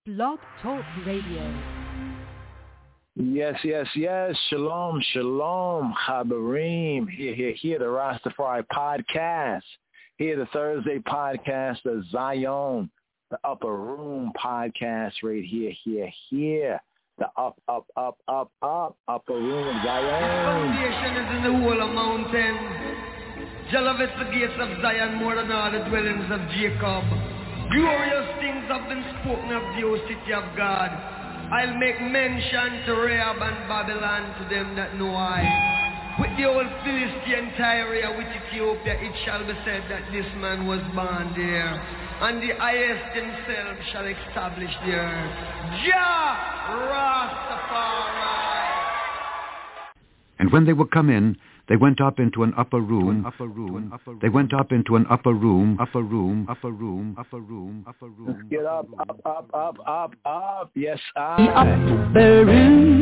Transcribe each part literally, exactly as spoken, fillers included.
Blog Talk Radio. Yes, yes, yes. Shalom, shalom. Chabarim. Here, here, here. The Rastafari podcast. Here, the Thursday podcast. The Zion. The Upper Room podcast. Right here, here, here. The up, up, up, up, up. Upper Room of Zion. The foundation is in the whole of mountain. Jah loveth the gates of Zion more than all the dwellings of Jacob. Glorious things have been spoken of the O city of God. I'll make mention to Rahab and Babylon to them that know I. With the old Philistine Tyre, with Ethiopia, it shall be said that this man was born there. And the highest himself shall establish the earth. Jah Rastafari. And when they were come in, they went up into an upper room, upper room, they went up into an upper room, upper room, upper room, upper room, upper room. Let's get up, up, up, up, up, up. Yes, I. The upper room,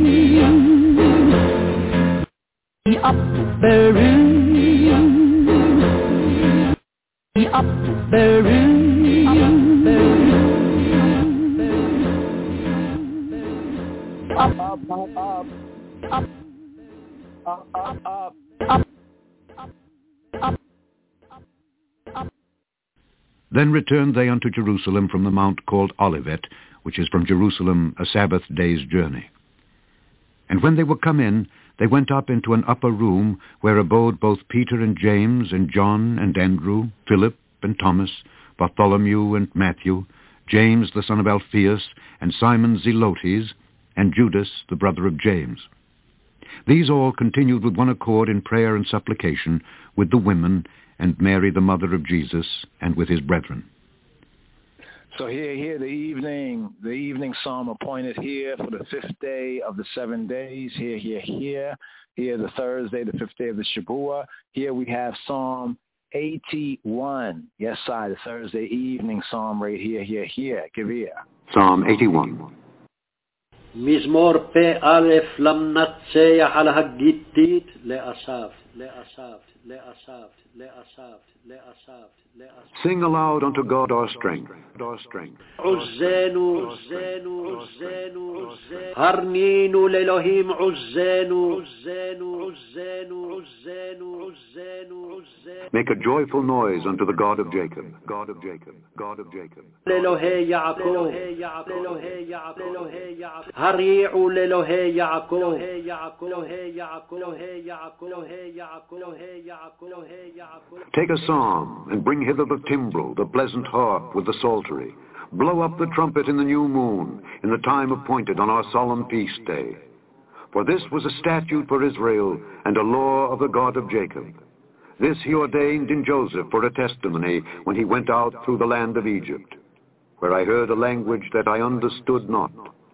the upper room, the upper room, up, up, up, up, up, up, up, up. Up, up, up, up. Then returned they unto Jerusalem from the mount called Olivet, which is from Jerusalem a Sabbath day's journey. And when they were come in, they went up into an upper room, where abode both Peter and James, and John and Andrew, Philip and Thomas, Bartholomew and Matthew, James the son of Alphaeus, and Simon Zelotes, and Judas the brother of James. These all continued with one accord in prayer and supplication with the women and Mary the mother of Jesus and with his brethren. So here, here, the evening, the evening psalm appointed here for the fifth day of the seven days. Here, here, here, here, the Thursday, the fifth day of the Shabua. Here we have Psalm eighty-one. Yes, sir, the Thursday evening psalm right here, here, here. Give here. Psalm eighty-one. מזמור פ-א' למנצח על הגיתית לאסף, לאסף, לאסף, לאסף, לאסף, לאסף. Sing aloud unto God our strength, our strength. עוזנו, עוזנו, עוזנו, עוזנו. הרנינו לאלוהים עוזנו, עוזנו, עוזנו, עוזנו, עוזנו, עוזנו. Make a joyful noise unto the God of Jacob, God of Jacob, God of Jacob. לאלוהי יעקב, לאלוהי יעקב, לאלוהי יעקב. הריעו לאלוהי יעקב, אלוהי יעקב, אלוהי יעקב, אלוהי יעקב, אלוהי יעקב, אלוהי יעקב, אלוהי יעקב. Take a psalm, and bring hither the timbrel, the pleasant harp with the psaltery. Blow up the trumpet in the new moon, in the time appointed on our solemn feast day. For this was a statute for Israel, and a law of the God of Jacob. This he ordained in Joseph for a testimony when he went out through the land of Egypt, where I heard a language that I understood not.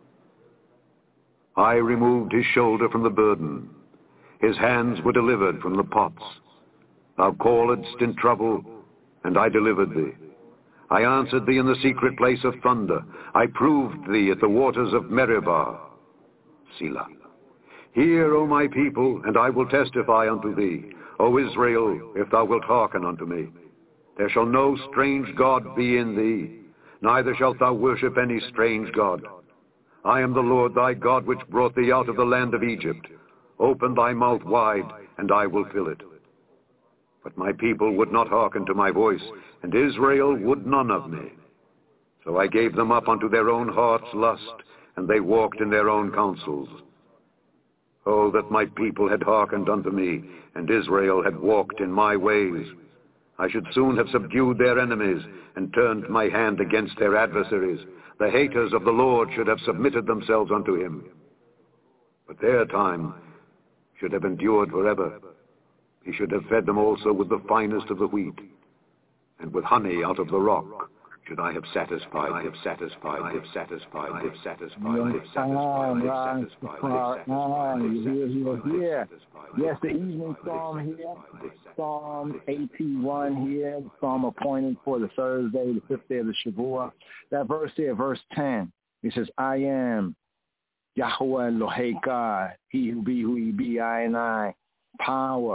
I removed his shoulder from the burden. His hands were delivered from the pots. Thou calledst in trouble, and I delivered thee. I answered thee in the secret place of thunder. I proved thee at the waters of Meribah. Selah. Hear, O my people, and I will testify unto thee. O Israel, if thou wilt hearken unto me. There shall no strange God be in thee, neither shalt thou worship any strange God. I am the Lord thy God, which brought thee out of the land of Egypt. Open thy mouth wide, and I will fill it. But my people would not hearken to my voice, and Israel would none of me. So I gave them up unto their own heart's lust, and they walked in their own counsels. Oh, that my people had hearkened unto me, and Israel had walked in my ways. I should soon have subdued their enemies, and turned my hand against their adversaries. The haters of the Lord should have submitted themselves unto him. But their time should have endured forever. He should have fed them also with the finest of the wheat, and with honey out of the rock should I have satisfied, I have satisfied, I have satisfied, I have satisfied, I have satisfied, I have satisfied. Yes, the evening psalm here, Psalm eighty-one here, psalm appointed for the Thursday, the fifth day of the Shavua. That verse here, verse ten, it says, I am Yahweh Elohei God, he who be, who he be, I and I, power,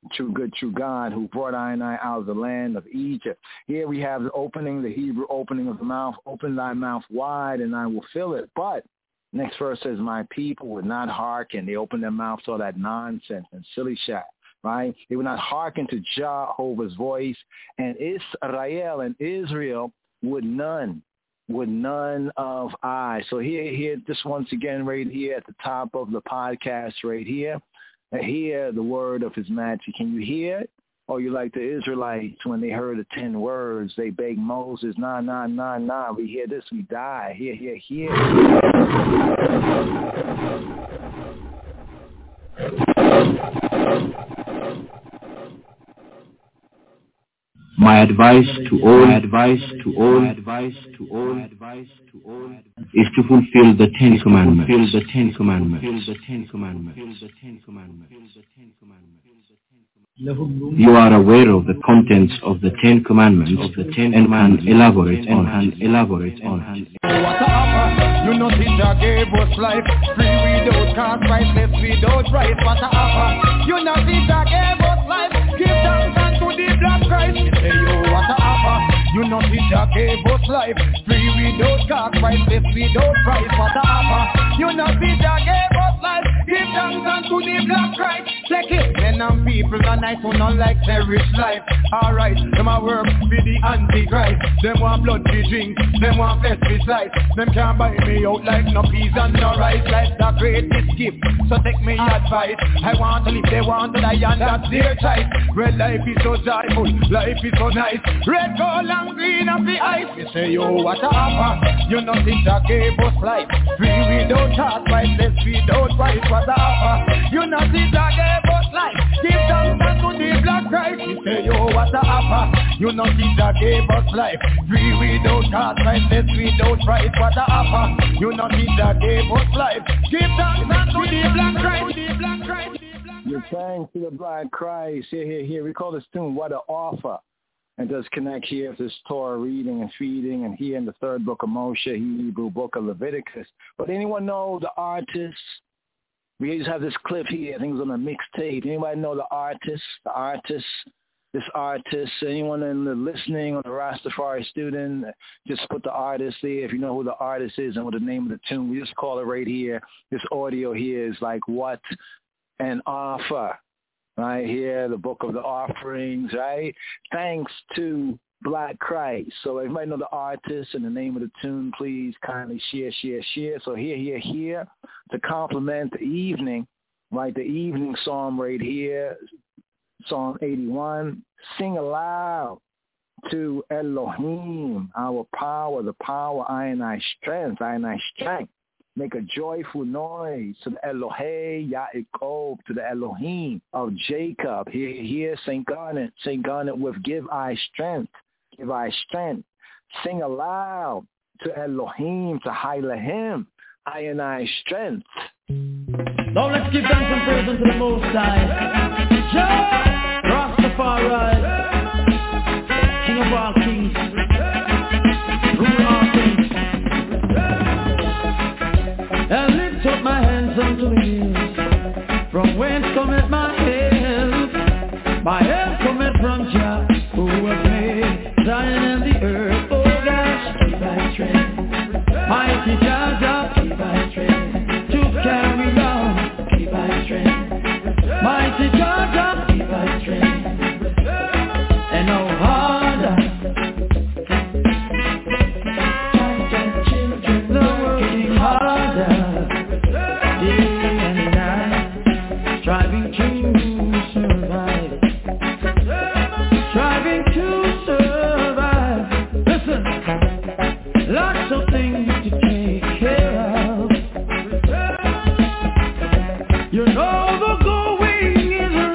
true good, true God, who brought I and I out of the land of Egypt. Here we have the opening, the Hebrew opening of the mouth. Open thy mouth wide, and I will fill it. But next verse says, my people would not hearken. They opened their mouths to all that nonsense and silly chat, right? They would not hearken to Jehovah's voice. And Israel and Israel would none, would none of I. So here, here, just once again, right here at the top of the podcast right here, hear the word of his majesty. Can you hear it? Or you like the Israelites when they heard the ten words, they begged Moses, nah, nah, nah, nah, we hear this, we die. Hear, hear, hear. My advice to all, my advice to all, my advice to all, my advice to all is to fulfill the Ten Commandments. Fulfill the Ten Commandments. Fulfill the Ten Commandments. Fulfill the Ten Commandments. You are aware of the contents of the Ten Commandments of the Ten and can elaborate on and elaborate on and. What a offer? You know Teacher gave us life, free without cost, priceless without price. What a offer? You know Teacher gave us life, give thanks unto the black Christ. Hey yo, what a offer? You know Teacher gave us life, free without cost, priceless without price. What a offer? You know Teacher gave us life, give thanks unto the black Christ. Check it, men and people are nice who not like their rich life. Alright, them a work for the antichrist. Them want blood to drink, them want flesh to slice. Them can't buy me out like no peas and no rice. Life's the greatest gift, so take me advice. I want to live, they want to die, and that's their choice. Red life is so joyful, life is so nice. Red, gold and green of the ice. You say, yo, what a offer? You know Teacher gave us life, free without cost, priceless without price. What a offer? You know Teacher gave us life, give thanks unto the black Christ. You say, yo, what a offer? You know Teacher gave us life, free without cost, priceless without price. What a offer? You know Teacher gave us life, give thanks unto the black Christ. Give thanks to the black Christ. Here, here, here. We call this tune What an Offer. And does connect here with this Torah reading and feeding, and here in the third book of Moshe, Hebrew book of Leviticus. But anyone know the artist? We just have this clip here. I think it was on a mixtape. Anybody know the artist? The artist? This artist? Anyone in the listening or the Rastafari student? Just put the artist there if you know who the artist is and what the name of the tune. We just call it right here. This audio here is like What an Offer. Right here, the book of the offerings, right? Thanks to Black Christ. So everybody know the artist and the name of the tune, please kindly share, share, share. So here, here, here, to complement the evening, right? The evening psalm right here, Psalm eighty-one. Sing aloud to Elohim, our power, the power, I and I strength, I and I strength. Make a joyful noise to the Elohei Yaakov, to the Elohim of Jacob. Here, here, Saint Garnet, Saint Garnet with give I strength, give I strength. Sing aloud to Elohim, to Him, I and I strength. Now let's give thanks and praise unto the Most High. Jah, Rastafari, King of all kings, rule all things. And lift up my hands unto the hills, from whence cometh my help? My help cometh from Jah, who has made Zion and the earth. Oh gosh, keep my strength, mighty Jah, Jah, keep my strength, to carry on, keep my strength, mighty Jah, Jah, keep my strength, and no harder. Children, working harder. Striving to survive, striving to survive. Listen, lots of things to take care of. You know the going is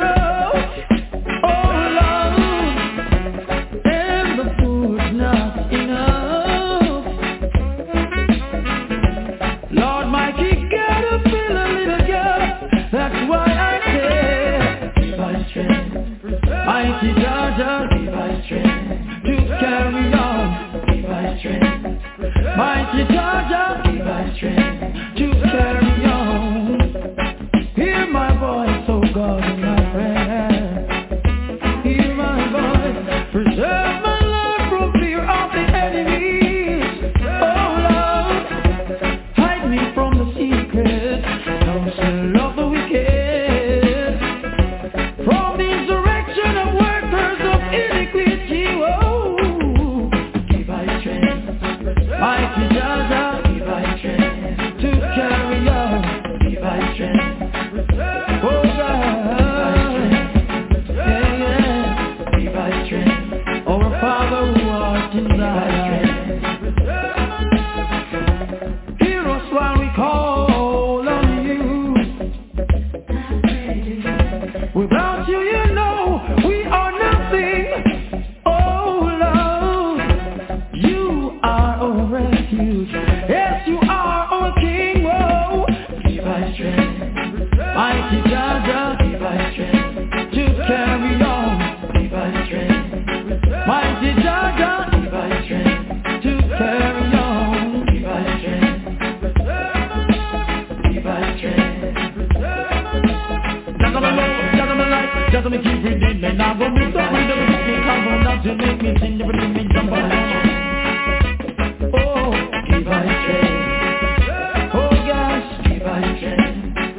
I go meet up with the people cover that you make me sing, you make me jump around. Oh, divine strength. Oh gosh, divine strength.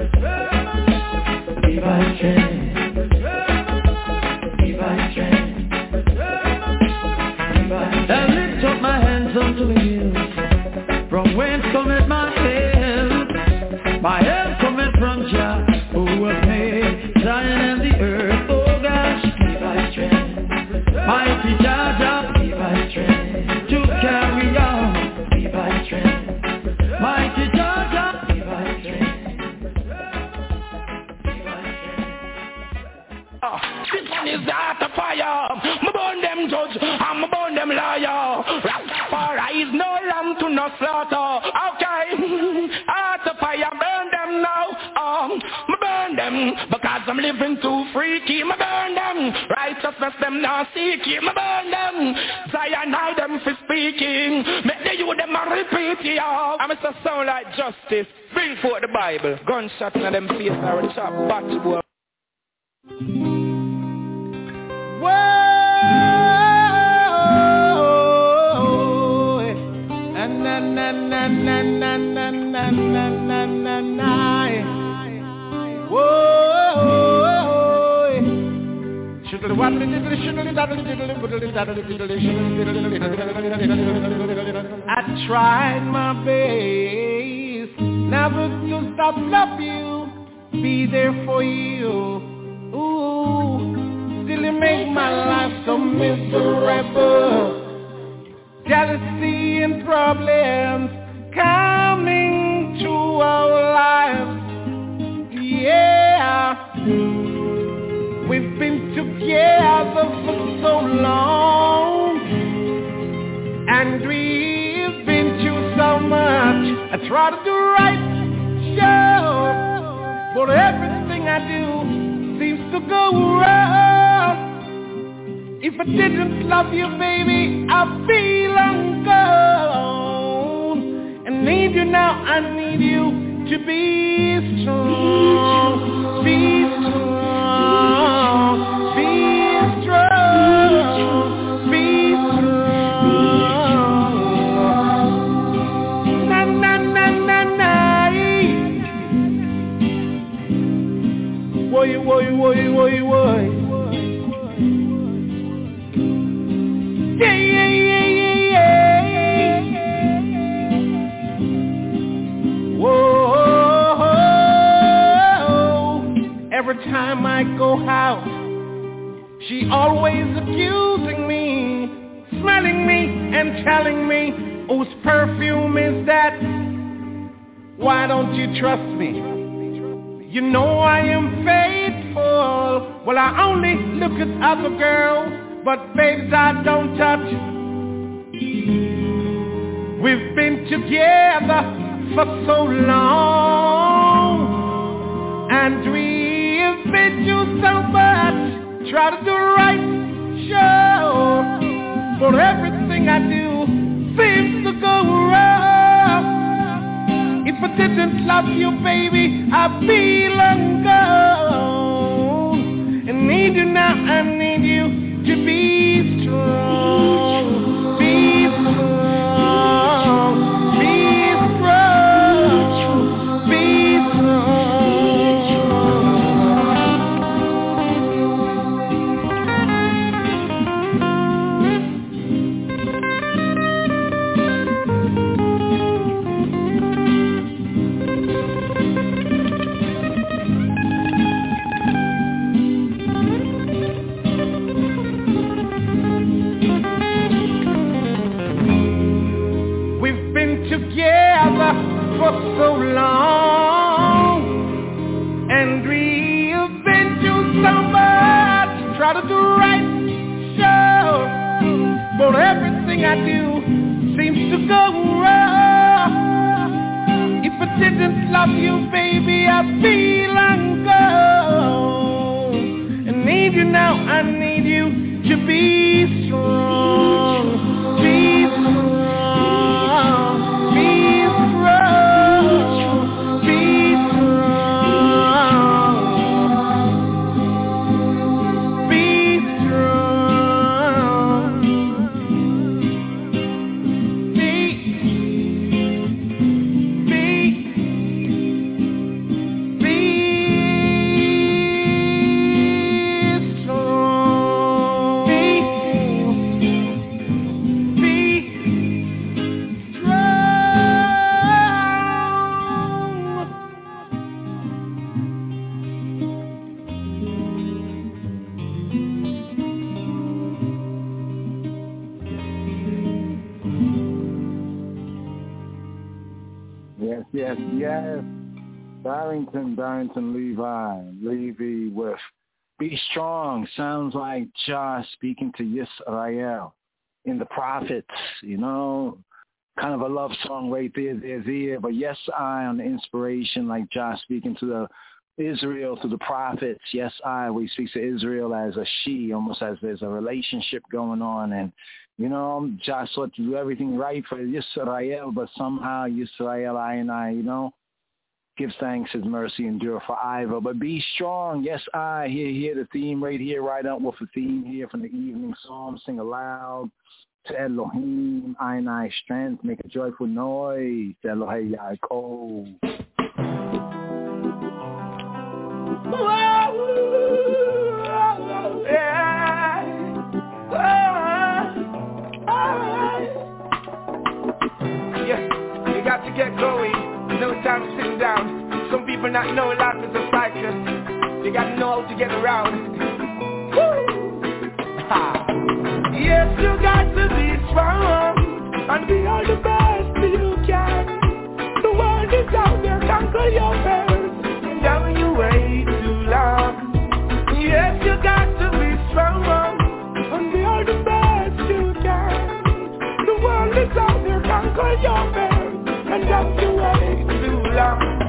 Divine strength. Divine strength. Divine strength. I lift up my hands unto the hills, from whence cometh my help. My help cometh from Jah, who has made Zion and the earth. Oh gosh, divine strength. Mighty Jah, Jah, divine strength. To carry on, divine strength. Mighty Jah, Jah, divine strength. Divine strength. Oh, this one is the heart of fire. Me burn them judge, and me burn them liar. Rastafari is no lamb to no slaughter. Okay, heart of fire, burn them now. Um, me burn them because I'm living too freaky. Me burn them, righteousness them now seeking. Me burn them, Zion I them for speaking. Make the youth them a repeat it. I'm a sound like justice. Bring forth the Bible. Gunshots in them face or a chop batch boy. Whoa, na na na na na na na na na na na. Whoa, shiddly waddly diddly shiddly daddly diddly buddly daddly diddly shiddly. I tried my best never to stop love you, be there for you. Ooh, still you make my life so miserable. Jealousy and problems coming to our lives. Yeah, we've been together for so long, and we've been through so much. I try to do right, sure, but everything I do seems to go wrong. If I didn't love you, baby, I feel I'm gone. I need you now, I need you to be strong. Be strong. Be strong. Be strong. Na na na na na. Woy woy woy woy woy. Yeah, yeah, yeah, yeah, yeah. Whoa, every time I go out, she always accusing me, smelling me and telling me, whose perfume is that? Why don't you trust me? You know I am faithful. Well, I only look at other girls, but babes I don't touch. We've been together for so long, and we've been through so much. Try to do right, sure, but everything I do seems to go wrong. If I didn't love you, baby, I'd feel I'm gone. I need you now, I need you to be strong, be strong, be strong, be together for so long, and we've been through so much. Try to do right, sure, but everything I do seems to go wrong. If I didn't love you, baby, I feel I'm gone. I need you now, I need you to be strong, be strong. Be Yes, yes, yes. Barrington, Barrington Levi, Levy with Be Strong. Sounds like Jah speaking to Yisrael in the prophets, you know, kind of a love song right there, there, there. But yes, I on the inspiration, like Jah speaking to the Israel, to the prophets. Yes, I, we speak to Israel as a she, almost as there's a relationship going on. And, you know, Jah sought to do everything right for Yisrael, but somehow Yisrael, I and I, you know, give thanks, his mercy endure forever. But be strong. Yes, I hear here the theme right here, right up with the theme here from the evening psalm. Sing aloud to Elohim, I and I strength. Make a joyful noise to Elohim Yaakov. Yeah. Yeah, you got to get going. No time to sit down. Some people not know life is a cycle. You gotta know how to get around. Woo! Yes, you got to be strong and be all the best you can. The world is out there, conquer your fears. Don't you wait too long. Yes, you got to be strong and be all the best you can. The world is out there, conquer your fears. And don't you wait too long.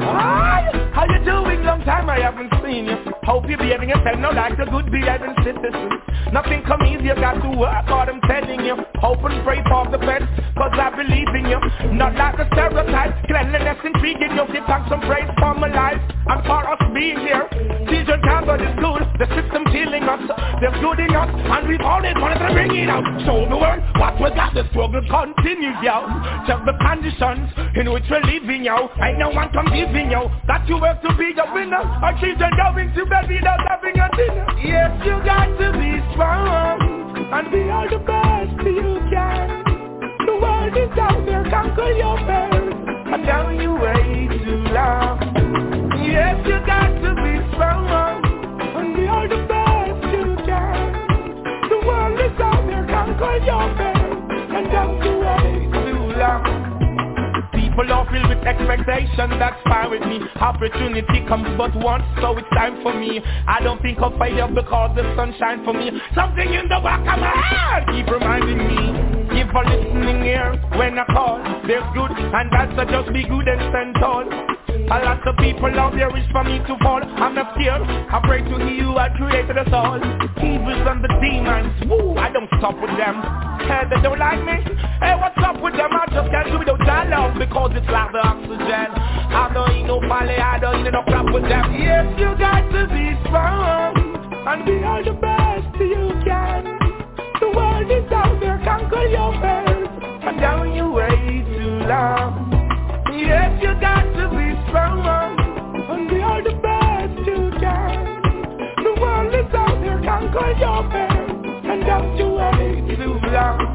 Hi, how you doing? Long time I haven't seen you. Hope you're behaving yourself now like a good behaving citizen. Nothing come easy, you got to work hard, I'm telling you. Hope and pray for the best, cause I believe in you. Not like the stereotype, cleanliness intriguing you. Give thanks and praise for my life and for us being here. Children can't but it's good, the system killing us. They're good in us, and we've always wanted to bring it out. Show the world what we got, the struggle continues, yo. Check the conditions in which we're living, yo. Ain't no one come giving, yo. That you have to be the winner. Our children going to bed without having a dinner. Yes, you got to be strong and be all the best you can. The world is out there, conquer your fears. And don't you wait too long. Yes, you got to be strong and be all the best you can. The world is out there, conquer your fears. And don't you wait too long. People are filled with expectation, that's fine with me. Opportunity comes but once, so it's time for me. I don't think of failure because the sun shines for me. Something in the back of my head keep reminding me. Give a listening ear when I call. There's good and bad, so just be good and stand tall. A lot of people out there wish for me to fall. I'm not scared, I pray to He who had created us all. Evils and the demons, woo, I don't stop with them. Hey, they don't like me, hey, what's up with them? I just can't do without that love, because it's like the oxygen. I don't eat no folly, I don't eat no crap with them. Yes, you got to be strong and be all the best you can. The world is out there, conquer your fears. And don't you wait too long. Yes, you got to be strong and be all the best you can. The world is out there, conquer your fears. And don't you wait too long.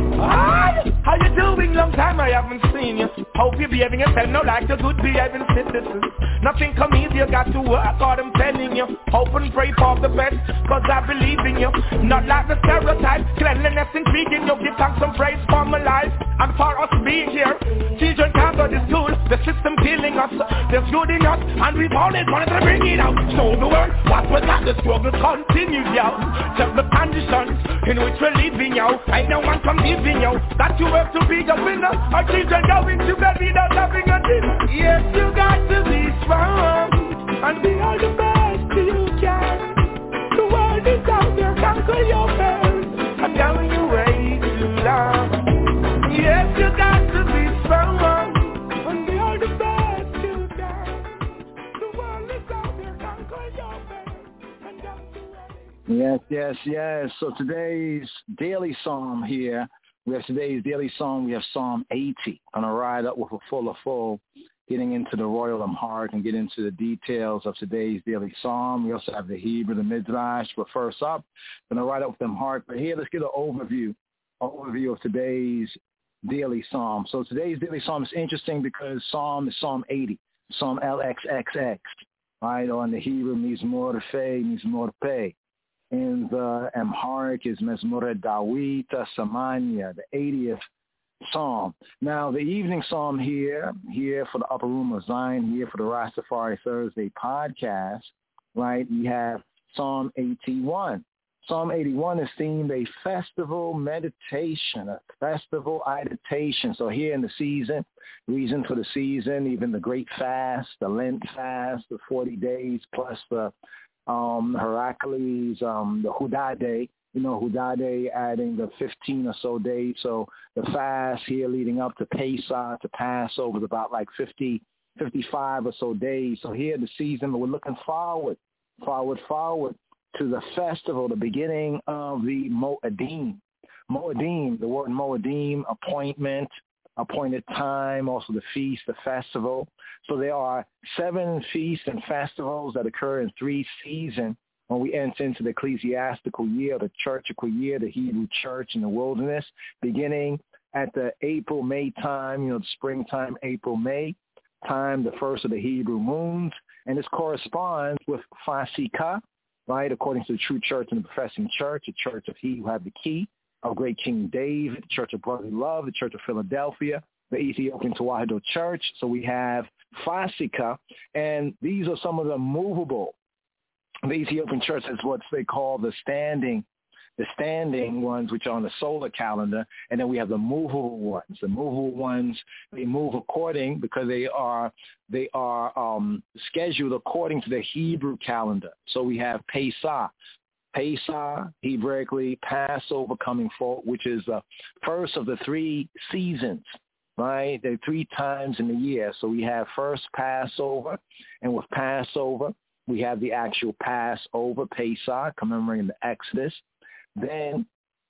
Hi, how you doing? Long time I haven't seen you. Hope you're behaving yourself now like a good behaving citizen. Nothing come easy, you got to work hard, I'm telling you. Hope and pray for the best, cause I believe in you. Not like the stereotype, cleanliness intriguing you. Give thanks and praise for my life and for us being here. Children can't go to school, the system killing us. There's good in us, and we've always wanted to bring it out. Show the world what we got, the struggle continues, yo. Check the conditions in which we're living, yo. Ain't no one come giving, yo. That you have to be the winner. Our children going to bed without having a dinner. Yes, you got to be strong and be all the best you can. The world is out there, conquer your fears. And don't you wait too long. Yes, you got to be strong and be all the best you can. The world is out there, conquer your fears. And don't you wait. Yes, yes, yes. So today's daily psalm here, we have today's daily psalm, we have Psalm eighty. I'm going to ride up with a full of full, getting into the Royal Amharic and get into the details of today's daily psalm. We also have the Hebrew, the Midrash. But first up, I'm going to ride up with Amharic. But here, let's get an overview, overview of today's daily psalm. So today's daily psalm is interesting because psalm is Psalm eighty, Psalm L X X X, right? Or in the Hebrew, Mizmor Fe, Mizmor Pe. In the Amharic is Mizmor Dawit Samanya, the eightieth psalm. Now, the evening psalm here, here for the Upper Room of Zion, here for the Rastafari Thursday podcast, right, we have Psalm eighty-one. Psalm eighty-one is themed a festival meditation, a festival meditation. So here in the season, reason for the season, even the great fast, the Lent fast, the forty days plus the um, Heracles, um, the Hudade, you know, Hudade adding the fifteen or so days. So the fast here leading up to Pesach, to Passover, is about like fifty, fifty-five or so days. So here in the season, we're looking forward, forward, forward to the festival, the beginning of the Moedim. Moedim, the word Moedim, appointment, appointed time, also the feast, the festival. So there are seven feasts and festivals that occur in three seasons when we enter into the ecclesiastical year, the churchical year, the Hebrew church in the wilderness, beginning at the April, May time, you know, the springtime, April, May time, the first of the Hebrew moons. And this corresponds with Fasika, right, according to the true church and the professing church, the church of he who had the key, of great King David, the church of brotherly love, the church of Philadelphia, the Ethiopian Tewahedo church. So we have Fasika, and these are some of the movable. The Ethiopian church is what they call the standing, the standing ones, which are on the solar calendar, and then we have the movable ones. The movable ones, they move according because they are they are um, scheduled according to the Hebrew calendar. So we have Pesach, Pesach, Hebraically Passover coming forward, which is the first of the three seasons, right? There are three times in the year. So we have first Passover, and with Passover, we have the actual Passover, Pesach, commemorating the Exodus. Then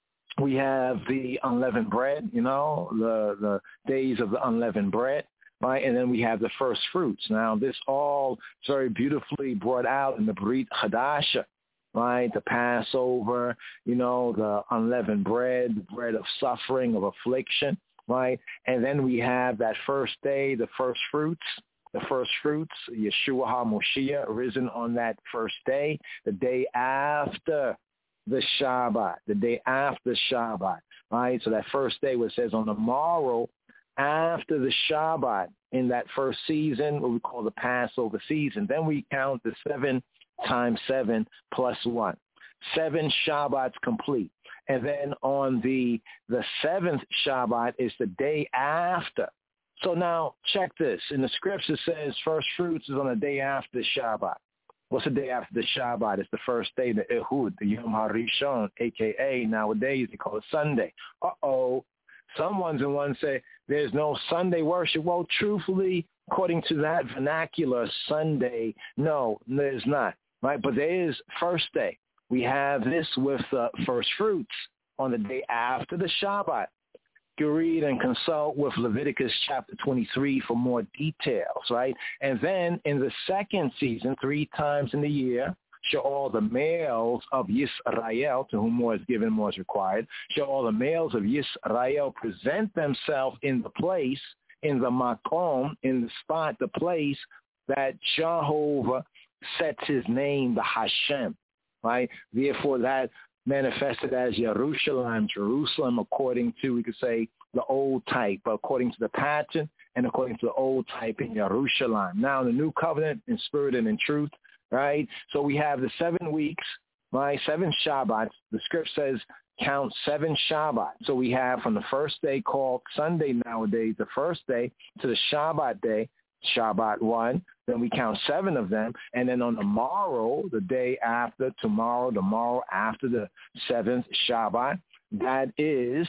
we have the unleavened bread, you know, the, the days of the unleavened bread, right? And then we have the first fruits. Now, this all is very beautifully brought out in the Brit Hadasha, right? The Passover, you know, the unleavened bread, the bread of suffering, of affliction, right? And then we have that first day, the first fruits, the first fruits, Yeshua HaMoshiach, risen on that first day, the day after the Shabbat, the day after Shabbat, right? So that first day where it says on the morrow after the Shabbat in that first season, what we call the Passover season. Then we count the seven times seven plus one. Seven Shabbats complete. And then on the the seventh Shabbat is the day after. So now check this. In the scripts it says first fruits is on the day after the Shabbat. What's the day after the Shabbat? It's the first day, the Ehud, the Yom HaRishon, a k a nowadays they call it Sunday. Uh-oh. Some ones and ones say there's no Sunday worship. Well, truthfully, according to that vernacular, Sunday, no, there's not, right? But there is first day. We have this with uh, first fruits on the day after the Shabbat. You read and consult with Leviticus chapter twenty-three for more details, right? And then in the second season, three times in the year, shall all the males of Yisrael, to whom more is given, more is required, shall all the males of Yisrael present themselves in the place, in the makom, in the spot, the place that Jehovah sets his name, the Hashem, right? Therefore, that manifested as Jerusalem, Jerusalem, according to, we could say, the old type, according to the pattern and according to the old type in Jerusalem. Now, in the new covenant, in spirit and in truth, right? So we have the seven weeks, right? Seven Shabbats. The script says count seven Shabbats. So we have from the first day called Sunday nowadays, the first day, to the Shabbat day, Shabbat one. Then we count seven of them. And then on the morrow, the day after, tomorrow, the morrow after the seventh Shabbat, that is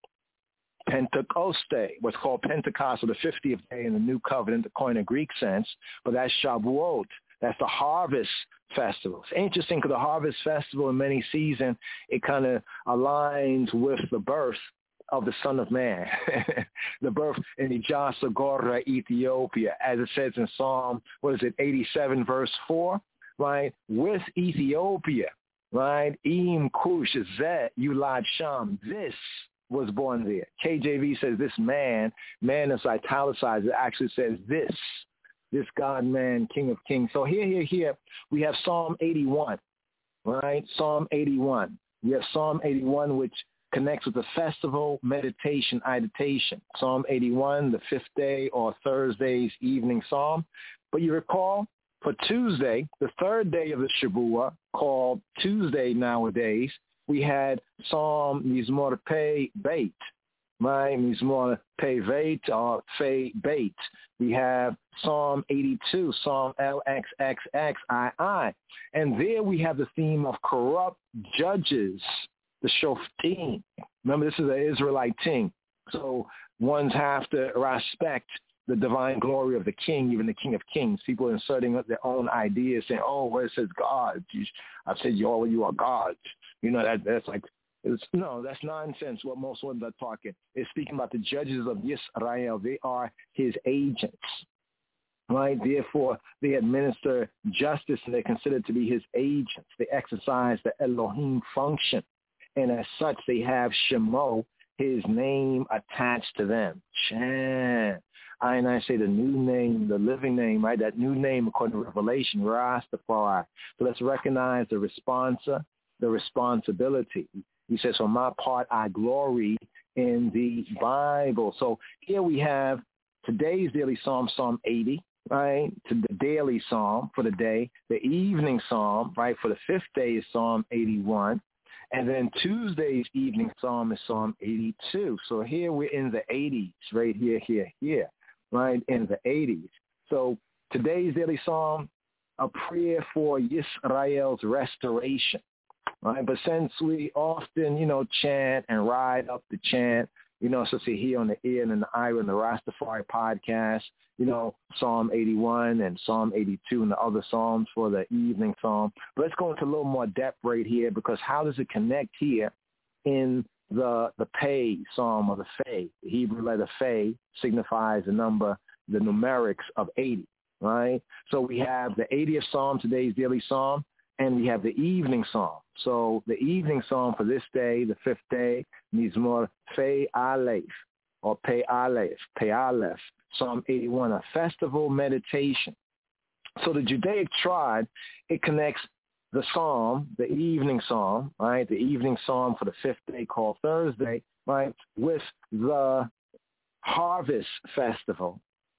Pentecoste, what's called Pentecost, or the fiftieth day in the New Covenant, the Koine Greek sense. But that's Shavuot. That's the harvest festival. It's interesting because the harvest festival in many seasons, it kind of aligns with the birth of the Son of Man, the birth in Ijasagora, Ethiopia, as it says in Psalm, what is it, eighty-seven, verse four, right? With Ethiopia, right? Im Kush Zeh Yulad Sham. This was born there. K J V says this man, man is italicized. It actually says this, this God-man, King of Kings. So here, here, here, we have Psalm eighty-one, right? Psalm eighty-one. We have Psalm eighty-one, which connects with the festival, meditation, meditation. Psalm eighty-one, the fifth day or Thursday's evening psalm. But you recall, for Tuesday, the third day of the Shavua, called Tuesday nowadays, we had Psalm Mizmor Pei Beit, right? Mizmor Pei Beit or Pei Beit. We have Psalm eighty-two, Psalm L X X X I I. And there we have the theme of corrupt judges, the Shoftim. Remember, this is an Israelite thing. So ones have to respect the divine glory of the king, even the King of Kings. People inserting their own ideas, saying, oh, where it says God. I said, you all of you are gods. You know, that that's like, it's, no, that's nonsense what most ones are talking. It's speaking about the judges of Yisrael. They are his agents, right? Therefore, they administer justice and they're considered to be his agents. They exercise the Elohim function. And as such, they have Shemo, his name, attached to them. Shan. I and I say the new name, the living name, right? That new name, according to Revelation, Rastafari. So let's recognize the responsa, the responsibility. He says, for my part, I glory in the Bible. So here we have today's daily psalm, Psalm eighty, right? To the daily psalm for the day. The evening psalm, right, for the fifth day is Psalm eighty-one. And then Tuesday's evening psalm is Psalm eighty-two. So here we're in the eighties, right here, here, here, right, in the eighties. So today's daily psalm, a prayer for Yisrael's restoration, right? But since we often, you know, chant and ride up the chant, you know, so see here on the ear and in the eye and the Rastafari podcast, you know, Psalm eighty-one and Psalm eighty-two and the other psalms for the evening psalm. But let's go into a little more depth right here, because how does it connect here in the the Pei psalm or the Fei? The Hebrew letter Fei signifies the number, the numerics of eighty, right? So we have the eightieth psalm, today's daily psalm, and we have the evening psalm. So the evening psalm for this day, the fifth day, Mizmor Pei Aleph, or Pei Aleph, Pei Aleph, Psalm eighty-one, a festival meditation. So the Judaic tribe, it connects the psalm, the evening psalm, right, the evening psalm for the fifth day called Thursday, right, with the harvest festival,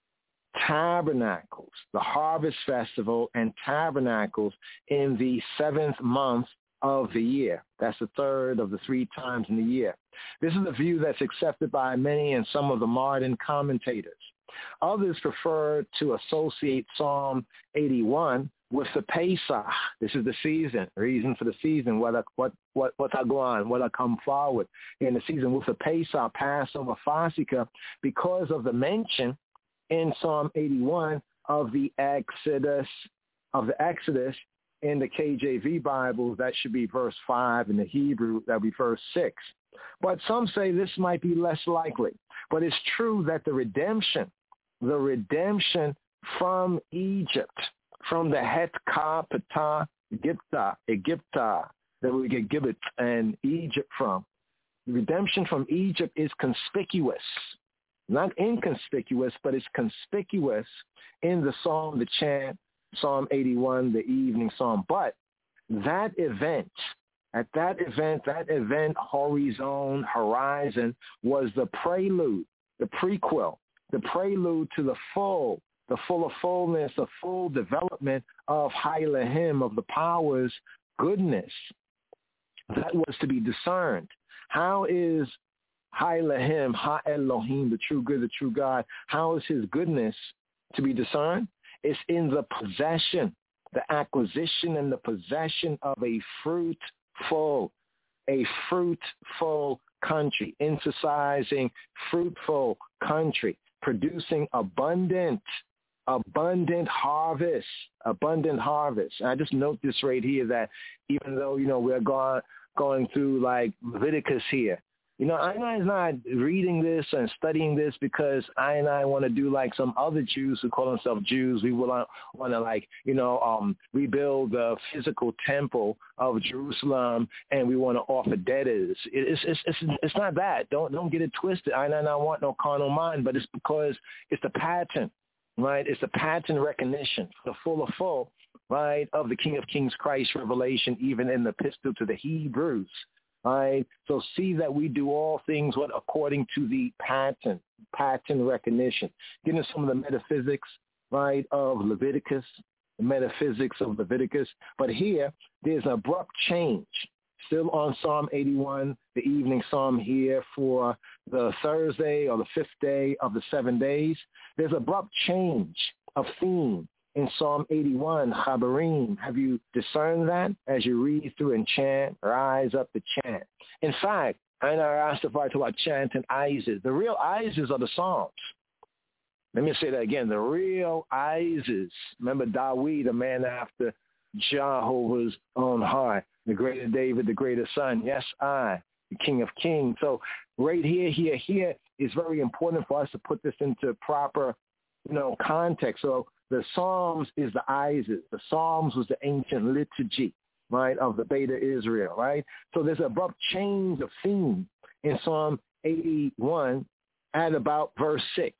tabernacles, the harvest festival and tabernacles in the seventh month of the year. That's the third of the three times in the year. This is a view that's accepted by many and some of the modern commentators. Others prefer to associate Psalm eighty-one with the Pesach. This is the season, reason for the season, what what what what I go on, what I come forward in the season with the Pesach, Passover, Fasika, because of the mention in Psalm eighty-one of the Exodus, of the Exodus in the K J V Bible. That should be verse five. In the Hebrew, that would be verse six. But some say this might be less likely. But it's true that the redemption, the redemption from Egypt, from the Het Ka Ptah Egypta, Egypta, that we get Gibbet and Egypt from, the redemption from Egypt is conspicuous. Not inconspicuous, but it's conspicuous in the psalm, the chant, Psalm eighty-one, the evening psalm. But that event, at that event, that event, horizon, horizon, was the prelude, the prequel, the prelude to the full, the full of fullness, the full development of Hailahim, of the power's goodness. That was to be discerned. How is Hailahim, Ha-Elohim, the true good, the true God, how is his goodness to be discerned? It's in the possession, the acquisition and the possession of a fruitful, a fruitful country, emphasizing fruitful country, producing abundant, abundant harvest, abundant harvest. And I just note this right here that even though, you know, we're going, going through like Leviticus here, you know, I and I is not reading this and studying this because I and I want to do like some other Jews who call themselves Jews. We will want to like, you know, um, rebuild the physical temple of Jerusalem, and we want to offer debtors. It's it's it's it's not that. Don't don't get it twisted. I and I don't want no carnal mind, but it's because it's the pattern, right? It's the pattern recognition, the full of full, right, of the King of Kings Christ revelation, even in the epistle to the Hebrews. right? So see that we do all things what according to the pattern, pattern recognition. Getting some of the metaphysics, right, of Leviticus, the metaphysics of Leviticus. But here, there's an abrupt change. Still on Psalm eighty-one, the evening psalm here for the Thursday or the fifth day of the seven days. There's abrupt change of theme in Psalm eighty-one, Chabarim. Have you discerned that as you read through and chant, rise up the chant? In fact, I know I asked if I talk about chant and Isis. The real Isis are the Psalms. Let me say that again. The real Isis. Remember Dawid, a man after Jehovah's own heart. The greater David, the greater son. Yes, I, the King of Kings. So right here, here, here is very important for us to put this into proper, you know, context. So the Psalms is the Isis. The Psalms was the ancient liturgy, right, of the Beta Israel, right? So there's an abrupt change of theme in Psalm eighty-one at about verse six.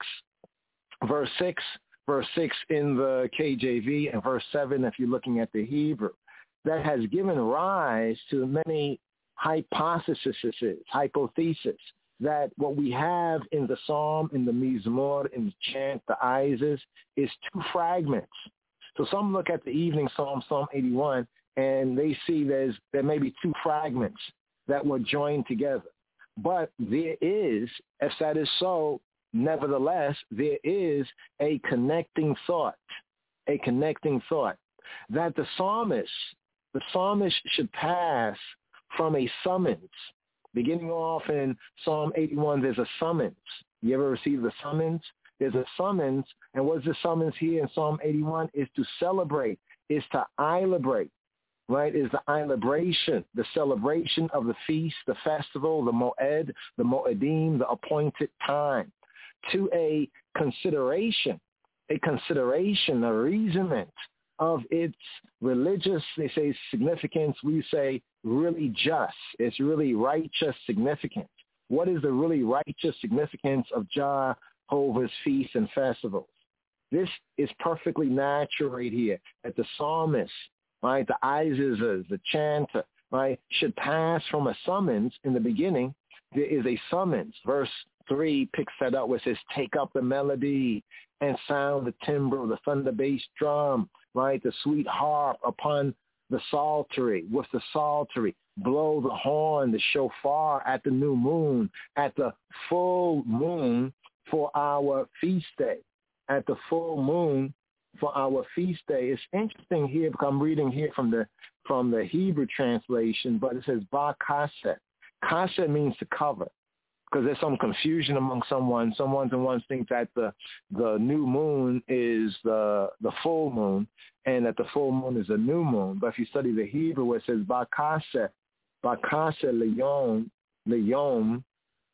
Verse six, verse six in the K J V, and verse seven if you're looking at the Hebrew. That has given rise to many hypotheses, hypotheses, that what we have in the Psalm, in the Mizmor, in the chant, the Isis, is two fragments. So some look at the evening Psalm, Psalm eighty-one, and they see there's there may be two fragments that were joined together. But there is, if that is so, nevertheless, there is a connecting thought, a connecting thought, that the psalmist, the psalmist should pass from a summons. Beginning off in Psalm eighty-one, there's a summons. You ever receive the summons? There's a summons, and what's the summons here in Psalm eighty-one? Is to celebrate, is to celebrate, right? Is the celebration, the celebration of the feast, the festival, the moed, the moedim, the appointed time, to a consideration, a consideration, a reasonment of its religious, they say, significance. We say really just. It's really righteous significance. What is the really righteous significance of Jehovah's feasts and festivals? This is perfectly natural right here, that the psalmist, right, the Isis, the chanter, right, should pass from a summons in the beginning. There is a summons. Verse three picks that up where it says, take up the melody and sound the timbrel, the thunder bass drum, right, the sweet harp upon the psaltery, with the psaltery, blow the horn, the shofar at the new moon, at the full moon for our feast day, at the full moon for our feast day. It's interesting here because I'm reading here from the from the Hebrew translation, but it says ba kaset. Kaset means to cover, because there's some confusion among someone. Someone and one think that the the new moon is the the full moon, and that the full moon is a new moon. But if you study the Hebrew, where it says bakase, bakase leyom, leyom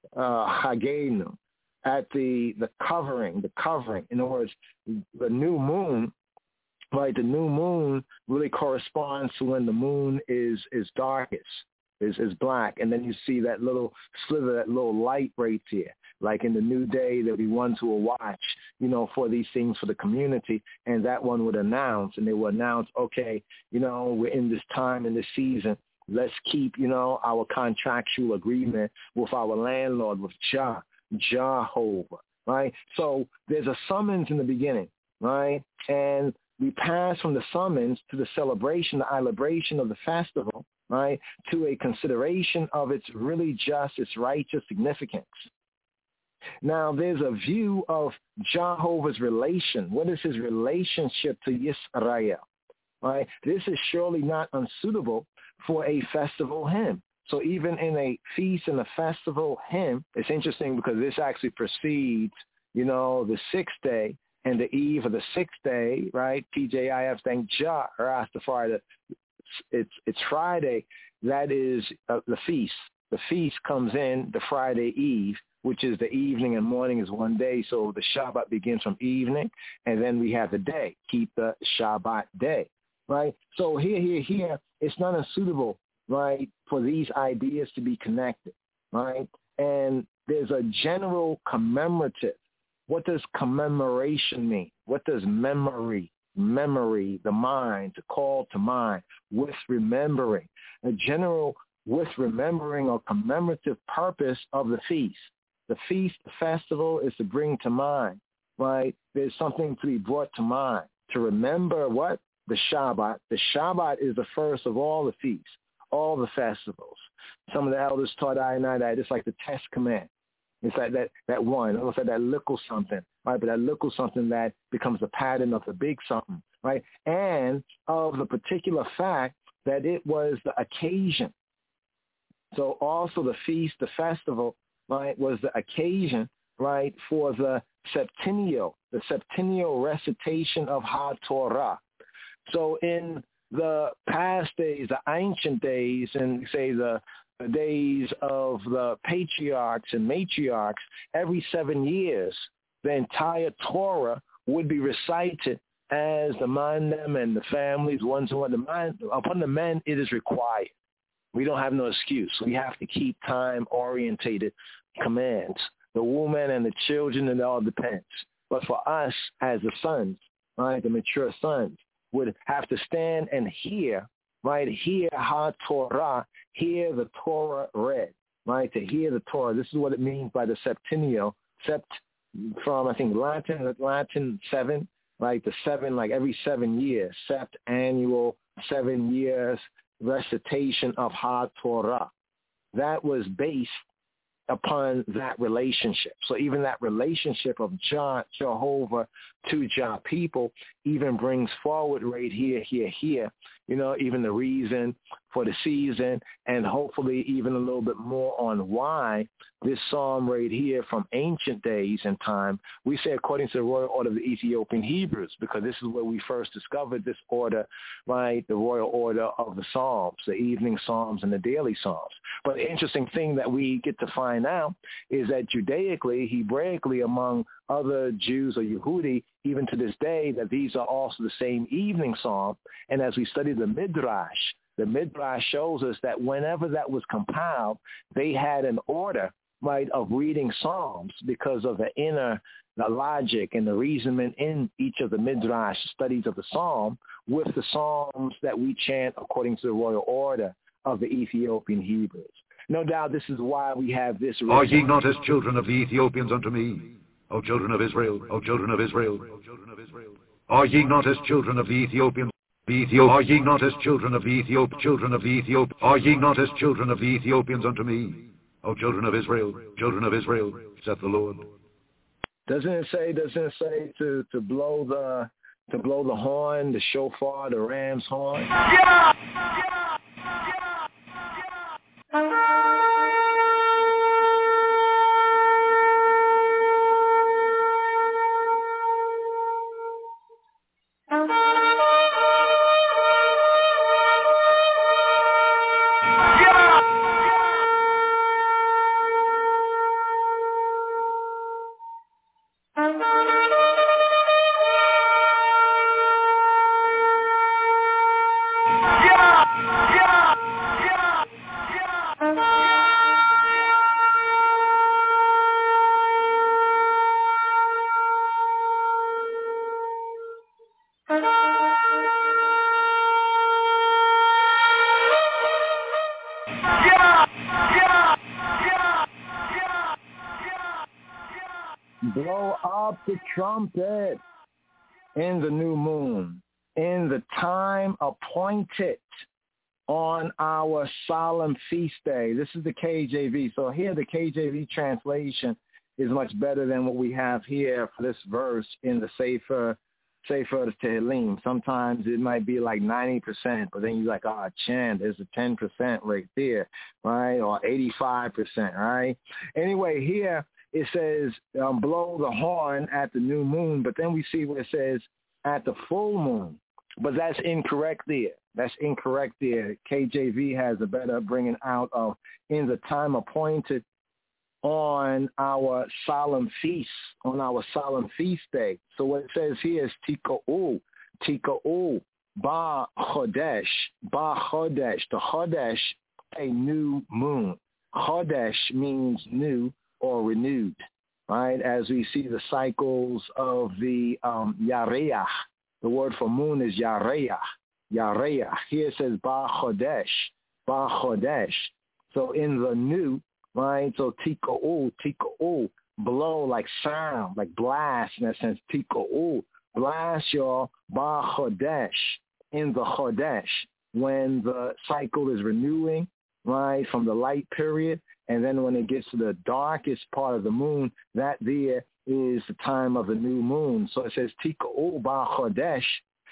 uh, hagenu, at the the covering, the covering. In other words, the new moon, right? The new moon really corresponds to when the moon is is darkest. Is, is black, and then you see that little sliver, that little light right here. Like in the new day, there'll be ones who will watch, you know, for these things for the community, and that one would announce, and they will announce, okay, you know, we're in this time, in this season. Let's keep, you know, our contractual agreement with our landlord, with Jah, Jehovah, right? So there's a summons in the beginning, right? And we pass from the summons to the celebration, the celebration of the festival, right, to a consideration of its really just, its righteous significance. Now, there's a view of Jehovah's relation. What is his relationship to Yisrael? Right? This is surely not unsuitable for a festival hymn. So even in a feast and a festival hymn, it's interesting because this actually precedes, you know, the sixth day and the eve of the sixth day, right? P J I F, thank Jah, Rastafari, that it's it's Friday. That is uh, the feast. The feast comes in the Friday eve, which is the evening, and morning is one day. So the Shabbat begins from evening, and then we have the day. Keep the Shabbat day, right? So here, here, here, it's not unsuitable, right, for these ideas to be connected, right? And there's a general commemorative. What does commemoration mean? What does memory Memory, the mind, to call to mind, with remembering. A general with remembering or commemorative purpose of the feast. The feast, the festival is to bring to mind, right? There's something to be brought to mind, to remember what? The Shabbat. The Shabbat is the first of all the feasts, all the festivals. Some of the elders taught I and I that it's like the test command. It's like that, that one, almost like that little something, right? But that little something that becomes the pattern of the big something, right? And of the particular fact that it was the occasion. So also the feast, the festival, right, was the occasion, right, for the septennial, the septennial recitation of HaTorah. So in the past days, the ancient days, and say the the days of the patriarchs and matriarchs, every seven years, the entire Torah would be recited as the man them and the families, ones who are the man, upon the men, it is required. We don't have no excuse. We have to keep time-orientated commands. The woman and the children, it all depends. But for us as the sons, right, the mature sons, would have to stand and hear, right, hear HaTorah, hear the Torah read, right, to hear the Torah. This is what it means by the septennial, sept from, I think, Latin, Latin seven, like the seven, like every seven years, sept, annual, seven years, recitation of HaTorah. That was based upon that relationship. So even that relationship of Jah, Jehovah to Jah people even brings forward right here, here, here, you know, even the reason for the season, and hopefully even a little bit more on why this psalm right here from ancient days and time, we say according to the royal order of the Ethiopian Hebrews, because this is where we first discovered this order, right, the royal order of the psalms, the evening psalms and the daily psalms. But the interesting thing that we get to find out is that Judaically, Hebraically, among other Jews or Yehudi, even to this day, that these are also the same evening psalm. And as we study the Midrash, the Midrash shows us that whenever that was compiled, they had an order, right, of reading psalms because of the inner the logic and the reasoning in each of the Midrash studies of the psalm with the psalms that we chant according to the royal order of the Ethiopian Hebrews. No doubt this is why we have this. Are ye not as children of the Ethiopians unto me, O children of Israel, O children of Israel, O children of Israel? Are ye not as children of the Ethiopians? The Ethiop- are ye not as children of the Ethiop, children of the Ethiop? Are ye not as children of the Ethiopians unto me, O children of Israel, children of Israel, saith the Lord? Doesn't it say? Doesn't it say to, to blow the to blow the horn, the shofar, the ram's horn? Yeah! Blow up the trumpet in the new moon, in the time appointed on our solemn feast day. This is the K J V. So here the K J V translation is much better than what we have here for this verse in the Sefer, Sefer Tehillim. Sometimes it might be like ninety percent, but then you're like, oh, Chan, there's a ten percent right there, right? Or eighty-five percent, right? Anyway, here it says um, blow the horn at the new moon, but then we see where it says at the full moon. But that's incorrect there. That's incorrect there. K J V has a better bringing out of in the time appointed on our solemn feast, on our solemn feast day. So what it says here is Tika'u, Tika'u, Ba Chodesh, Ba Chodesh, the Chodesh, a new moon. Chodesh means new or renewed, right? As we see the cycles of the um, Yareach. The word for moon is Yareach, Yareach. Here it says Ba Chodesh, Ba Chodesh, So in the new, right? So tiko'u, tiko'u, blow like sound, like blast in that sense, tiko'u. Blast y'all, ba chodesh, in the chodesh, when the cycle is renewing, right, from the light period, and then when it gets to the darkest part of the moon, that there is the time of the new moon. So it says, tiko'u ba chodesh,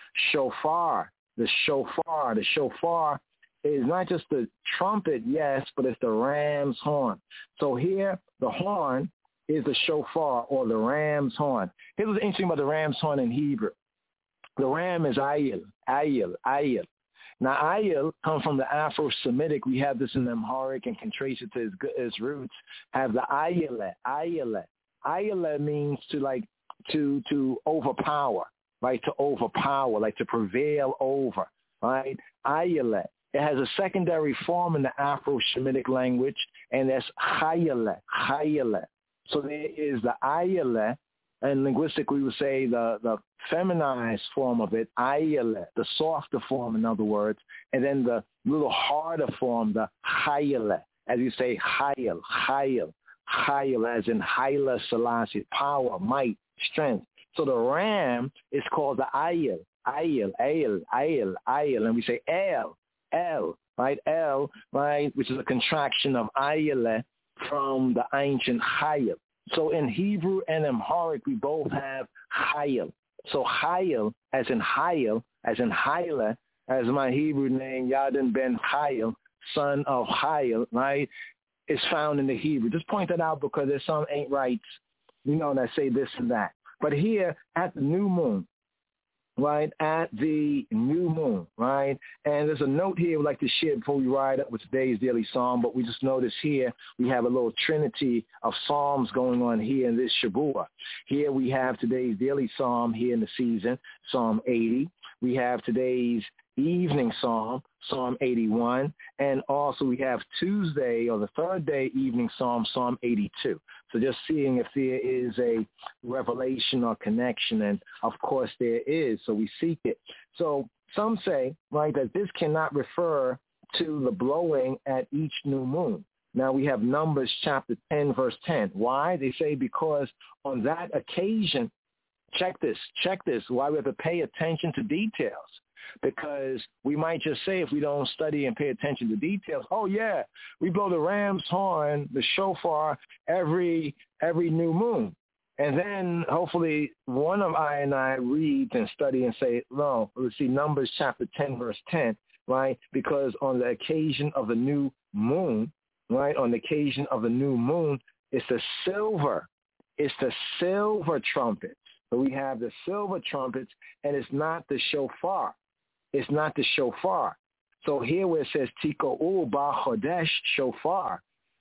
shofar, the shofar, the shofar is not just the trumpet, yes, but it's the ram's horn. So here, the horn is the shofar or the ram's horn. Here's what's interesting about the ram's horn in Hebrew. The ram is ayil, ayil, ayil. Now, ayil comes from the Afro-Semitic. We have this in Amharic and can trace it to its, its roots. Have the ayile, ayile. Ayile means to like, to, to overpower, right? To overpower, like to prevail over, right? Ayile. It has a secondary form in the Afro-Semitic language, and that's chayile, chayile. So there is the ayile, and linguistically we would say the, the feminized form of it, ayile, the softer form, in other words, and then the little harder form, the chayile, as you say, chayil, chayil, chayil, as in Haile Selassie, power, might, strength. So the ram is called the ayil, ayil, ayil, ayil, ayil, and we say el, el, right, el, right, which is a contraction of ayile, from the ancient Chayil. So in Hebrew and Amharic, we both have Chayil. So Chayil, as in Hayil, as in Haile, as my Hebrew name, Yadin ben Chayil, son of Chayil, right, is found in the Hebrew. Just point that out because there's some ain't rights, you know, that say this and that. But here, at the new moon, right, at the new moon, right? And there's a note here we'd like to share before we ride up with today's daily psalm, but we just notice here we have a little trinity of psalms going on here in this Shabua. Here we have today's daily psalm here in the season, Psalm eighty. We have today's evening psalm, Psalm eighty-one, and also we have Tuesday or the third day evening psalm, Psalm eighty-two. So just seeing if there is a revelation or connection, and of course there is, so we seek it. So some say, right, that this cannot refer to the blowing at each new moon. Now we have Numbers chapter ten, verse ten. Why? They say because on that occasion, check this, check this, why we have to pay attention to details. Because we might just say, if we don't study and pay attention to details, oh yeah, we blow the ram's horn, the shofar, every every new moon. And then hopefully one of I and I reads and study and say, no, let's see, Numbers chapter ten, verse ten, right? Because on the occasion of the new moon, right, on the occasion of the new moon, it's the silver, it's the silver trumpets. So we have the silver trumpets, and it's not the shofar. It's not the shofar. So here where it says, Tiko'u ba chodesh shofar,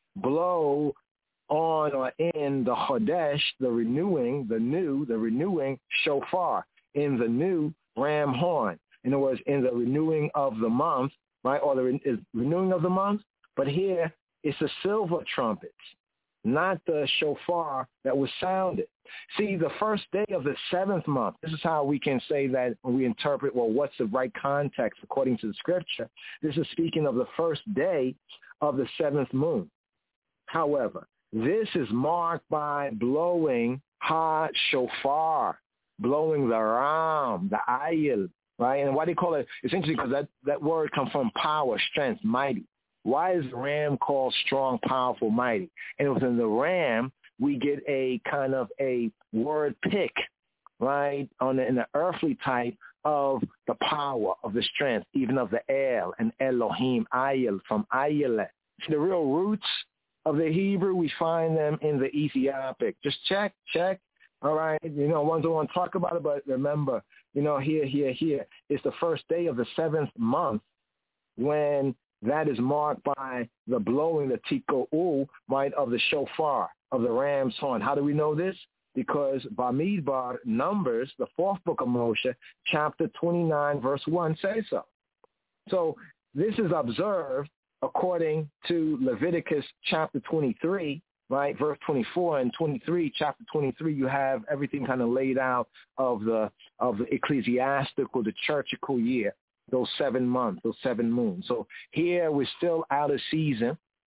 blow on or in the chodesh, the renewing, the new, the renewing shofar, in the new ram horn. In other words, in the renewing of the month, right, or the re- is renewing of the month. But here, it's the silver trumpets, not the shofar that was sounded. See, the first day of the seventh month, this is how we can say that when we interpret, well, what's the right context according to the scripture? This is speaking of the first day of the seventh moon. However, this is marked by blowing ha shofar, blowing the ram, the ayil, right? And why they call it, it's interesting because that, that word comes from power, strength, mighty. Why is the ram called strong, powerful, mighty? And within the ram, we get a kind of a word pick, right, on the, in the earthly type of the power, of the strength, even of the El and Elohim, Ayil, from Ayile. See, the real roots of the Hebrew, we find them in the Ethiopic. Just check, check. All right, you know, ones don't want to talk about it, but remember, you know, here, here, here. It's the first day of the seventh month when that is marked by the blowing, the tiko'u, right, of the shofar, of the ram's horn. How do we know this? Because Bamidbar, Numbers, the fourth book of Moshe, chapter twenty-nine, verse one says so. So this is observed according to Leviticus chapter twenty-three, right, verse twenty-four and twenty-three, chapter twenty-three, you have everything kind of laid out of the of the ecclesiastical, the churchical year, those seven months, those seven moons. So here we're still out of season,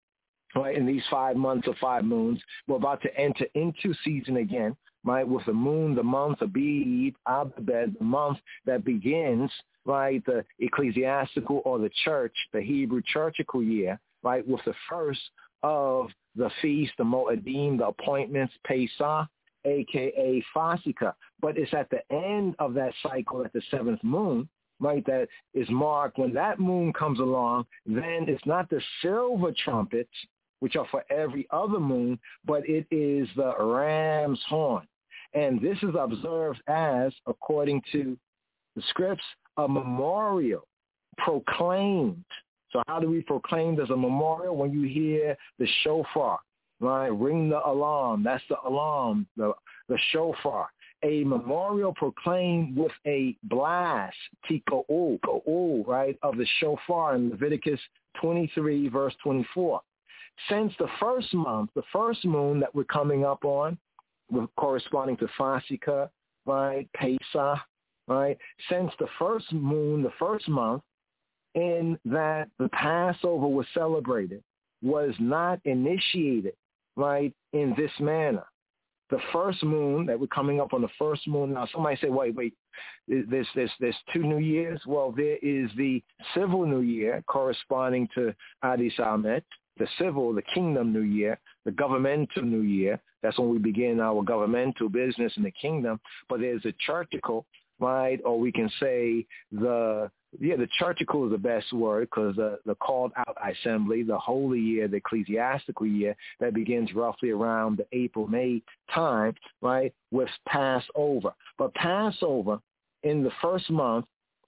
right, in these five months or five moons. We're about to enter into season again, right, with the moon, the month of Abib, Abed, the month that begins, right, the ecclesiastical or the church, the Hebrew churchical year, right, with the first of the feast, the Moedim, the appointments, Pesach, a k a. Fasika. But it's at the end of that cycle at the seventh moon, right, that is marked. When that moon comes along, then it's not the silver trumpets, which are for every other moon, but it is the ram's horn. And this is observed as, according to the scripts, a memorial proclaimed. So how do we proclaim as a memorial? When you hear the shofar, right, ring the alarm. That's the alarm, the, the shofar. A memorial proclaimed with a blast, tiko'u, ko'u, right, of the shofar in Leviticus twenty-three, verse twenty-four. Since the first month, the first moon that we're coming up on, corresponding to Fasika, right, Pesach, right, since the first moon, the first month, in that the Passover was celebrated, was not initiated, right, in this manner. The first moon that we're coming up on the first moon. Now, somebody say, wait, wait, there's, there's, there's two New Years? Well, there is the civil New Year corresponding to Adis Amet, the civil, the kingdom New Year, the governmental New Year. That's when we begin our governmental business in the kingdom. But there's a churchical, right, or we can say the, yeah, the churchical is the best word because the, the called out assembly, the holy year, the ecclesiastical year, that begins roughly around the April, May time, right, with Passover. But Passover in the first month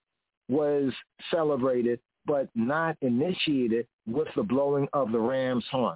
was celebrated but not initiated with the blowing of the ram's horn.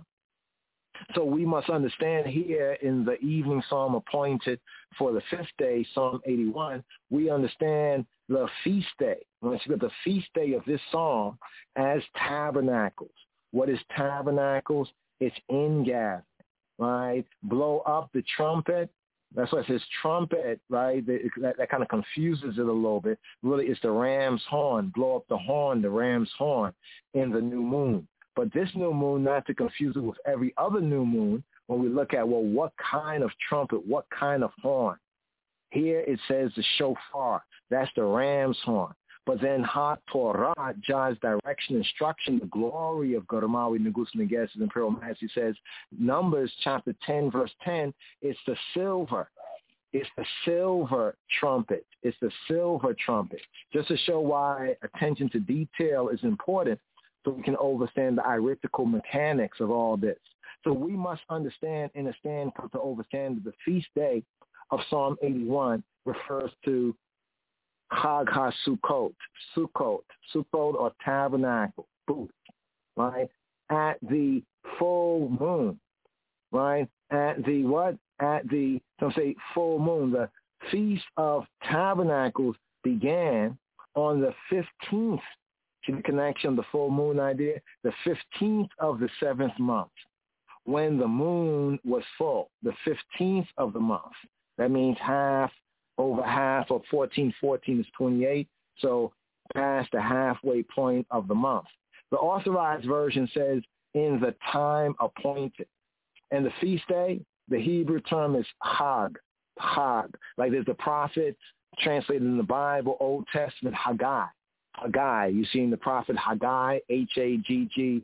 So we must understand here in the evening psalm appointed for the fifth day, Psalm eighty-one, we understand the feast day. Once you get the feast day of this psalm as tabernacles. What is tabernacles? It's ingathering, right? Blow up the trumpet. That's why it says trumpet, right? That, that kind of confuses it a little bit. Really, it's the ram's horn. Blow up the horn, the ram's horn in the new moon. But this new moon, not to confuse it with every other new moon, when we look at, well, what kind of trumpet, what kind of horn? Here it says the shofar. That's the ram's horn. But then Ha Torah, God's direction, instruction, the glory of Garamawi, Negus, Neges, Imperial Majesty says, Numbers chapter ten, verse ten, it's the silver. It's the silver trumpet. It's the silver trumpet. Just to show why attention to detail is important, so we can understand the arithmetical mechanics of all this. So we must understand, understand to understand that the feast day of Psalm eighty-one refers to Chag HaSukkot, Sukkot, Sukkot or tabernacle, booth, right? At the full moon, right? At the what? At the, some say full moon. The Feast of Tabernacles began on the fifteenth. See the connection, the full moon idea? The fifteenth of the seventh month, when the moon was full, the fifteenth of the month. That means half, over half of fourteen, fourteen is twenty-eight, so past the halfway point of the month. The Authorized Version says, in the time appointed. And the feast day, the Hebrew term is Hag, Hag. Like there's the prophet translated in the Bible, Old Testament, Haggai. Haggai, you've seen the prophet Haggai, H A G G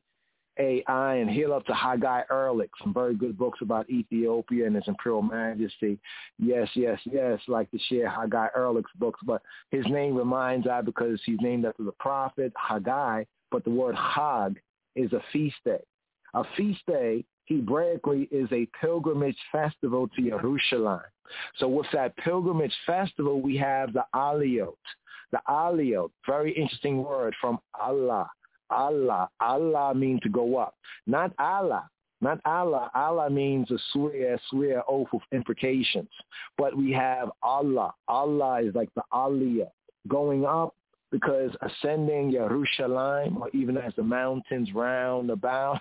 A I, and heal up to Haggai Ehrlich, some very good books about Ethiopia and His Imperial Majesty. Yes, yes, yes, like to share Haggai Ehrlich's books, but his name reminds I because he's named after the prophet Haggai, but the word Hag is a feast day. A feast day, Hebraically, is a pilgrimage festival to Jerusalem. So with that pilgrimage festival, we have the Aliyot. The Aliyot, very interesting word from Allah. Allah. Allah means to go up. Not Allah. Not Allah. Allah means a swear, swear, oath with imprecations. But we have Allah. Allah is like the Aliyah, going up, because ascending Jerusalem, or even as the mountains round about,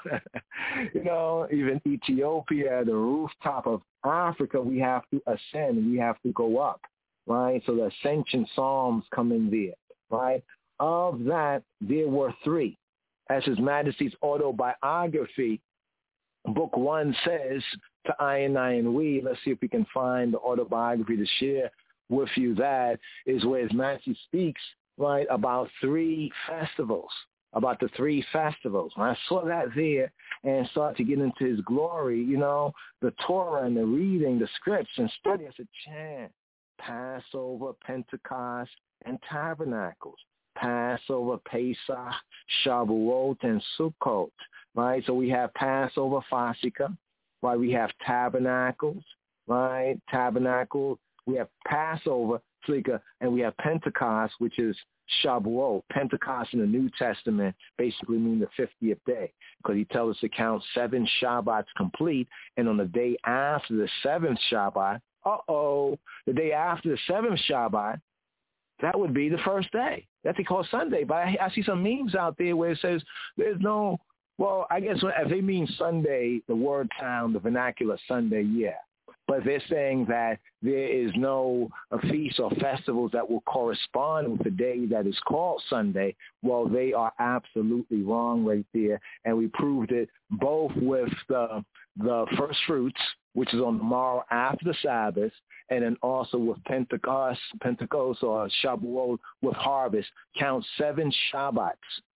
you know, even Ethiopia, the rooftop of Africa, we have to ascend. We have to go up, right? So the ascension psalms come in there, right? Of that, there were three. As His Majesty's autobiography book one says to I and I and we, let's see if we can find the autobiography to share with you. That is where Matthew speaks, right, about three festivals, about the three festivals. When I saw that there and started to get into his glory, you know, the Torah and the reading, the scripts and study, I said, chant, Passover, Pentecost, and Tabernacles. Passover, Pesach, Shavuot, and Sukkot, right? So we have Passover, Fasika, right? We have Tabernacles, right? Tabernacle. We have Passover, Slika, and we have Pentecost, which is Shavuot. Pentecost in the New Testament basically means the fiftieth day, because he tells us to count seven Shabbats complete, and on the day after the seventh Shabbat, uh-oh, the day after the seventh Shabbat, that would be the first day. That's what he calls Sunday. But I, I see some memes out there where it says there's no, well, I guess if they mean Sunday, the word sound, the vernacular Sunday, yeah. But they're saying that there is no uh, feasts or festivals that will correspond with the day that is called Sunday. Well, they are absolutely wrong right there. And we proved it both with the, the first fruits, which is on the morrow after the Sabbath, and then also with Pentecost, Pentecost or Shavuot with harvest, count seven Shabbats.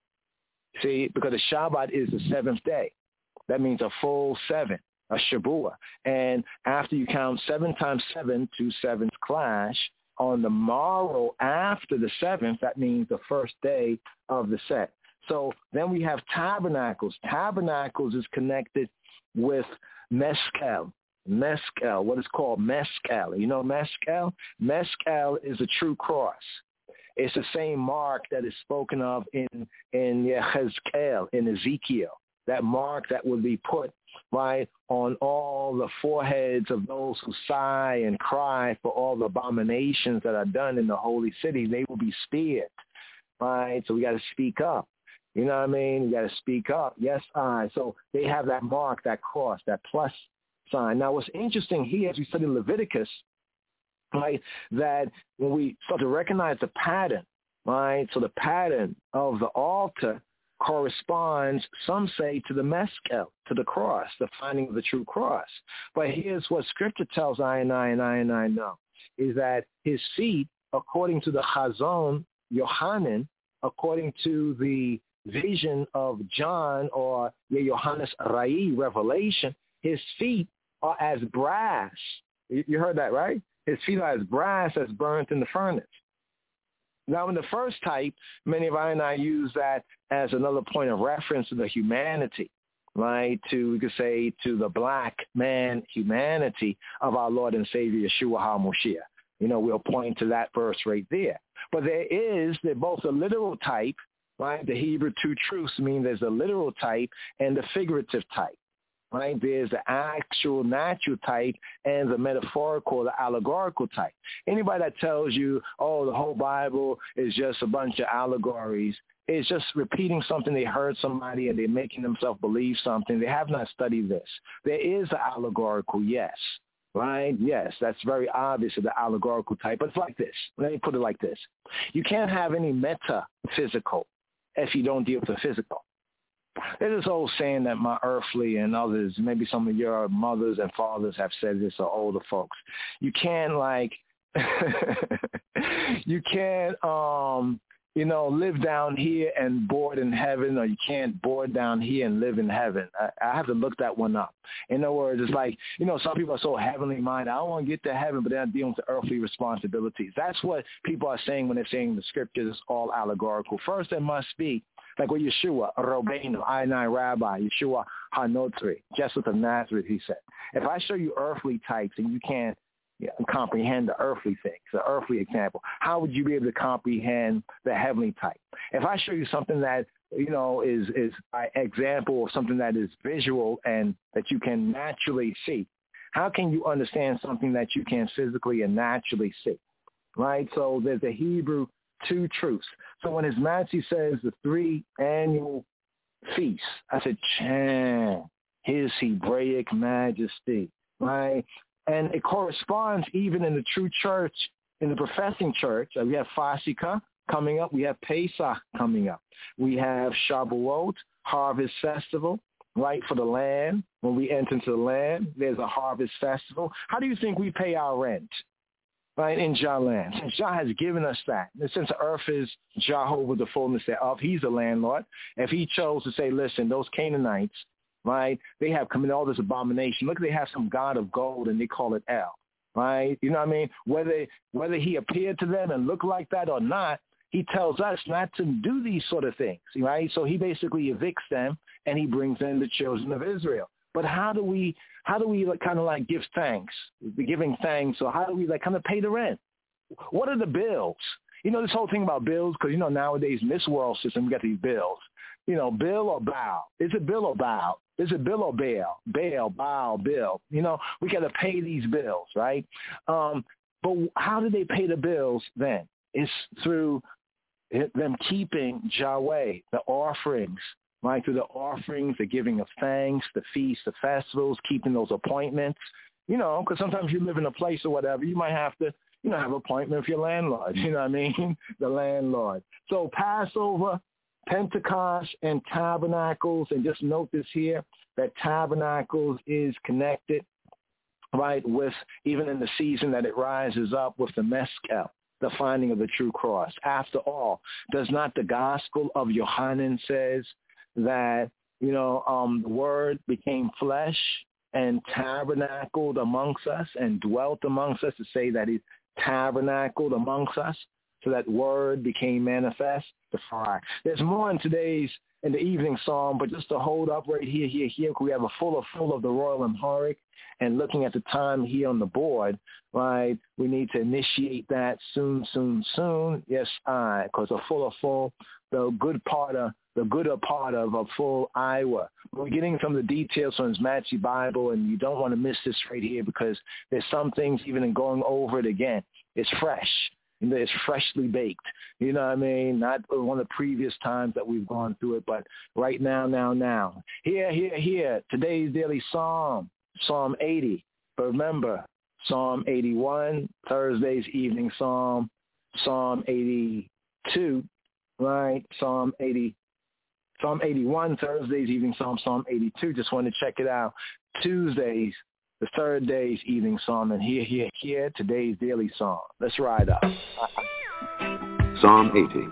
See, because the Shabbat is the seventh day. That means a full seven, a Shavuot. And after you count seven times seven, two sevens clash, on the morrow after the seventh, that means the first day of the set. So then we have Tabernacles. Tabernacles is connected with Mezcal. Mezcal, what is called Mezcal. You know Mezcal? Mezcal is a true cross. It's the same mark that is spoken of in, in Yechezkel, in Ezekiel. That mark that would be put, right, on all the foreheads of those who sigh and cry for all the abominations that are done in the holy city. They will be speared, right? So we got to speak up. You know what I mean? You got to speak up. Yes, I. So they have that mark, that cross, that plus sign. Now, what's interesting here, as we study Leviticus, right, that when we start to recognize the pattern, right, so the pattern of the altar corresponds, some say, to the mezcal, to the cross, the finding of the true cross. But here's what Scripture tells I and I and I and I know, is that his feet, according to the Chazon, Yohanan, according to the vision of John or Yohanes Rai, Revelation, his feet are as brass. You heard that, right? His feet are as brass as burnt in the furnace. Now, in the first type, many of I and I use that as another point of reference to the humanity, right? To, we could say, to the black man humanity of our Lord and Savior, Yeshua HaMashiach. You know, we'll point to that verse right there. But there is, they're both a literal type, right? The Hebrew two truths mean there's a literal type and the figurative type. Right? There's the actual natural type and the metaphorical, the allegorical type. Anybody that tells you, oh, the whole Bible is just a bunch of allegories, is just repeating something they heard somebody and they're making themselves believe something. They have not studied this. There is the allegorical, yes. Right? Yes, that's very obvious of the allegorical type. But it's like this. Let me put it like this. You can't have any metaphysical if you don't deal with the physical. There's this old saying that my earthly and others, maybe some of your mothers and fathers have said this, or older folks. You can't like, you can't, um, you know, live down here and board in heaven, or you can't board down here and live in heaven. I, I have to look that one up. In other words, it's like, you know, some people are so heavenly minded. I don't want to get to heaven, but they're dealing with the earthly responsibilities. That's what people are saying when they're saying the scriptures is all allegorical. First, there must be, like with Yeshua, Rabbeinu, I and I Rabbi, Yeshua HaNotri, Jessup of Nazareth, he said. If I show you earthly types and you can't yeah, comprehend the earthly things, the earthly example, how would you be able to comprehend the heavenly type? If I show you something that, you know, is, is an example of something that is visual and that you can naturally see, how can you understand something that you can physically and naturally see, right? So there's a Hebrew two truths. So when his Majesty says the three annual feasts, I said, Chan, his Hebraic Majesty, right? And it corresponds even in the true church, in the professing church. We have Fasika coming up. We have Pesach coming up. We have Shavuot, Harvest Festival. right, for the land. When we enter into the land, there's a harvest festival. How do you think we pay our rent, right, in Jah land? Since Jah has given us that, and since the earth is Jehovah, the fullness thereof, he's the landlord. If he chose to say, listen, those Canaanites, right, they have committed all this abomination. Look, they have some god of gold, and they call it El, right? You know what I mean? Whether whether he appeared to them and looked like that or not, he tells us not to do these sort of things, right? So he basically evicts them, and he brings in the children of Israel. But how do we how do we like, kind of like give thanks, We're giving thanks, or how do we like kind of pay the rent? What are the bills? You know, this whole thing about bills, because, you know, nowadays in this world system, we got these bills. You know, bill or bow? Is it bill or bow? Is it bill or bail? Bail, bow, bill. You know, we got to pay these bills, right? Um, but how do they pay the bills then? It's through them keeping Yahweh, the offerings, right? Through the offerings, the giving of thanks, the feasts, the festivals, keeping those appointments. You know, because sometimes you live in a place or whatever, you might have to, you know, have an appointment with your landlord. You know what I mean? The landlord. So Passover, Pentecost, and Tabernacles, and just note this here, that Tabernacles is connected, right, with, even in the season that it rises up, with the Mezcal, the finding of the true cross. After all, does not the Gospel of Yohanan says that, you know, um, the Word became flesh and tabernacled amongst us and dwelt amongst us, to say that he tabernacled amongst us? So that Word became manifest. The fire. There's more in today's, in the evening psalm, but just to hold up right here, here, here, we have a full of full of the Royal Amharic, and looking at the time here on the board, right, we need to initiate that soon, soon, soon. Yes, I, because a full of full, the good part of, the gooder part of a full Iowa. We're getting some of the details from his Matchy Bible, and you don't want to miss this right here, because there's some things, even in going over it again, it's fresh. It's freshly baked. You know what I mean? Not one of the previous times that we've gone through it, but right now, now, now. Here, here, here. Today's daily psalm, Psalm eighty. But remember, Psalm eighty-one, Thursday's evening psalm, Psalm eighty-two, right? Psalm eighty, Psalm eighty-one, Thursday's evening psalm, Psalm eighty-two. Just want to check it out. Tuesdays, the third day's evening psalm, and here, here, here, today's daily psalm. Let's ride up. Psalm eighty.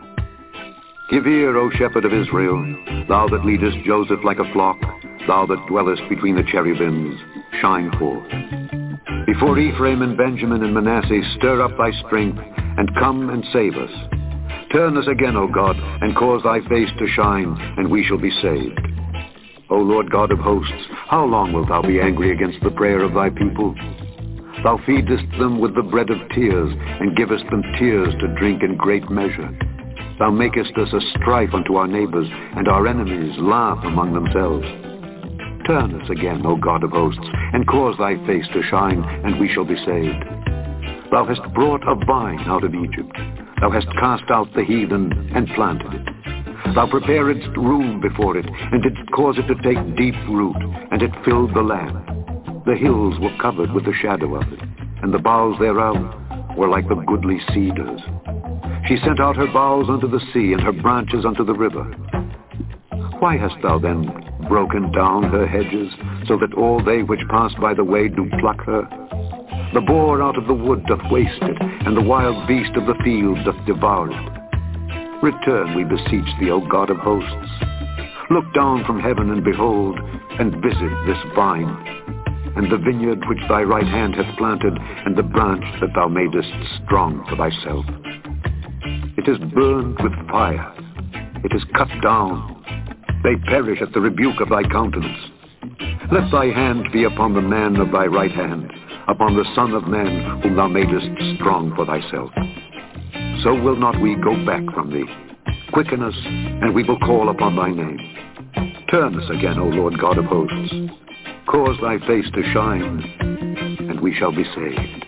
Give ear, O shepherd of Israel, thou that leadest Joseph like a flock, thou that dwellest between the cherubims, shine forth. Before Ephraim and Benjamin and Manasseh, stir up thy strength, and come and save us. Turn us again, O God, and cause thy face to shine, and we shall be saved. O Lord God of hosts, how long wilt thou be angry against the prayer of thy people? Thou feedest them with the bread of tears, and givest them tears to drink in great measure. Thou makest us a strife unto our neighbors, and our enemies laugh among themselves. Turn us again, O God of hosts, and cause thy face to shine, and we shall be saved. Thou hast brought a vine out of Egypt. Thou hast cast out the heathen, and planted it. Thou preparedst room before it, and didst cause it to take deep root, and it filled the land. The hills were covered with the shadow of it, and the boughs thereof were like the goodly cedars. She sent out her boughs unto the sea, and her branches unto the river. Why hast thou then broken down her hedges, so that all they which pass by the way do pluck her? The boar out of the wood doth waste it, and the wild beast of the field doth devour it. Return, we beseech thee, O God of hosts. Look down from heaven, and behold, and visit this vine, and the vineyard which thy right hand hath planted, and the branch that thou madest strong for thyself. It is burned with fire. It is cut down. They perish at the rebuke of thy countenance. Let thy hand be upon the man of thy right hand, upon the Son of Man whom thou madest strong for thyself. So will not we go back from thee. Quicken us, and we will call upon thy name. Turn us again, O Lord God of hosts. Cause thy face to shine, and we shall be saved.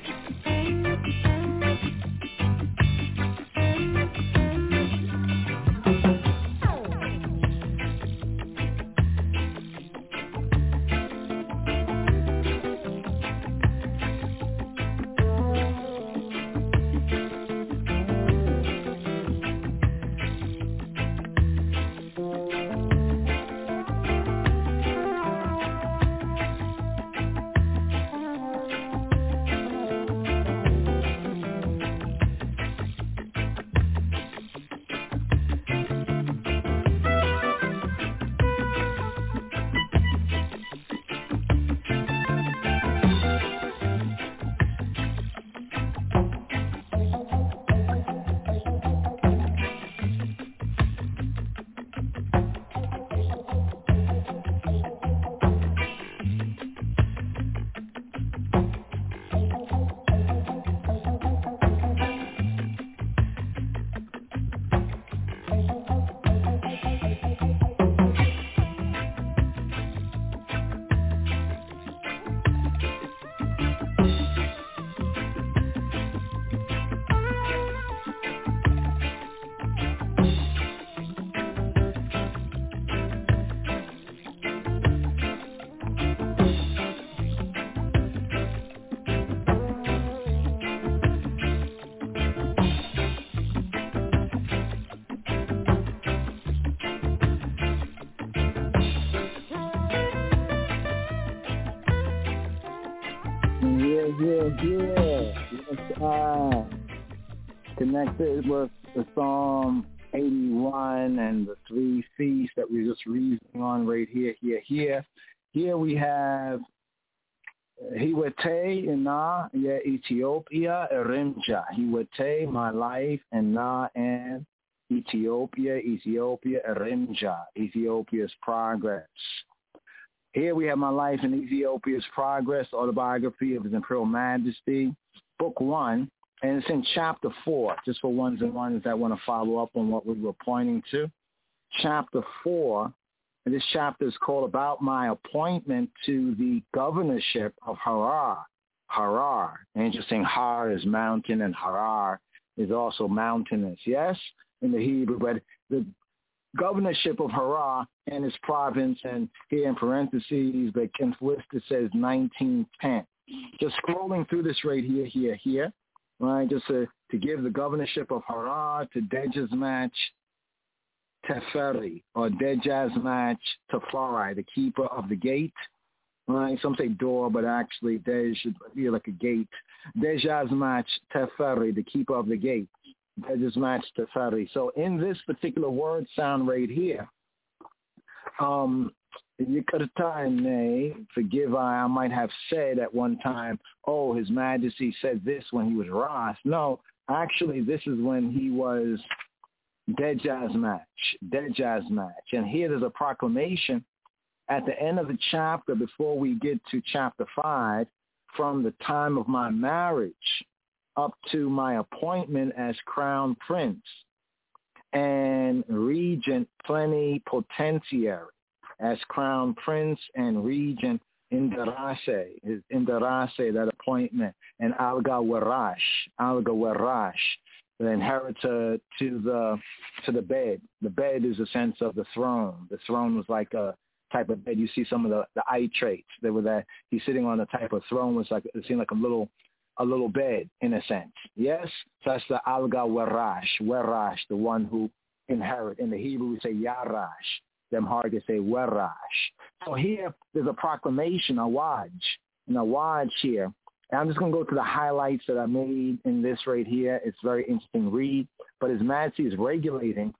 yeah. Yes, uh, connected with the Psalm eighty-one and the three feasts that we're just reading on right here, here, here. Here we have Hiwete Ina, yeah, Ethiopia, Erimja. Hiwete, my life, and Na and Ethiopia, Ethiopia, Erimja, Ethiopia's progress. Here we have my life in Ethiopia's progress, autobiography of His Imperial Majesty, book one, and it's in chapter four, just for ones and ones that want to follow up on what we were pointing to. Chapter four, and this chapter is called About My Appointment to the Governorship of Harar. Harar. Interesting, Har is mountain and Harar is also mountainous, yes, in the Hebrew, but the governorship of Harar and its province, and here in parentheses, but Ken Lister says nineteen ten. Just scrolling through this right here, here, here, right, just to, to give the governorship of Harar to Dejazmach Teferi, or Dejazmach Teferi, the keeper of the gate, right? Some say door, but actually Dej should be like a gate. Dejazmach Teferi, the keeper of the gate. Dejazmach Teferi. So in this particular word sound right here, um, Yikatane, forgive I, I might have said at one time, oh, His Majesty said this when he was Ras. No, actually this is when he was Dejazmach, Dejazmach. And here there's a proclamation at the end of the chapter before we get to chapter five, from the time of my marriage up to my appointment as crown prince and regent plenipotentiary, as crown prince and regent Indarase, his Indarase, that appointment, and Alga Warash, Alga Warash, the inheritor to the to the bed. The bed is a sense of the throne. The throne was like a type of bed. You see some of the, the eye traits. They were that he's sitting on a type of throne, was like it seemed like a little a little bed in a sense. Yes? So that's the Alga Warash, Warash, the one who inherit. In the Hebrew we say Yarash. Them hard to say Warash. So here there's a proclamation, a Awaj, an Awaj here. And I'm just going to go to the highlights that I made in this right here. It's very interesting read. But His Majesty is regulating.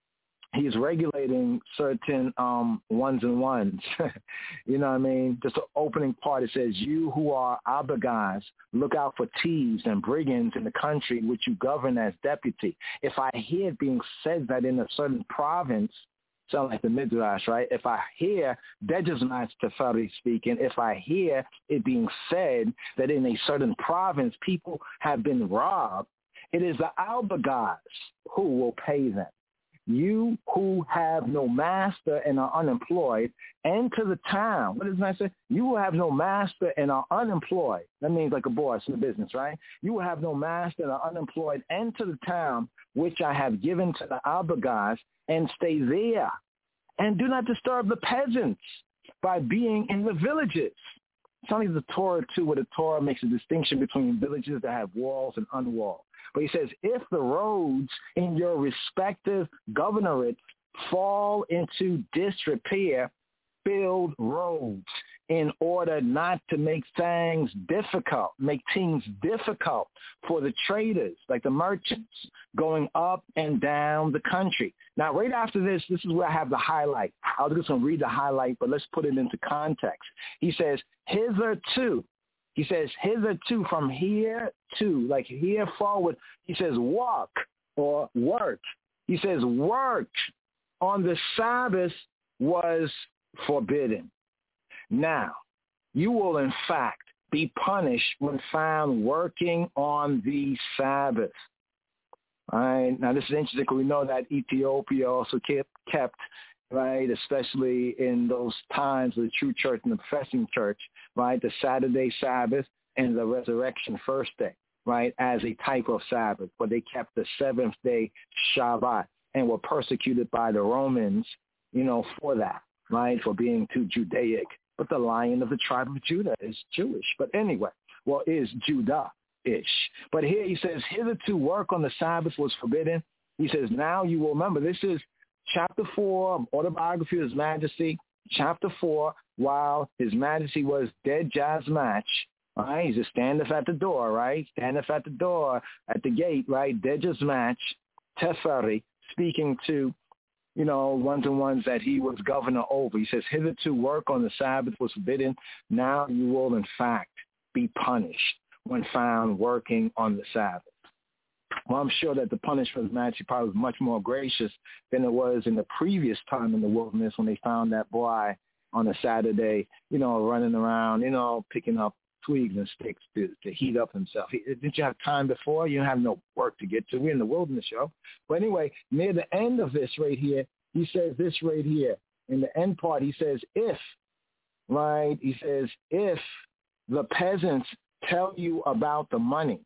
He's regulating certain um, ones and ones. You know what I mean? Just the opening part, it says, you who are Abagas, look out for thieves and brigands in the country which you govern as deputy. If I hear it being said that in a certain province, sound like the Midrash, right? If I hear Dejazmach Teferi speaking, if I hear it being said that in a certain province people have been robbed, it is the Albagas who will pay them. You who have no master and are unemployed, enter the town. What does that say? You will have no master and are unemployed. That means like a boss in the business, right? You will have no master and are unemployed. Enter the town which I have given to the Albagas, and stay there. And do not disturb the peasants by being in the villages. It's only the Torah, too, where the Torah makes a distinction between villages that have walls and unwalled. But he says, if the roads in your respective governorates fall into disrepair, build roads in order not to make things difficult, make things difficult for the traders, like the merchants, going up and down the country. Now, right after this, this is where I have the highlight. I was just going to read the highlight, but let's put it into context. He says, hitherto. He says, hitherto, from here to, like here forward, he says, walk or work. He says, work on the Sabbath was forbidden. Now, you will in fact be punished when found working on the Sabbath. All right. Now, this is interesting because we know that Ethiopia also kept, kept, right, especially in those times of the true church and the professing church, right, the Saturday Sabbath and the resurrection first day, right, as a type of Sabbath. But they kept the seventh day Shabbat and were persecuted by the Romans, you know, for that, right, for being too Judaic. But the Lion of the tribe of Judah is Jewish. But anyway, well, is Judah-ish. But here he says, hitherto work on the Sabbath was forbidden. He says, now you will remember, this is chapter four, autobiography of His Majesty, chapter four, while His Majesty was Dejazmach All right, he just standeth at the door, right? Standeth at the door, at the gate, right? Dejas match, Teferi, speaking to, you know, ones and ones that he was governor over. He says, hitherto work on the Sabbath was forbidden. Now you will, in fact, be punished when found working on the Sabbath. Well, I'm sure that the punishment was actually probably was much more gracious than it was in the previous time in the wilderness when they found that boy on a Saturday, you know, running around, you know, picking up twigs and sticks to, to heat up himself. He, didn't you have time before? You have no work to get to. We're in the wilderness, yo. But anyway, near the end of this right here, he says this right here. In the end part, he says, if, right, he says, if the peasants tell you about the money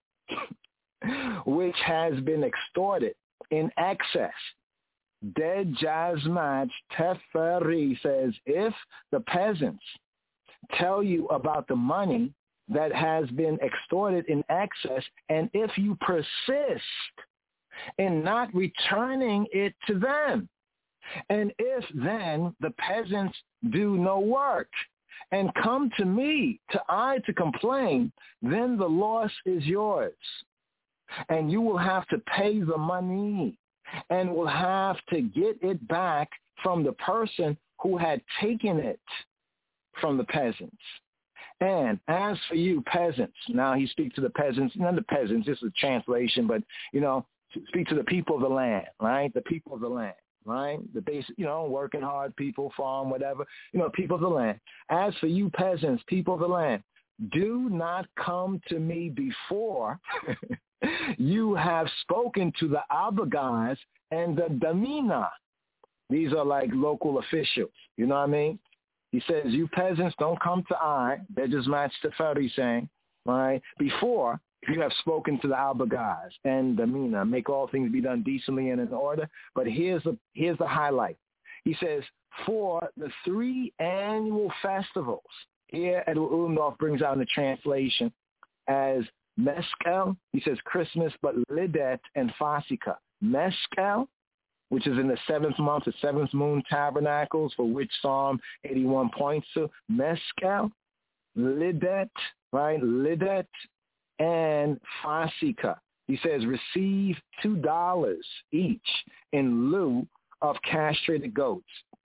which has been extorted in excess, Dead Jazmaj Teferi says, if the peasants tell you about the money that has been extorted in excess, and if you persist in not returning it to them, and if then the peasants do no work and come to me, to I to complain, then the loss is yours. And you will have to pay the money and will have to get it back from the person who had taken it from the peasants. And as for you peasants, now he speaks to the peasants, not the peasants, this is a translation, but, you know, speak to the people of the land, right? The people of the land, right? The basic, you know, working hard people, farm, whatever, you know, people of the land. As for you peasants, people of the land, do not come to me before you have spoken to the Abagaz and the Damina. These are like local officials, you know what I mean? He says, you peasants don't come to I. They just match Teferi saying, right? Before you have spoken to the Abagaz and the Mina, make all things be done decently and in order. But here's the, here's the highlight. He says, for the three annual festivals, here Edward Ulandorf brings out in the translation as Meskel, he says Christmas, but Lidet and Fasika. Meskel, which is in the seventh month, the seventh moon tabernacles, for which Psalm eighty-one points to. Meskel, Lidet, right? Lidet, and Fasika. He says receive two dollars each in lieu of castrated goats.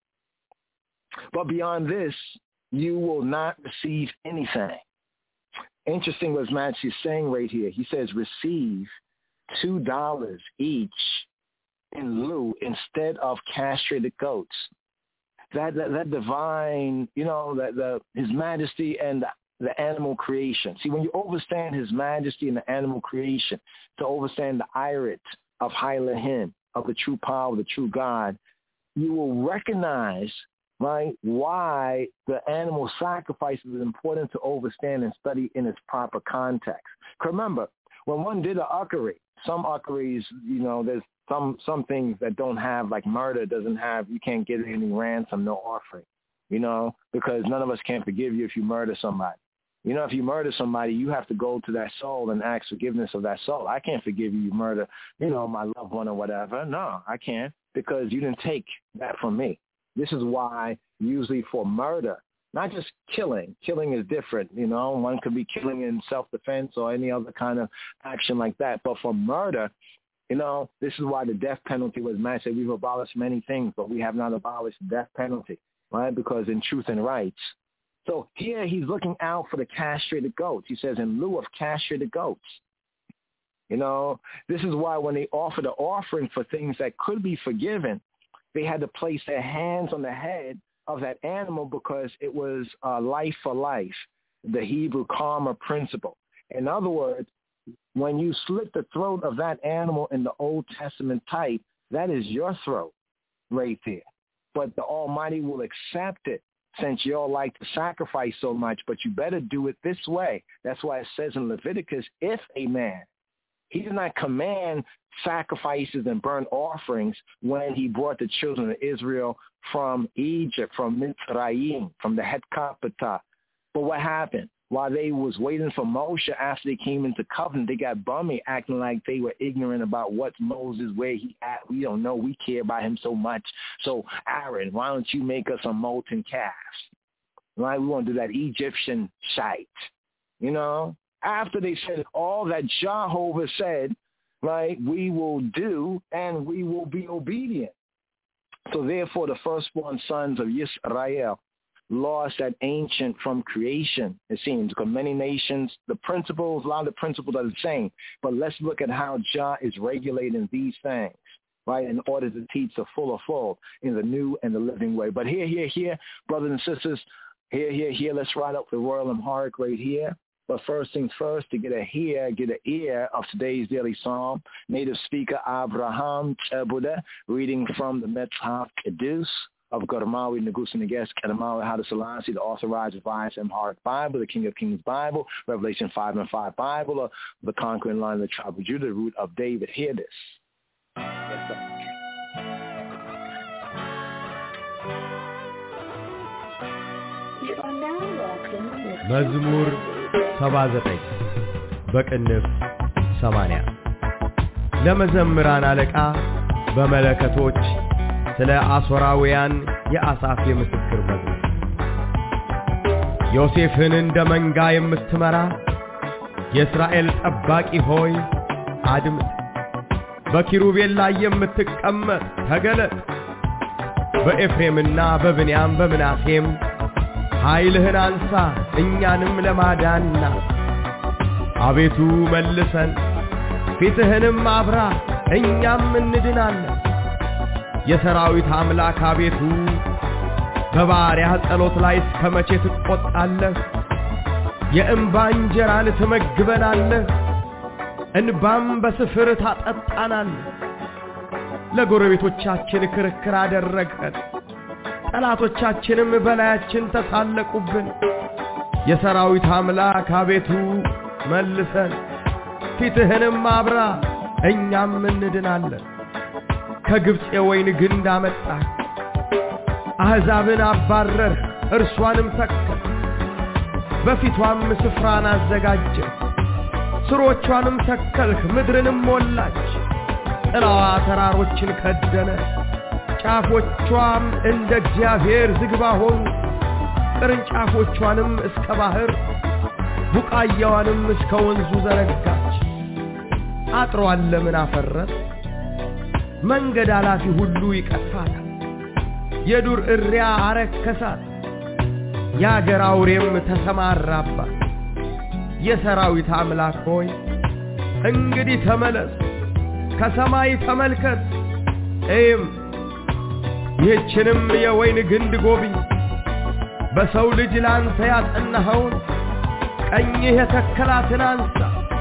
But beyond this, you will not receive anything. Interesting what Match is saying right here. He says receive two dollars each in lieu instead of castrated goats. That that, that divine, you know, that the His Majesty and the, the animal creation. See, when you overstand His Majesty and the animal creation, to overstand the irit of Hailahim, of the true power of the true God, you will recognize, right, why the animal sacrifice is important to overstand and study in its proper context. Remember, when one did an uckery, some uckeries, you know, there's some some things that don't have, like murder doesn't have, you can't get any ransom, no offering, you know, because none of us can forgive you if you murder somebody. You know, if you murder somebody, you have to go to that soul and ask forgiveness of that soul. I can't forgive you, you murder, you know, my loved one or whatever. No, I can't, because you didn't take that from me. This is why usually for murder, not just killing, killing is different, you know, one could be killing in self-defense or any other kind of action like that. But for murder, you know, this is why the death penalty was mentioned. We've abolished many things, but we have not abolished the death penalty, right? Because in truth and rights. So here he's looking out for the castrated goats. He says in lieu of castrated goats. You know, this is why when they offer the offering for things that could be forgiven, they had to place their hands on the head of that animal because it was uh, life for life, the Hebrew karma principle. In other words, when you slit the throat of that animal in the Old Testament type, that is your throat right there. But the Almighty will accept it since you all like to sacrifice so much, but you better do it this way. That's why it says in Leviticus, if a man, he did not command sacrifices and burnt offerings when he brought the children of Israel from Egypt, from Mitzrayim, from the Het Kapata. But what happened? While they was waiting for Moshe after they came into covenant, they got bummy acting like they were ignorant about what Moses, where he at. We don't know. We care about him so much. So, Aaron, why don't you make us a molten calf? Right? We want to do that Egyptian shite. you know, after they said all that Jehovah said, right, we will do and we will be obedient. So therefore, the firstborn sons of Yisrael lost that ancient from creation, it seems, because many nations, the principles, a lot of the principles are the same. But let's look at how Jah is regulating these things, right, in order to teach the fuller full in the new and the living way. But here, here, here, brothers and sisters, here, here, here, let's write up the Royal Amharic right here. But first things first, to get a hear, get an ear of today's daily psalm, native speaker Abraham Chebuda, reading from the Metzhaf Kedus of Garmawi Negus Neges Kedamawi Haile Selassie, the authorized revised Amharic Bible, the King of Kings Bible, Revelation five and five Bible, or the conquering line of the tribe of Judah, the root of David. Hear this. Yes, sir. መዝሙር ሰባ ዘጠኝ በቅንፍ ሰማንያ ለመዘምራን አለቃ በመለከቶች ስለ አሦራውያን የአሳፍ የምስክር መዝሙር። ዮሴፍን እንደ መንጋ የምትመራ የእስራኤል ጠባቂ ሆይ አድምጥ። በኪሩቤል ላይ የምትቀመጥ ተገለጥ። በኤፍሬምና በብንያም በምናሴም ኃይልህን አንሳ እኛንም ለማዳንና አቤቱ መልሰን ፊትህንም አብራ እኛም እንድናለን። የሰራዊት አምላክ አቤቱ በባሪያህ ጸሎት ላይ እስከመቼ ትቆጣለህ? የእንባ እንጀራን ትመግበናለህ፣ እንባም በስፍር ታጠጣናለህ። ለጎረቤቶቻችን ክርክር አደረግን፣ ጠላቶቻችንም በላያችን ተሳለቁብን። የሰራዊት አምላክ አቤቱ መልሰን ፊትህንም አብራ እኛም እንድናለን። ከግብጽ የወይን ግንድ አመጣህ፣ አሕዛብን አባረርህ፣ እርሷንም ተከል። በፊቷም ስፍራን አዘጋጀህ፣ ስሮቿንም ተከልህ፣ ምድርንም ሞላች። ጥላዋ ተራሮችን ከደነ፣ ጫፎቿም እንደ እግዚአብሔር ዝግባ ሆኑ። ቅርንጫፎቿንም እስከ ባህር፣ ቡቃያዋንም እስከ ወንዙ ዘረጋች። አጥሯን ለምን አፈረስ? መንገድ አላፊ ሁሉ ይቀፋታል። የዱር እሪያ አረከሳት፣ የአገር አውሬም ተሰማራባት። የሰራዊት አምላክ ሆይ እንግዲህ ተመለስ፣ ከሰማይ ተመልከት፣ እይም ይህችንም የወይን ግንድ ጎብኝ። በሰው ልጅ ላንተ ያጸናኸውን ቀኝህ የተከላትን አንሳ።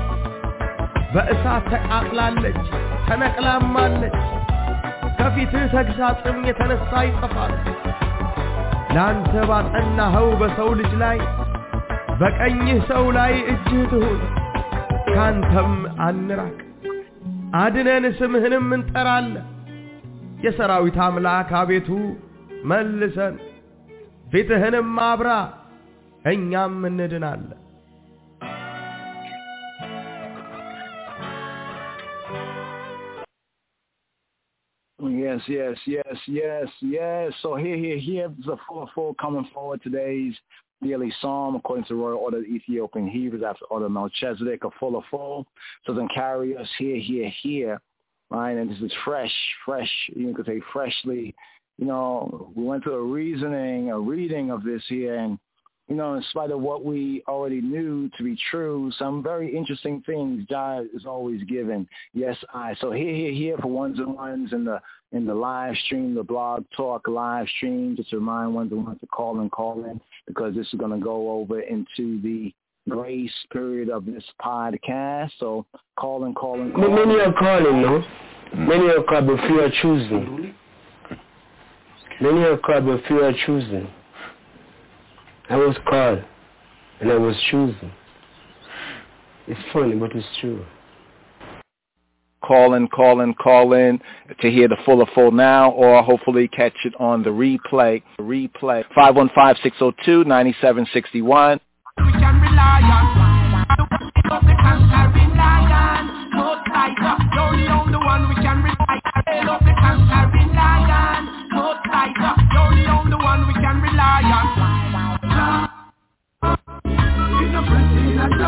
በእሳት ተቃጥላለች ተነቅላማለች፣ ከፊትህ ተግሳጽም የተነሳ ይጠፋል። ላንተ ባጸናኸው በሰው ልጅ ላይ በቀኝህ ሰው ላይ እጅህ ትሁን፣ ካንተም አንራቅ። አድነን ስምህንም እንጠራለን። የሰራዊት አምላክ አቤቱ መልሰን ፊትህንም አብራ እኛም እንድናለን። Yes, yes, yes, yes, yes. So here, here, here, the full, full coming forward today's daily psalm according to the royal order of the Ethiopian Hebrews after order of Melchizedek, a full of full. So then carry us here, here, here, right? And this is fresh, fresh. You could say freshly. You know, we went through a reasoning, a reading of this here, and you know, in spite of what we already knew to be true, some very interesting things God is always given. Yes, I. So here, here, here for ones and ones in the in the live stream, the blog talk live stream, just to remind ones and ones to call and call in, because this is going to go over into the grace period of this podcast. So call and call and call. Many are calling, no? Many are calling, but few are choosing. Many are called, but few are choosing. I was called, and I was chosen. It's funny, but it's true. Call in, call in, call in to hear the full of full now, or hopefully catch it on the replay. Replay. five one five, six oh two, nine seven six one. We can rely on the conquering lion. Most like the only on the one we can rely on. Love the conquering lion. Most like the only on the one we can rely on. In the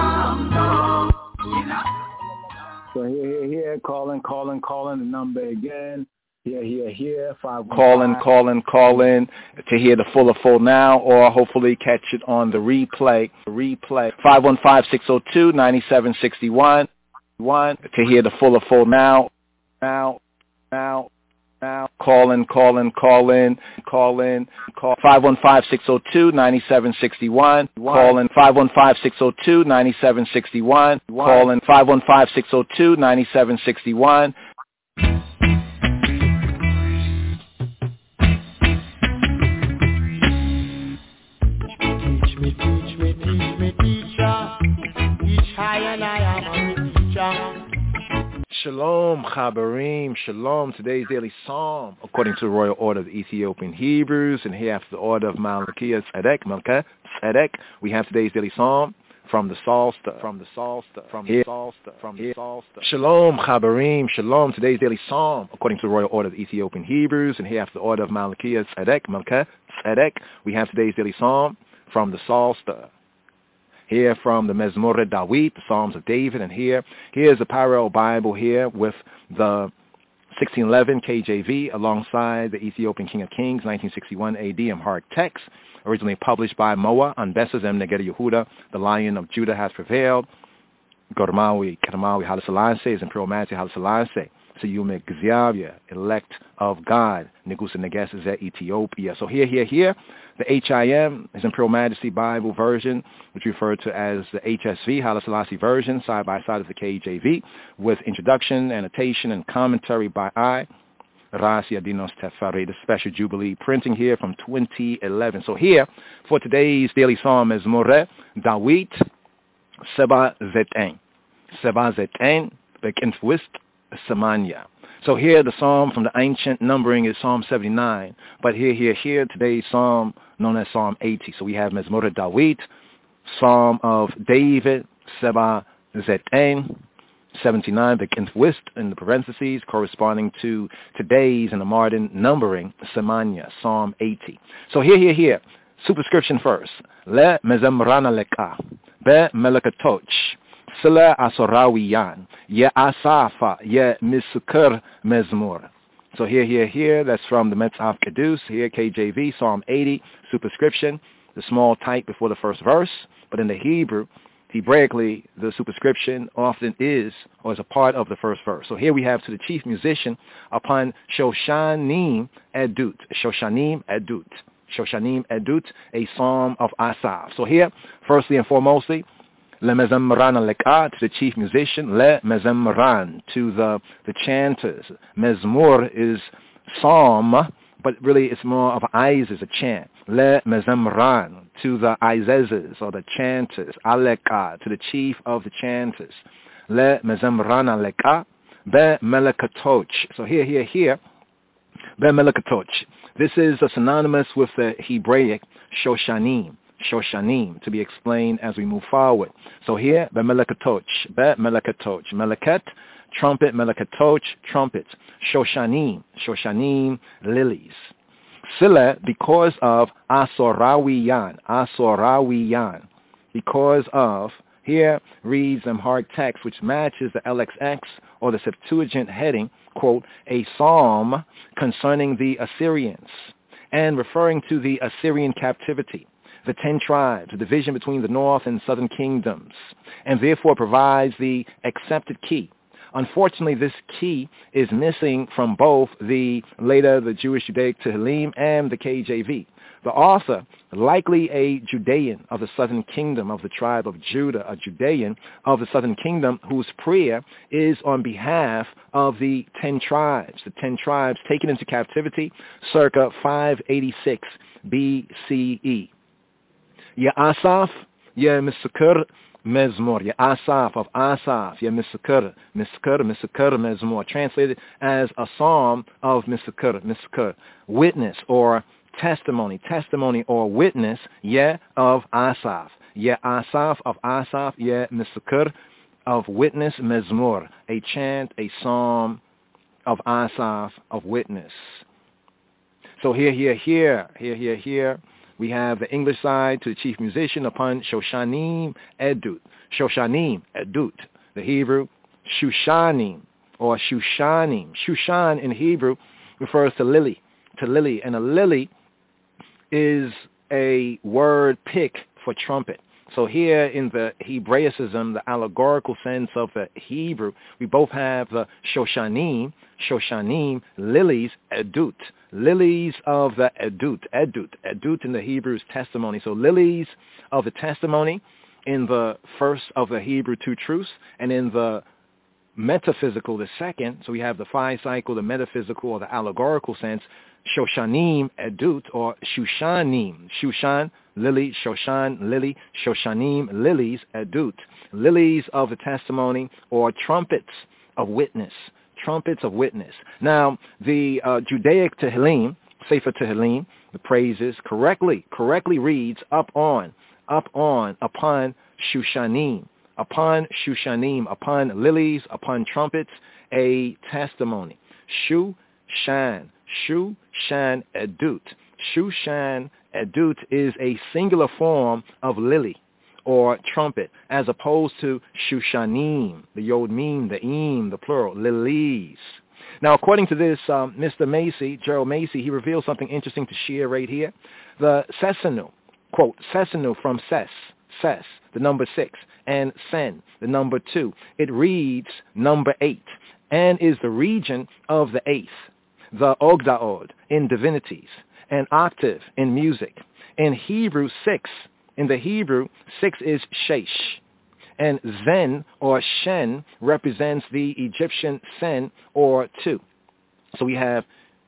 call in the number again. Here, here, here. Five, call in, call in, call in to hear the full of full now, or hopefully catch it on the replay. Replay. five one five, six oh two, nine seven six one. One to hear the full of full now. Now, now, now. Call in, call in, call in, call in. Call five one five, six oh two, nine seven six one. Call in five one five, six oh two, nine seven six one. Call in five one five, six oh two, nine seven six one. Teach me, teach me, teacher. Teach high and I am a teacher. Shalom, Chabarim, Shalom. Today's daily psalm, according to the royal order of the Ethiopian Hebrews, and here after the order of Malachiah Tzedek, Malka Tzedek, we have today's daily psalm from the Psalter, from the Psalter, from the Psalter, from the Psalter. Shalom, Chabarim, Shalom. Today's daily psalm, according to the royal order of the Ethiopian Hebrews, and here after the order of Malachiah Tzedek, Malka Tzedek, we have today's daily psalm from the Psalter. Here from the Mezmor Dawit, the Psalms of David, and here, here's a parallel Bible here with the sixteen eleven K J V alongside the Ethiopian King of Kings, nineteen sixty-one A D Amharic text, originally published by Moa on Besazem Neged Yehuda, the Lion of Judah has prevailed. Gormawi, Kermawi, Haile Selassie, is Imperial Majesty Haile Selassie. Seyume Gziavia, elect of God, Negusa Neges is at Ethiopia. So here, here, here, the H I M is Imperial Majesty Bible version, which referred to as the H S V, Haile Selassie version, side by side of the K J V, with introduction, annotation, and commentary by I, Rasi Adinos Tefari, the Special Jubilee printing here from twenty eleven. So here, for today's daily psalm is More Dawit Seba Zetain. Seba Zetain, Bekenfwist Samanya. So here the psalm from the ancient numbering is Psalm seventy-nine, but here, here, here, today's psalm known as Psalm eighty. So we have Mezmor Dawit, Psalm of David, Seba Zetain, seventy-nine, the Kintwist in the parentheses, corresponding to today's in the modern numbering, Samanya, Psalm eighty. So here, here, here, superscription first. Le Mezemrana Leka, Be Melekatoch, Sila Asorawiyan, Ye Asafa, Ye Misukar Mezmur. So here, here, here, that's from the Metzaf Kedus, here K J V, Psalm eighty, superscription, the small type before the first verse, but in the Hebrew, Hebraically, the superscription often is or is a part of the first verse. So here we have to the chief musician upon Shoshanim Edut, Shoshanim Edut, Shoshanim Edut, a psalm of Asaph. So here, firstly and foremostly, Le Mezemran Leka, to the chief musician, Le Mezemran, to the, the chanters. Mezmur is psalm, but really it's more of eyes as a chant. Le Mezemran, to the Aizezes, or the chanters. Aleka, to the chief of the chanters. Le Mezemran Aleka, Be Melekatoch. So here, here, here, Be Melekatoch. This is a synonymous with the Hebraic Shoshanim. Shoshanim, to be explained as we move forward. So here, Be Melekatoch, Be Melekatoch, Meleket, trumpet, Melekatoch, trumpet, Shoshanim, Shoshanim, lilies. Sile, because of Asorawiyan, Asorawiyan, because of, here reads Amharic text which matches the L X X or the Septuagint heading, quote, a psalm concerning the Assyrians and referring to the Assyrian captivity, the ten tribes, the division between the north and southern kingdoms, and therefore provides the accepted key. Unfortunately, this key is missing from both the later the Jewish Judaic Tehillim and the K J V. The author, likely a Judean of the southern kingdom of the tribe of Judah, a Judean of the southern kingdom whose prayer is on behalf of the ten tribes, the ten tribes taken into captivity circa five eighty-six B C E. Ye Asaph, Ye Misukar Mezmor, Ye Asaph of Asaph, Ye Misukar, Misukar, Misukar Mezmor, translated as a psalm of Misukar, Misukar, witness or testimony, testimony or witness, Ye of Asaph, Ye Asaph of Asaph, Ye Misukar of witness, Mezmor, a chant, a psalm of Asaph, of witness. So here, here, here, here, here, here, we have the English side to the chief musician upon Shoshanim Edut. Shoshanim Edut. The Hebrew, Shushanim. or Shushanim. Shushan in Hebrew refers to lily, to lily, and a lily is a word pick for trumpet. So here in the Hebraicism, the allegorical sense of the Hebrew, we both have the Shoshanim, Shoshanim, lilies, edut, lilies of the edut, edut, edut in the Hebrew's testimony. So lilies of the testimony in the first of the Hebrew two truths, and in the metaphysical, the second. So we have the phi cycle, the metaphysical or the allegorical sense, Shoshanim, edut, or Shushanim, Shushan, lily, Shoshan, lily, Shoshanim, lilies, edut, lilies of the testimony, or trumpets of witness, trumpets of witness. Now, the uh, Judaic Tehillim, Sefer Tehillim, the praises, correctly, correctly reads up on, up on, upon Shushanim, upon Shushanim, upon lilies, upon trumpets, a testimony. Shushan, Shushan edut. Shushan edut is a singular form of lily or trumpet, as opposed to Shushanim, the Yod Mim, the Im, the plural, lilies. Now, according to this, um, Mister Macy, Gerald Macy, he reveals something interesting to share right here. The Sesanu, quote, Sesanu from Ses, Ses, the number six, and Sen, the number two. It reads number eight, and is the region of the eighth, the Ogdaod in divinities, an octave in music. In Hebrew, six. In the Hebrew, six is Shesh. And Zen or Shen represents the Egyptian Sen or two. So we have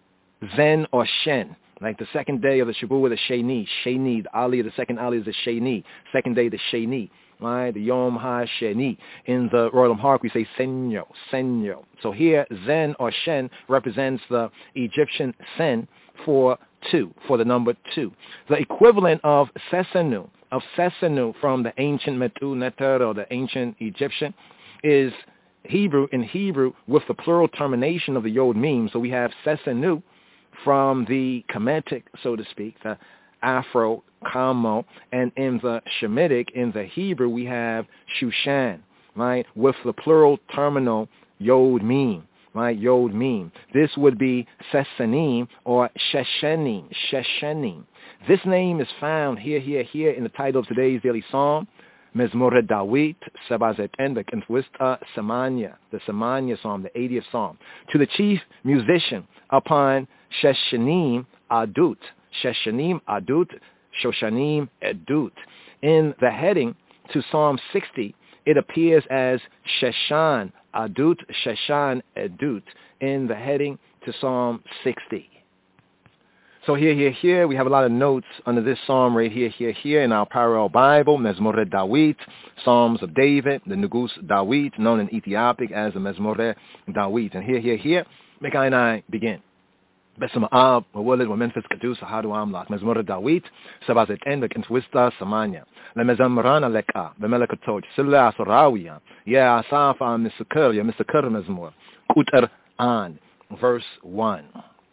Zen or Shen, like the second day of the Shabuah, the Sheni. Sheni, the Ali, the second Ali is the Sheni. Second day, the Sheni. Right, the Yom HaSheni. In the Royal Amharic, we say Senyo, Senyo. So here, Zen or Shen represents the Egyptian Sen for two, for the number two. The equivalent of Sesanu, of Sesanu from the ancient Metu Neter or the ancient Egyptian is Hebrew, in Hebrew, with the plural termination of the Yod Mim. So we have Sesanu from the Kemetic, so to speak, the Afro, Kamo, and in the Shemitic, in the Hebrew, we have Shushan, right, with the plural terminal Yod Mim, right, Yod Mim. This would be Sesanim or Sheshenim, Sheshenim. This name is found here, here, here in the title of today's daily psalm, Mezmore Dawit, Sebazet Endek, and Twista Samanya, the Samanya psalm, the eightieth psalm. To the chief musician upon Sheshanim Adut, Sheshanim Adut, Shoshanim Edut. In the heading to Psalm sixty, it appears as Sheshan Adut, Sheshan Edut, in the heading to Psalm sixty. So here, here, here, we have a lot of notes under this psalm right here, here, here in our parallel Bible, Mezmore Dawit, Psalms of David, the Nugus Dawit, known in Ethiopic as the Mezmore Dawit. And here, here, here, Micah and I begin. Besem Ab, Wawalid, Wamenfis Kadus, Ahadu Amlat, Mezmore Dawit, Sabazet Endek, and Twista Samanya, Lemezamrana Leka, Bemelekatoj, Silla Asarawiya, Ya Asaf Am Misakir, Ya Misakir Mezmor, Kuter An, verse one.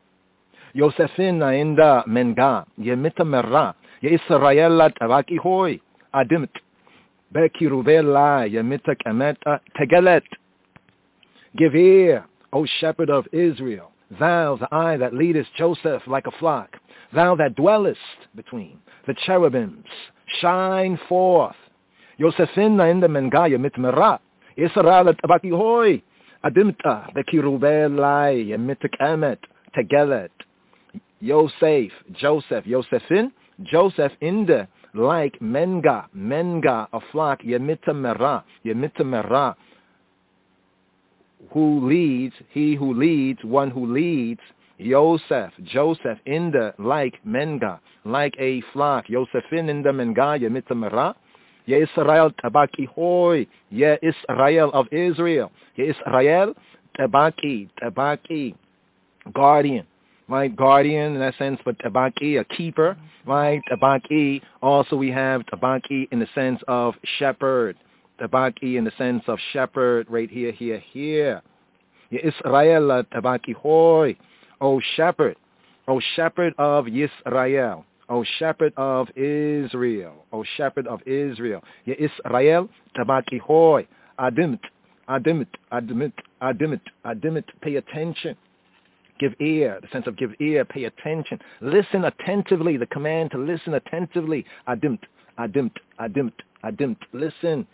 Yosefin Nainda Menga, Yemita Merra, Ye Israel Tabaki Hoy, Adimt, Beki Rubela, Yemita Kameta, Tegelet. Give ear, O shepherd of Israel, thou the eye that leadest Joseph like a flock, thou that dwellest between the cherubims, shine forth. Yosefin Nainda Menga, Yemita Merra, Israel Tabaki Hoy, Adimta, Beki Rubela, Yemita Kamet, Tegelet. Yosef, Joseph, Yosefin, Joseph in the like Menga, Menga, a flock, Yemita Merah, Yemita Merah, who leads, he who leads, one who leads, Yosef, Joseph in the like Menga, like a flock, Yosefin in the Menga, Yemita Merah, Ye Israel Tabaki Hoy, Ye Israel of Israel, Ye Israel Tabaki, Tabaki, guardian. Right, guardian in that sense, but tabaki, a keeper, right? Tabaki, also we have tabaki in the sense of shepherd. Tabaki in the sense of shepherd, right here, here, here. Yisrael tabaki hoy, O shepherd, O shepherd of Yisrael, O shepherd of Israel, O shepherd of Israel. Yisrael tabaki hoy, adimt, Adimit, adimit, adimit, adimit, pay attention. Give ear, the sense of give ear, pay attention. Listen attentively, the command to listen attentively. Adimt, adimt, adimt, adimt. Listen.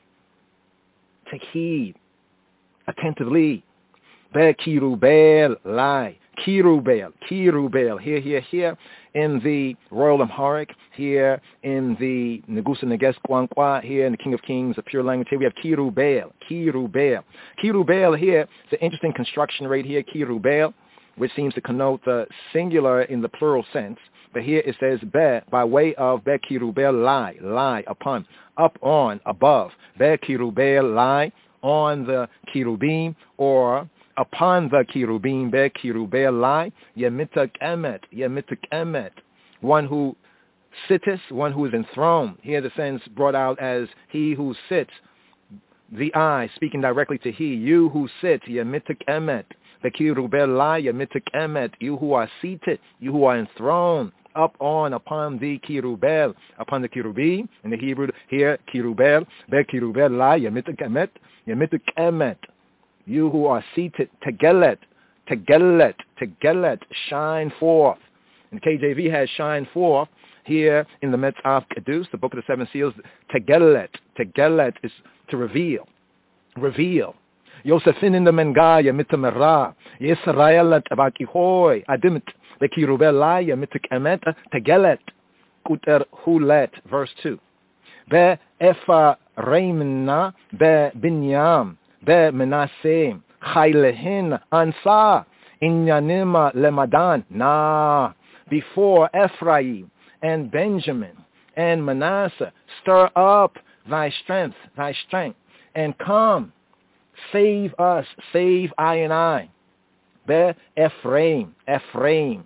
Take heed. Attentively. Be kirubel, lie. Kirubel, Kirubel, here, here, here in the Royal Amharic, here in the Negusa Neges Kwankwa, here in the King of Kings, the pure language. Here we have Kirubel, Kirubel. Kirubel here, it's an interesting construction right here, Kirubel, which seems to connote the singular in the plural sense. But here it says be, by way of be Kirubel, lie, lie, upon, up on, above. Be Kirubel, lie, on the Kirubim, or upon the Kirubim, be Kirubel lie, Yemitak Emet, Yemitak Emet, one who sitteth, one who is enthroned. Here the sense brought out as he who sits, the I, speaking directly to he, you who sit, Yemitak Emet, the Kirubel lie, Yemitak Emet, you who are seated, you who are enthroned, up on, upon the Kirubel, upon the Kirubim, in the Hebrew, here, Kirubel, be Kirubel lie, Yemitak Emet, Yemitak Emet, you who are seated, Tegelet, Tegelet, Tegelet, shine forth. And K J V has shine forth. Here in the Metzaf Kedus, the Book of the Seven Seals, Tegelet, Tegelet is to reveal, reveal. Yosefin in the Mengaya, Mitamera, Yisraelet, Abakihoy, Adimit, the Kirubelaya, Mitik Emet, Tegelet, Kuter Hulet, verse two. Be Efa Reimna, Be Binyam, Be Menaseh, Chaylehin, Ansa, Inyanima Lemadan, Na, before Ephraim and Benjamin and Manasseh, stir up thy strength, thy strength, and come, save us, save I and I. Be Ephraim, Ephraim,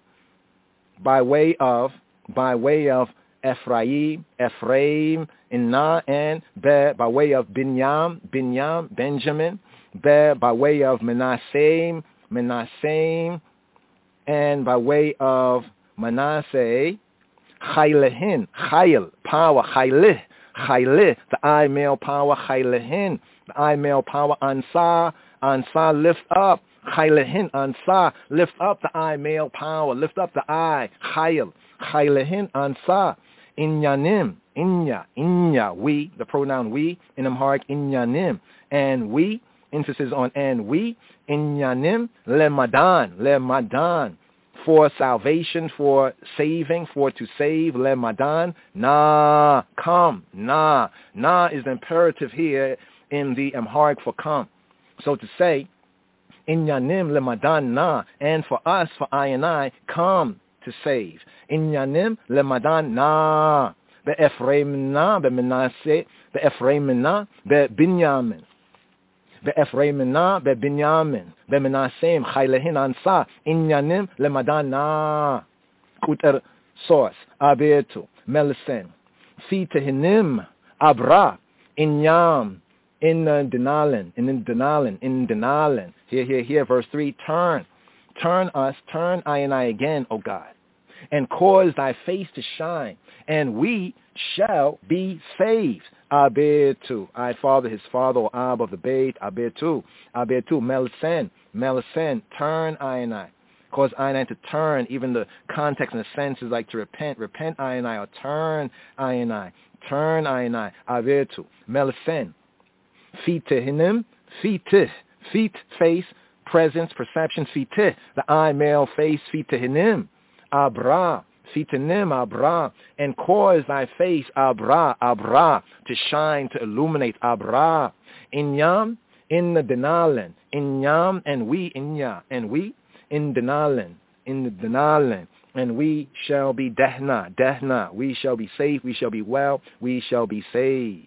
by way of, by way of Ephraim, Ephraim, Inna, and Be, by way of Binyam, Binyam, Benjamin, Be, by way of Manasseh, Manasseh, and by way of Manasseh, Chaylehin, Chayil, power, Chayleh, Chayleh, the I male power, Chaylehin, the I male power, Ansa, Ansa, lift up, Chaylehin, Ansa, lift up the I male power, lift up the I, Chayil, Chaylehin, Ansa, Inyanim, Inya, Inya, we, the pronoun we, in Amharic, Inyanim, and we, emphasis on and we, Inyanim, Lemadan, Lemadan, for salvation, for saving, for to save, Lemadan, na, come, na, na is the imperative here in the Amharic for come. So to say, Inyanim, Lemadan, na, and for us, for I and I, come to save. Inyanim lemadan na, be Ephraim na, be Manasseh, be Ephraim na, be Binyamin, be Ephraim na, be Binyamin, be Manasseh, Chaylehin ansa, Inyanim lemadan na, kuter source, abetu, melisen, fitehinim, abra, inyam, in denalen, in denalen, in denalen. Here, here, here, verse three, turn. Turn us, turn I and I again, O God, and cause thy face to shine, and we shall be saved. Abetu, I father, his father, or Ab of the Beit, Abetu, Abetu, Melisen, Melisen, turn I and I. Cause I and I to turn, even the context and the sense is like to repent, repent I and I, or turn I and I, turn I and I, Abetu, Melisen, Fitehinim, Fitih, feet, face, presence, perception, fitih, the I, male, face, fitehinim, abra, fitehinim, abra, and cause thy face, abra, abra, to shine, to illuminate, abra, inyam, in the denalen, inyam, and we, inya, and we, in denalen, in the denalen, and we shall be dehna, dehna, we shall be safe, we shall be well, we shall be saved.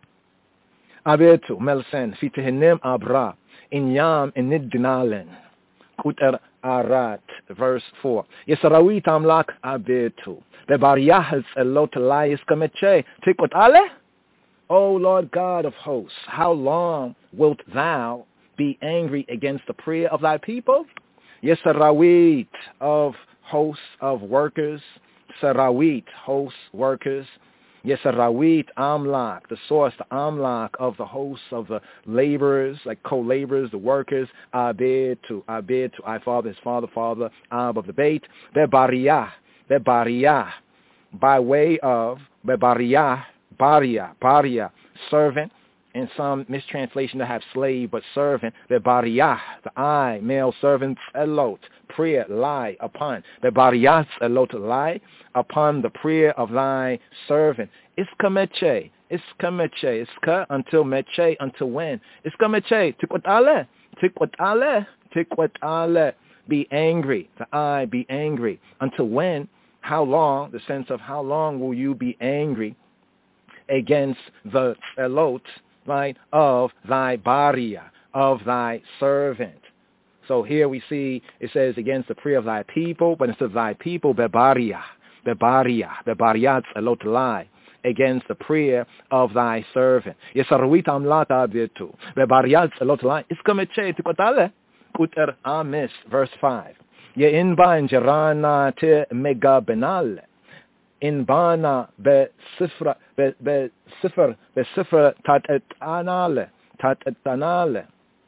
Abetu, melsen, fitehinim, abra, Inyam enid dinalen, kuter arat, verse four. Yisrawi tamlak abetu, bebar yahaz elot layis kameche, tikot ale? O Lord God of hosts, how long wilt thou be angry against the prayer of thy people? Yisrawit of hosts of workers, Sarawit, hosts, workers, Yesarawit Amlak, the source, the Amlak of the hosts of the laborers, like co-laborers, the workers, Abid to Abid to I father, his father, father, Ab of the Beit, Bebariyah, Bebariyah, by way of Bebariyah, Baria, Baria, servant. In some mistranslation, to have slave, but servant. Bebariyah, the I, male servant, elot, prayer, lie upon. Bebariyah, elot, lie upon the prayer of thy servant. Iska meche, iska meche, iska until meche, until when? Iska meche, tikwatale, tikwatale, tikwatale. Be angry, the I, be angry. Until when? How long? The sense of how long will you be angry against the elot, right, of thy baria, of thy servant. So here we see it says against the prayer of thy people, but instead of thy people, bebaria, bebaria, bebariyat elot lie, against the prayer of thy servant. Yesarwit amlata abitu, bebariyat elot lie. Iskameche tikotale, kuter amis, verse five. Ye inba injerana te mega benale. Inbana be sifra be be sifr be sifr tat et anale tat et anale.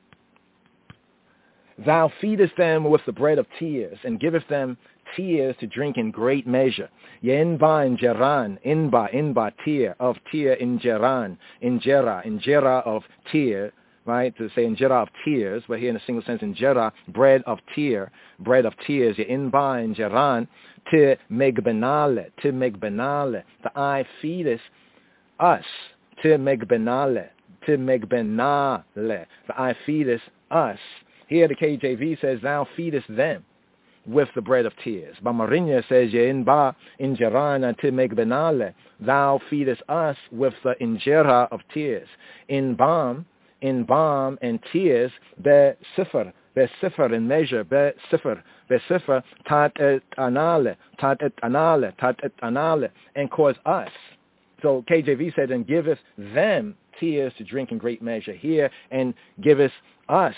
Thou feedest them with the bread of tears, and givest them tears to drink in great measure. Yenba in Jeran, inba inba tear of tear in Jeran, injera injera of tear. Right, to say injera of tears, but here in a single sentence, injera, bread of tear, bread of tears, inba in Jeran, te megbenale, te megbenale, the I feedeth us, te megbenale, te megbenale, the I feedeth us. Here the K J V says, thou feedest them with the bread of tears. Bamarinya says, inba in Jeran, te megbenale, thou feedest us with the injera of tears. In balm, in balm and tears, be sifr, be sifr in measure, be sifr, be sifr, tat et anale, tat et anale, tat et anale, and cause us. So K J V said, and giveth them tears to drink in great measure. Here, and giveth us,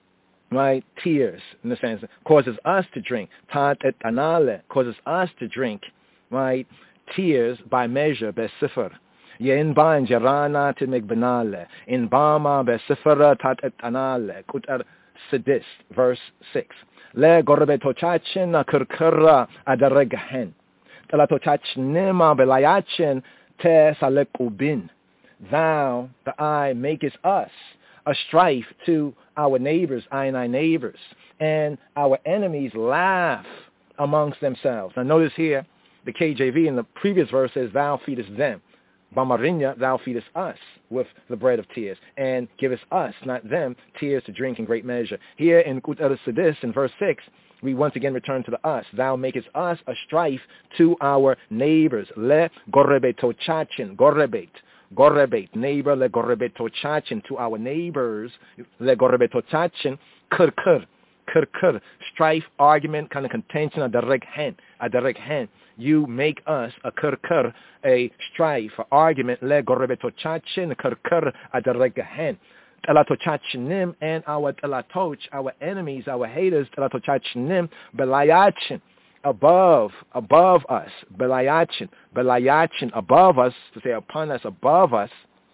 right, tears, in the sense, causes us to drink, tat et anale, causes us to drink, right, tears by measure, be sifr. In ba injerana te megbenale, in bama besifera tat et anale, kutar sedis, verse six. Le gorbe tochachin kurkura adaregahen. Tela tochachnima belayachin te salekubin. Thou, the I, makest us a strife to our neighbors, I and I neighbors, and our enemies laugh amongst themselves. Now notice here, the K J V in the previous verse says, thou feedest them. Bamarinya, thou feedest us with the bread of tears, and givest us, not them, tears to drink in great measure. Here in Kutar Sidis, in verse six, we once again return to the us. Thou makest us a strife to our neighbors. Le gorebe tochachin, gorebet, gorebet, neighbor, le gorebe tochachin, to our neighbors, le gorebe tochachin, kur kur, kur kur, strife, argument, kind of contention, a direct hand, a direct hand. You make us a kur-kur, a strife, a argument, le gorrebetochachin, kur-kur, a direct-hand. Telatochachinim, and our telatoch, our enemies, our haters, telatochachinim, belayachin, above, above us, belayachin, belayachin, above us, to say upon us, above us,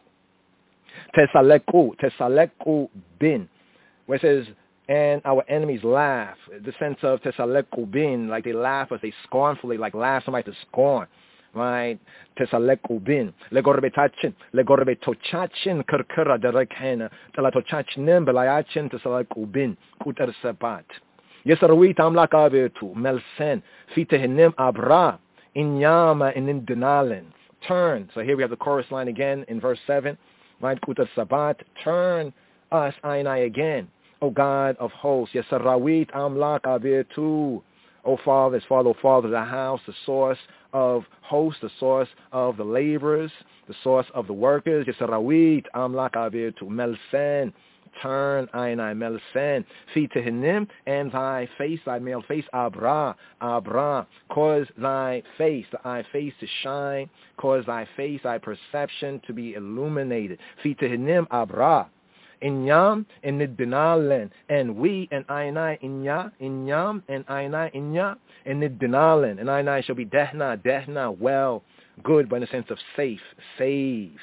tesaleku, tesaleku bin, where it says, and our enemies laugh. The sense of tesaleku bin, like they laugh as they scornfully, like laugh somebody to scorn. Right? Tesaleku bin. Legorbetachin. Legorbetocachin kurkura derekhena. Telatochachnim belayachin tesaleku bin. Kuter sabat. Yesarwit amlak avetu. Melsen. Fitehenim abra. Inyama inindinalen. Turn. So here we have the chorus line again in verse seven. Right? Kuter sabat. Turn us, I and I again. O God of hosts, Yesarawit Amlak Abitu, O Father, as Father, O Father, the house, the source of hosts, the source of the laborers, the source of the workers, Yesarawit Amlak Abitu, Melsen, turn, I and I, Melsen, feed to him, and thy face, thy male face, Abra, Abra, cause thy face, the eye face to shine, cause thy face, thy perception to be illuminated, feed to him, Abra. Inyam and Nidbinalen, and we and I and I inya, Inyam and I and I inya, and Nidbinalen, and I and I shall be dehna, dehna, well, good, but in the sense of safe, saved.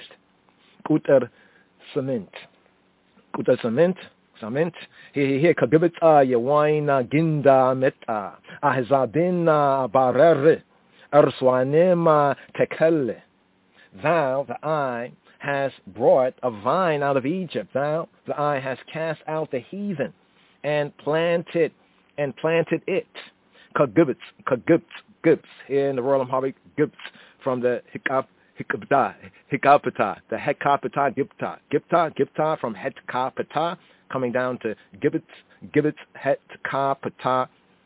Kuter cement. Kuter cement. Cement. Here, here, here. Kagibita yawaina ginda meta. Ahzabina barer. Erswanema tekelle. Thou, the eye, has brought a vine out of Egypt. Thou, the eye, has cast out the heathen and planted and planted it. Kagibits, kagibts, gibs. Here in the Royal Amharic, gibs from the hikap, hikapta, hikapata, the hekapata, gipta, gipta, gipta from hetkapata, coming down to gibbets, gibbets, hetkapata,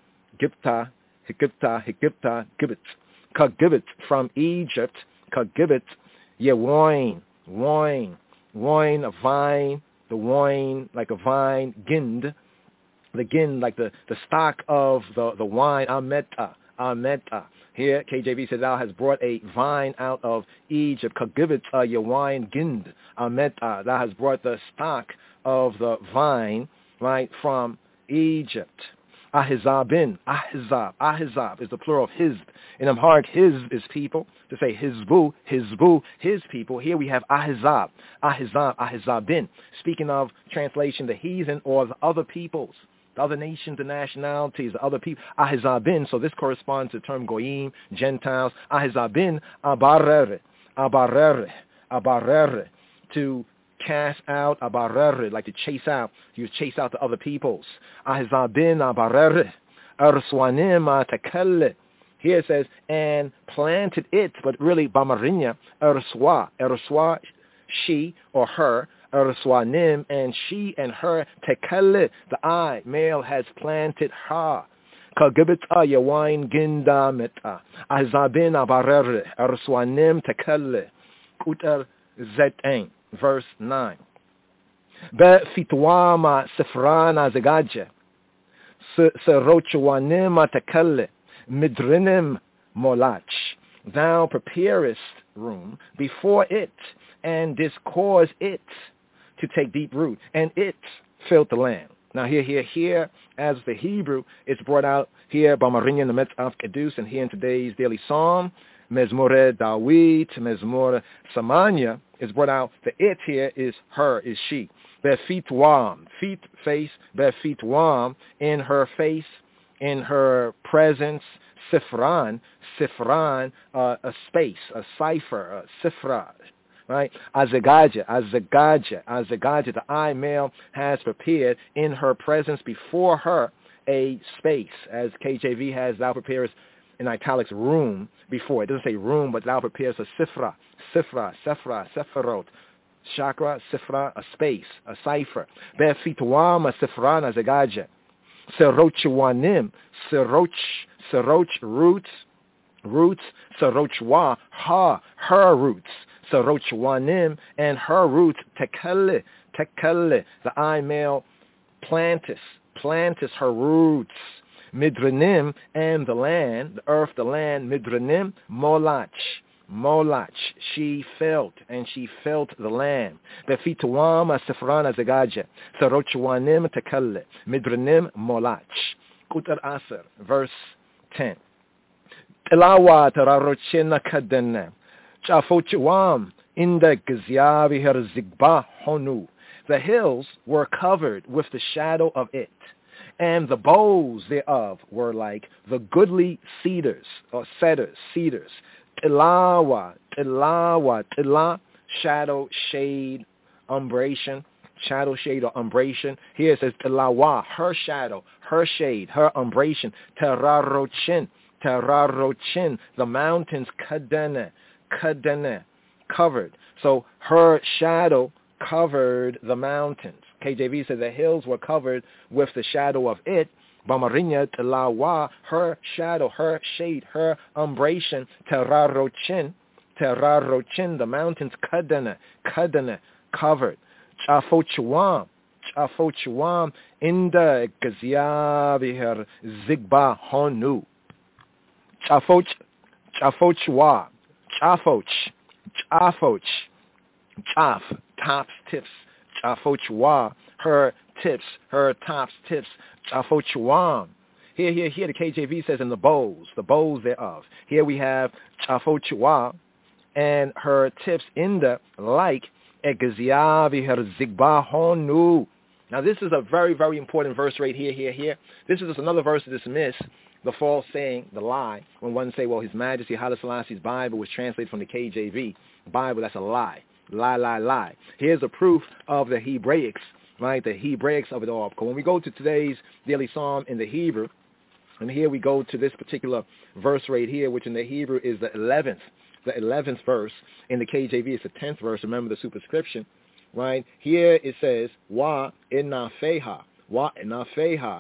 gipta, hikipta, hikipta, gibbets. Kagibits from Egypt, kagibits, yeah, wine, wine, wine, a vine, the wine like a vine, gind, the gind like the, the stock of the, the wine, ameta, ameta. Here, K J V says, thou has brought a vine out of Egypt. Kagibit, uh, your wine, gind, ameta. Thou has brought the stock of the vine, right, from Egypt. Ahizabin, Ahizab, Ahizab is the plural of Hizb. In Amharic, Hizb is people. To say Hizbu, Hizbu, his people. Here we have Ahizab, Ahizab, Ahizabin. Speaking of translation, the heathen or the other peoples, the other nations, the nationalities, the other people. Ahizabin, so this corresponds to the term Goyim, Gentiles. Ahizabin, Abarer, Abarer, Abarer, to cast out, abarer, like to chase out. You chase out the other peoples. Ahzabin abarer, erswanim atakelle. Here it says, and planted it, but really bamarinya, erswa, erswa, she or her, erswanim, and she and her, tekelle, the I, male, has planted her. Kagibita yawain ginda meta. Ahzabin abarer, erswanim tekelle. Kuter zetain. Verse nine. Be fitwama sefrana zegaje. Serochwanima tekelle. Midrinim molach. Thou preparest room before it, and discause it to take deep root, and it filled the land. Now here, here, here, as the Hebrew, it's brought out here by Marinya in the Metzaf Kedus, and here in today's daily psalm, Mezmore Dawit, Mezmore Samanya, is brought out. The it here is her, is she. Befitwam, feet, face, befitwam, in her face, in her presence. Sifran, sifran, uh, a space, a cipher, a sifra, right? Azagaja, azagaja, azagaja, the I male has prepared in her presence before her a space, as K J V has, thou preparest in italics room before. It doesn't say room, but thou prepares a sifra, sifra, sephra, sepharot, chakra, sifra, a space, a cipher. Befitwam, a sifran, azagaja. Serochwanim, seroch, seroch, roots, roots, serochwa, ha, her roots. Serochwanim, and her roots, tekelle, tekelle, the I male, plantis, plantis, her roots. Midranim, and the land, the earth, the land, midranim, molach, molach, she felt, and she felt the land. Befitwam asifran azagaja, sarochwanim tekalle, midranim molach. Kutar Aser, verse ten. Telawa tararochena kadena, chafochwam, inda gazyavi her zigba honu. The hills were covered with the shadow of it, and the boughs thereof were like the goodly cedars, or cedars, cedars. Tilawa, tilawa, tila, shadow, shade, umbration, shadow, shade, or umbration. Here it says tilawa, her shadow, her shade, her umbration. Terarochin, terarochin, the mountains, kadene, kadene, covered. So her shadow covered the mountains. K J V said the hills were covered with the shadow of it. Bamarinya telawa, her shadow, her shade, her umbration. Terarochin, terarochin, the mountains, kadana, kadana, covered. Chafochwam, chafochwam, inda gaziavihar zigba honu. Chafoch, chafochwa, chafoch, chafoch, chaf, tops, tips. Chafochwa, her tips, her tops, tips. Chafochwam. Here, here, here, the K J V says in the bowls, the bowls thereof. Here we have chafochwa, and her tips in the like Egeziavi her Zigba Honu. Now this is a very, very important verse right here, here, here. This is just another verse to dismiss the false saying, the lie, when one say, well, His Majesty Haile Selassie's Bible was translated from the K J V Bible. That's a lie. Lie, lie, lie. Here's a proof of the Hebraics, right? The Hebraics of it all. Because when we go to today's daily psalm in the Hebrew, and here we go to this particular verse right here, which in the Hebrew is the eleventh, the eleventh verse. In the K J V, it's the tenth verse. Remember the superscription, right? Here it says, Wa inafeha, Wa inafeha,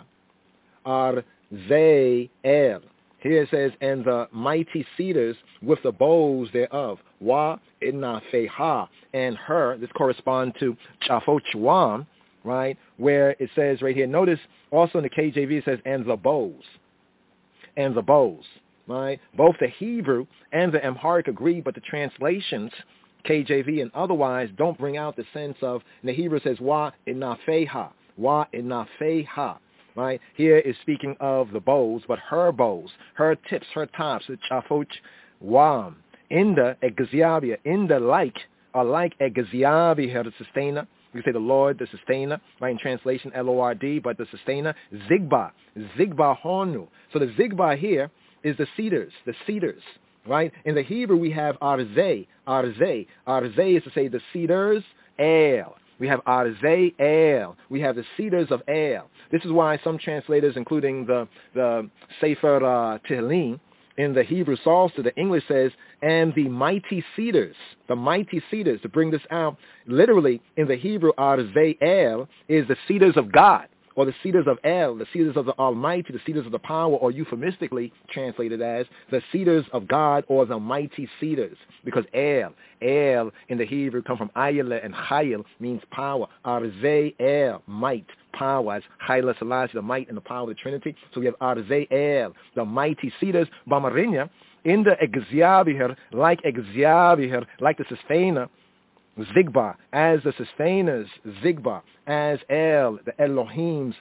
ar ze el. Here it says, and the mighty cedars with the boughs thereof. Wa inafeha, and her. This corresponds to Chafochwam, right? Where it says right here. Notice also in the K J V it says, and the bows. And the bows, right? Both the Hebrew and the Amharic agree, but the translations, K J V and otherwise, don't bring out the sense of, in the Hebrew it says, Wa inafeha, Wa inafeha. Right? Here is speaking of the bows, but her bows, her tips, her tops, the chafoch wam. In the Egeziabia, in the like, are like Egeziabia, the sustainer. You can say the Lord, the sustainer, right? In translation, L O R D, but the sustainer, Zigba, Zigba Honu. So the Zigba here is the cedars, the cedars, right? In the Hebrew, we have Arze, Arze. Arze is to say the cedars, El. We have Arze El. We have the cedars of El. This is why some translators, including the, the Sefer uh, Tehillim, in the Hebrew Psalter, the English says, and the mighty cedars, the mighty cedars, to bring this out, literally in the Hebrew, Arze El is the cedars of God, or the cedars of El, the cedars of the Almighty, the cedars of the power, or euphemistically translated as the cedars of God, or the mighty cedars, because El, El in the Hebrew come from Ayel and Chayil, means power. Arze El, might, power, as Haile Selassie, the might and the power of the Trinity. So we have Arze El, the mighty cedars, Bamarinya, in the Egeziabihir, like Egeziabihir, like the sustainer, Zigba, as the sustainers, Zigba, as El, the Elohim's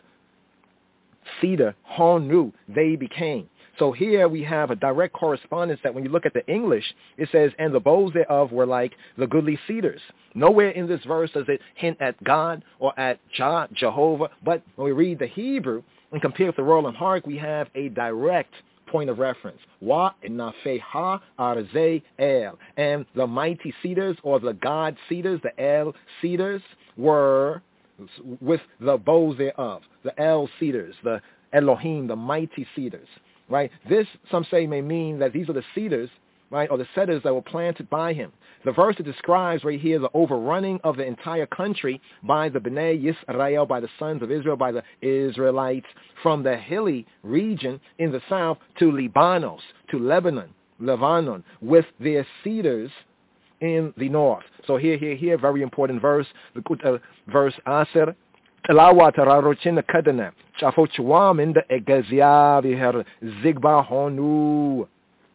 cedar, Honu, they became. So here we have a direct correspondence that when you look at the English, it says, and the boughs thereof were like the goodly cedars. Nowhere in this verse does it hint at God or at Jah, Jehovah, but when we read the Hebrew and compare with the Royal Amharic, we have a direct point of reference. Wa inafeha arze el. And the mighty cedars, or the God cedars, the El cedars, were with the boughs thereof. The El cedars, the Elohim, the mighty cedars. Right? This, some say, may mean that these are the cedars, right, or the cedars that were planted by him. The verse that describes right here the overrunning of the entire country by the Bnei Yisrael, by the sons of Israel, by the Israelites, from the hilly region in the south to Libanos, to Lebanon, Lebanon, with their cedars in the north. So here, here, here, very important verse, uh, verse Aser. Talawa tararochin kadana chafochwam in the Egeziavi her Zigba Honu,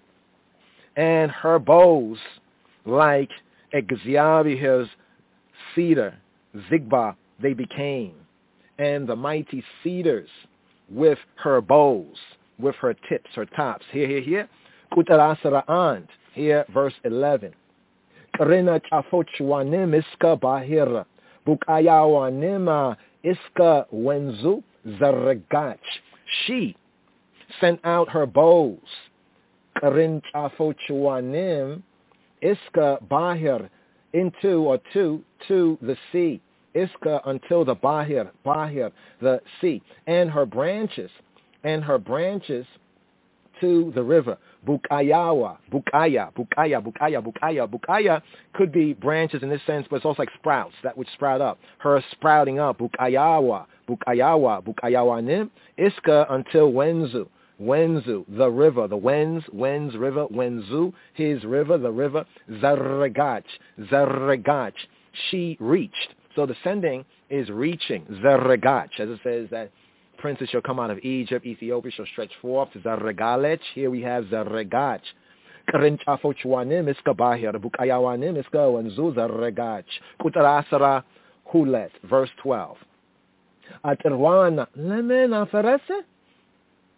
and her bows like Egeziavi's cedar, Zigba, they became, and the mighty cedars with her bows, with her tips, her tops. Here, here, here. Kutarasara'and. Here, verse eleven. Karina chafochwanim iska bahira. Bukayawanima iska wenzu zaragach. She sent out her bows. Karin chafochwanim iska bahir, into or to to the sea. Iska, until the bahir, bahir, the sea, and her branches, and her branches to the river. Bukayawa, bukaya, bukaya, bukaya, bukaya, bukaya could be branches in this sense, but it's also like sprouts that would sprout up. Her sprouting up, bukayawa, bukayawa, bukayawanim, iska, until wenzu. Wenzu, the river, the Wens, Wens river, Wenzu, his river, the river, Zaragach, Zaragach, she reached. So the sending is reaching, Zaragach, as it says that princes shall come out of Egypt, Ethiopia shall stretch forth to Zaragalech. Here we have Zaragach. Karinchafochwanim iska bahir, bukayawanim iska wenzu Zaragach. Kutarasara hulet, verse twelve. Atirwana lemen aferese?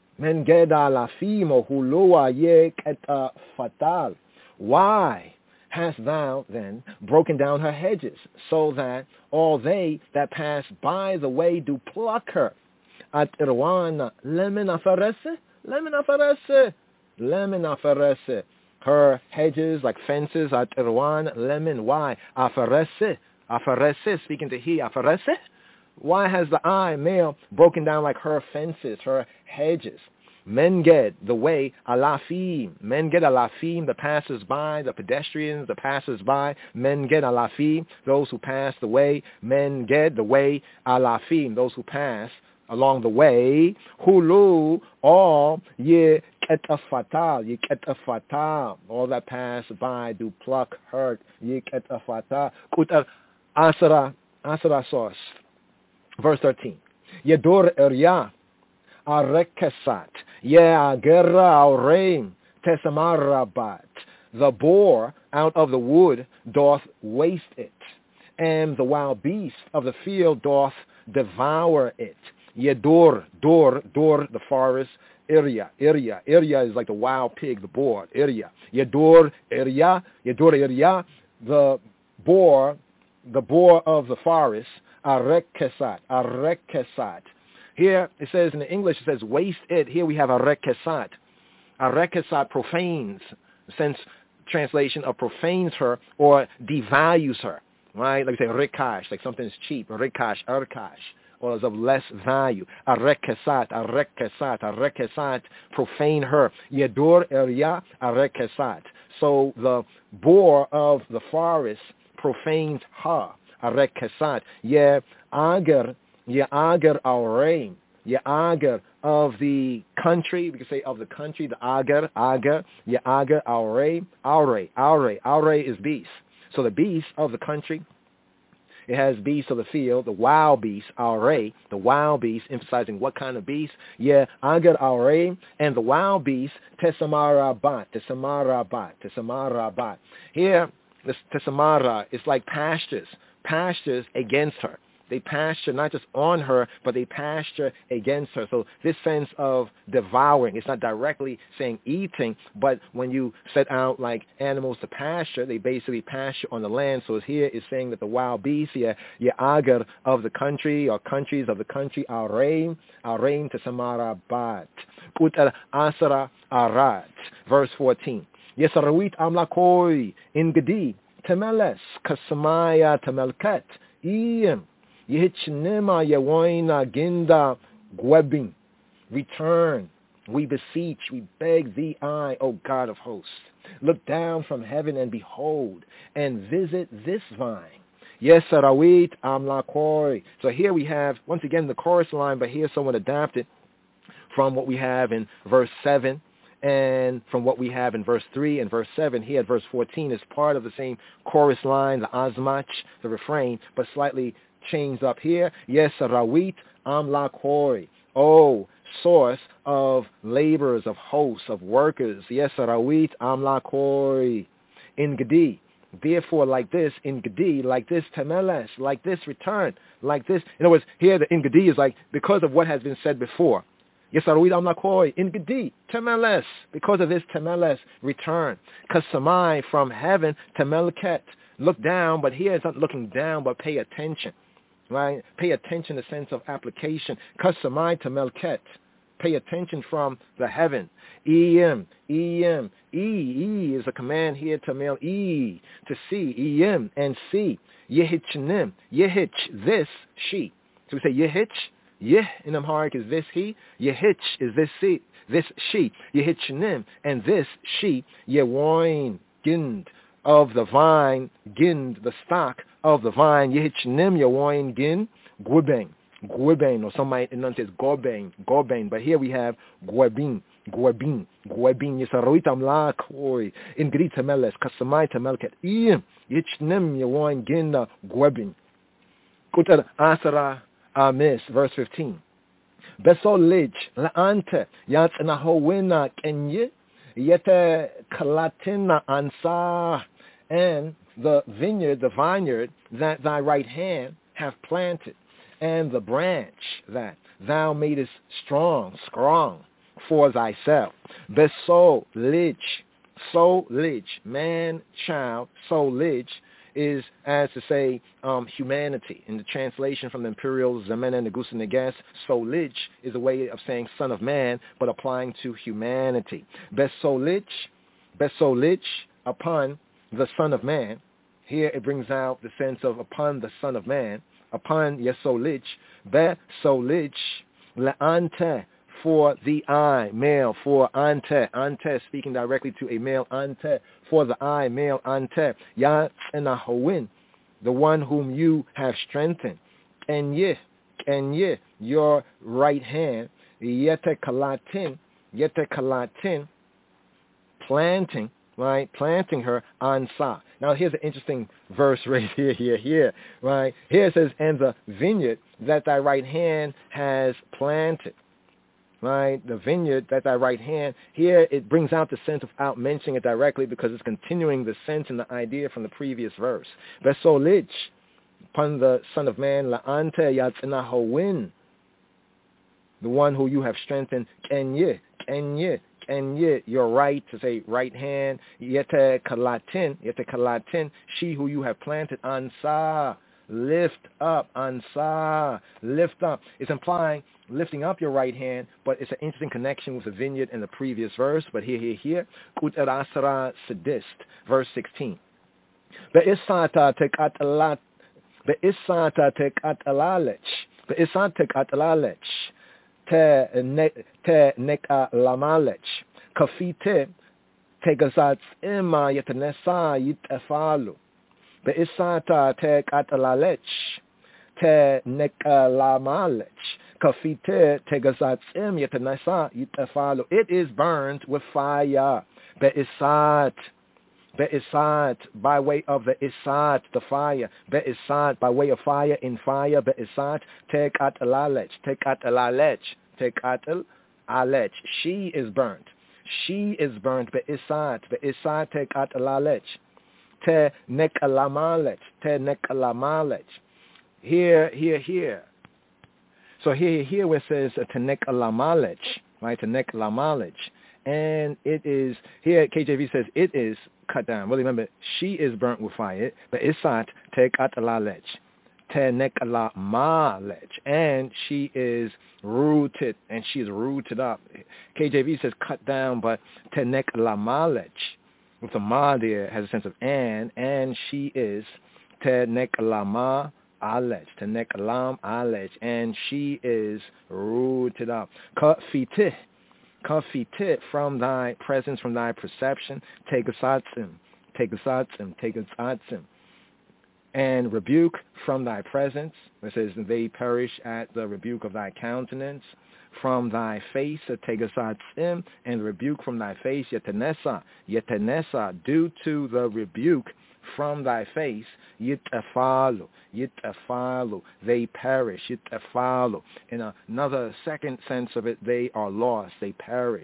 Why hast thou then broken down her hedges, so that all they that pass by the way do pluck her. At Irwana, lemon afarese, lemon afarese, lemon afarese. Her hedges like fences at Irwan, lemon. Why? Afarese, afarese, speaking to he, afarese. Why has the eye, male, broken down like her fences, her hedges? Menged, the way, alafim. Menged alafim, the passers-by, the pedestrians, the passers-by. Menged alafim, those who pass the way. Menged, the way, alafim, those who pass along the way. Hulu, all, ye ketafatal, ye ketafatal, all that pass by do pluck, hurt, ye ketafatal. Kutar asara, asara sauce. Verse thirteen. Yedur erya, arekesat, ye agera aureim, tesamarabat. The boar out of the wood doth waste it, and the wild beast of the field doth devour it. Yedur, dor, dor, the forest. Irya, Irya, Irya is like the wild pig, the boar. Irya. Yedur, Irya, Yedur, Irya, the boar, the boar of the forest. Arekesat, arekesat. Here it says in the English, it says waste it. Here we have arekesat. Arekesat profanes, sense translation of profanes her or devalues her. Right? Like we say rikash, like something is cheap. Rikash, arkash, or is of less value. Arekesat, arekesat, arekesat, profane her. Yedur erya arekesat. So the boar of the forest profanes her. Arekesat, ye ager, ye ager aureim, ye ager of the country. We can say of the country, the ager, ager, ye ager aureim, aure, aure, aure is beast. So the beast of the country, it has beasts of the field, the wild beast, aure, the wild beast, emphasizing what kind of beast? Yeah, ager aureim, and the wild beast, tesamarabat, tesamarabat, tesamarabat. Here, this tesamara is like pastures. Pastures against her. They pasture not just on her, but they pasture against her. So this sense of devouring, it's not directly saying eating, but when you set out like animals to pasture, they basically pasture on the land. So here it's saying that the wild beasts, yeah, yeah, agar of the country or countries of the country, areim, areim to samarabat, utar asara arat. Verse fourteen. Yesarawit amlakoi in gedi. Temeles, Kasamaya, Temelket, Ian, Yihichnema, Yawaina, Ginda, Gwebin. Return, we beseech, we beg thee, I, O God of hosts. Look down from heaven and behold, and visit this vine. Yes, Sarawit, Amlakoi. So here we have, once again, the chorus line, but here somewhat adapted from what we have in verse seven. And from what we have in verse three and verse seven, here at verse fourteen is part of the same chorus line, the azmach, the refrain, but slightly changed up here. Yes, rawit amlakoi. Oh, source of laborers, of hosts, of workers. Yes, rawit amlakoi. In Gedi. Therefore, like this, in Gedi, like this, temeles, like this, return, like this. In other words, here the in Gedi is like, because of what has been said before. Yes, Aruid Amlakoi, in Gedi, temeles, because of this temeles, return. Kasamai, from heaven, temelket, look down, but here it's not looking down, but pay attention, right? Pay attention in the sense of application. Kasamai, temelket, pay attention from the heaven. Em, em, e, e is a command here to male, e, to see, em, and see. Yehichnim, yehich, this, she. So we say yehich. Yeh in Amharic is this he. Yehich is this she. This she. Yehichnim, and this she. Yewoin, gind, of the vine. Gind, the stock of the vine. Yehichnim, yewoin, gind, gwibeng. Gwibeng, or some might enunciate gobeng, gobeng. But here we have gwebin, gwebin, gwebin. Yesaroit amlak, oi. In Gedi temeles, kasamai temelket. Iyim, yehichnim, yewoin, gind, gwebin. Kutar asara. Amis, verse fifteen. Besolich, laante, yat nahowina kenye, yete kalatina ansa, and the vineyard, the vineyard that thy right hand hath planted, and the branch that thou madest strong, strong for thyself. Besolich, soul lich, man, child, soul lich, is as to say um, humanity. In the translation from the Imperial Zemene Negusa Neges, soul lich is a way of saying son of man, but applying to humanity. Best soul lich, best soul lich upon the son of man. Here it brings out the sense of upon the son of man, upon yesolich, be solich, leante, for the eye, male, for ante, ante, speaking directly to a male, ante, for the eye, male, ante, ya enahowin, the one whom you have strengthened, and ye, and ye, your right hand, yete kalatin, yete kalatin, planting, right, planting her ansa. Now here's an interesting verse right here, here, here, right? Here it says, and the vineyard that thy right hand has planted, right? The vineyard that thy right hand, here it brings out the sense without mentioning it directly because it's continuing the sense and the idea from the previous verse. Besolich, upon the son of man, la'ante yatzinahoin, the one who you have strengthened, kenye, kenye, kenye, your right, to say right hand, yete kalatin, yete kalatin, she who you have planted, ansa, lift up, ansa, lift up. It's implying lifting up your right hand, but it's an interesting connection with the vineyard in the previous verse. But here, here, here, Kutarasara Sadist, verse sixteen. Be'isata tekatalat, be'isata tekatalalech, be'isata tekatalalech, te ne te nekalamalech, kafite tegazat ima yetanesa yitefalu. Be'isata tekatalalech, te nekalamalech, kafite tegazatzim yetanesa yitefalu. It is burned with fire. Be'isat, be'isat, by way of the isat, the fire. Be'isat, by way of fire, in fire. Be'isat, tekatalalech, tekatalalech, tekatalalech. She is burnt. She is burnt. Be'isat, be'isat, tekatalalech. Te nekalamalech, te nekalamalech. Here, here, here. So here, here where it says uh, te nekalamalech, right? Te nekalamalech, and it is here. K J V says it is cut down. Well, remember, she is burnt with fire, but isat te katalalech, te nekalamalech, and she is rooted, and she is rooted up. K J V says cut down, but te nekalamalech, with the ma there has a sense of and, and she is te nekalama alech, te nekalam alech, and she is rooted up. Kafitih, kafitih, from thy presence, from thy perception, tegasatzim, tegasatzim, tegasatzim, and rebuke from thy presence. It says they perish at the rebuke of thy countenance. From thy face, tegasatzim, and rebuke from thy face, yetenesa, yetenesa, due to the rebuke from thy face, yitefalu, yitefalu, they perish, yitefalu. In another second sense of it, they are lost, they perish.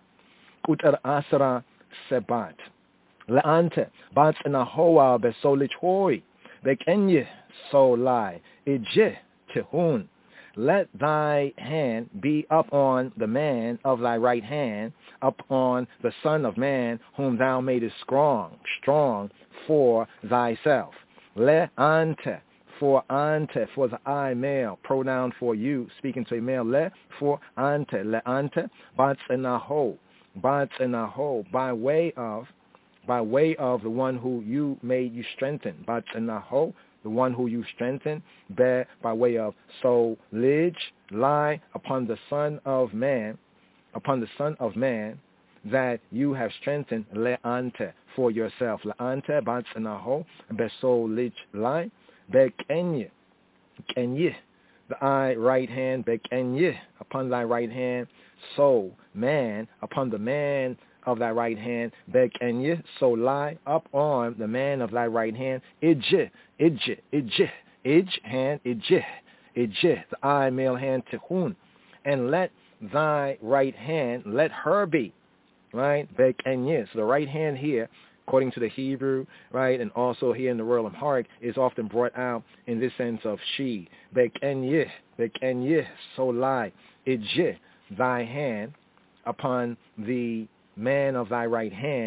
Utar asra sebat, leante, bats inahoa besolich hoi, bekenye solai, ije tehun. Let thy hand be up on the man of thy right hand, up on the son of man, whom thou madest strong, strong for thyself. Le ante, for ante, for the I male, pronoun for you, speaking to a male. Le, for ante, le ante, bats enaho, bats enaho, by way of, by way of the one who you made you strengthen. Bats enaho, the one who you strengthen, bear by way of so lidge, lie upon the son of man, upon the son of man, that you have strengthened, leante, for yourself. Leante, bats anaho, be so lidge, lie, be kenye, kenye, the eye right hand, be kenye, upon thy right hand, so man, upon the man of thy right hand, bekenye, so lie up on the man of thy right hand, ije, ije, ije, ij hand, ije, ije, the I male hand, tehun, and let thy right hand, let her be, right, bekenye. So the right hand here, according to the Hebrew, right, and also here in the Royal Amharic, is often brought out in this sense of she, bekenye, bekenye, so lie, ije, thy hand upon the man of thy right hand,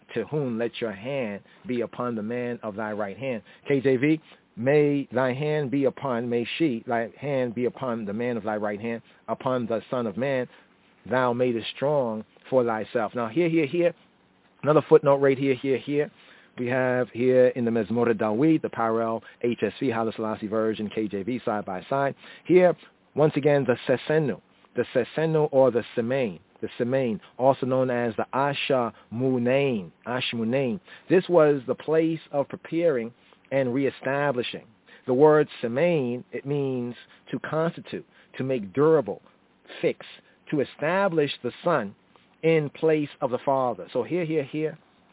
Tehun, let your hand be upon the man of thy right hand. K J V, may thy hand be upon, may she, thy hand be upon the man of thy right hand, upon the son of man, thou madest strong for thyself. Now here, here, here, another footnote right here, here, here. We have here in the Mezmor Dawid, the parallel H S V, Haile Selassie version, K J V, side by side. Here, once again, the Sesenu, the Sesenu or the Semain, the Semain, also known as the Asha Munain, Ashmunain. This was the place of preparing and reestablishing. The word Semain, it means to constitute, to make durable, fix, to establish the Son in place of the Father. So here, here, here,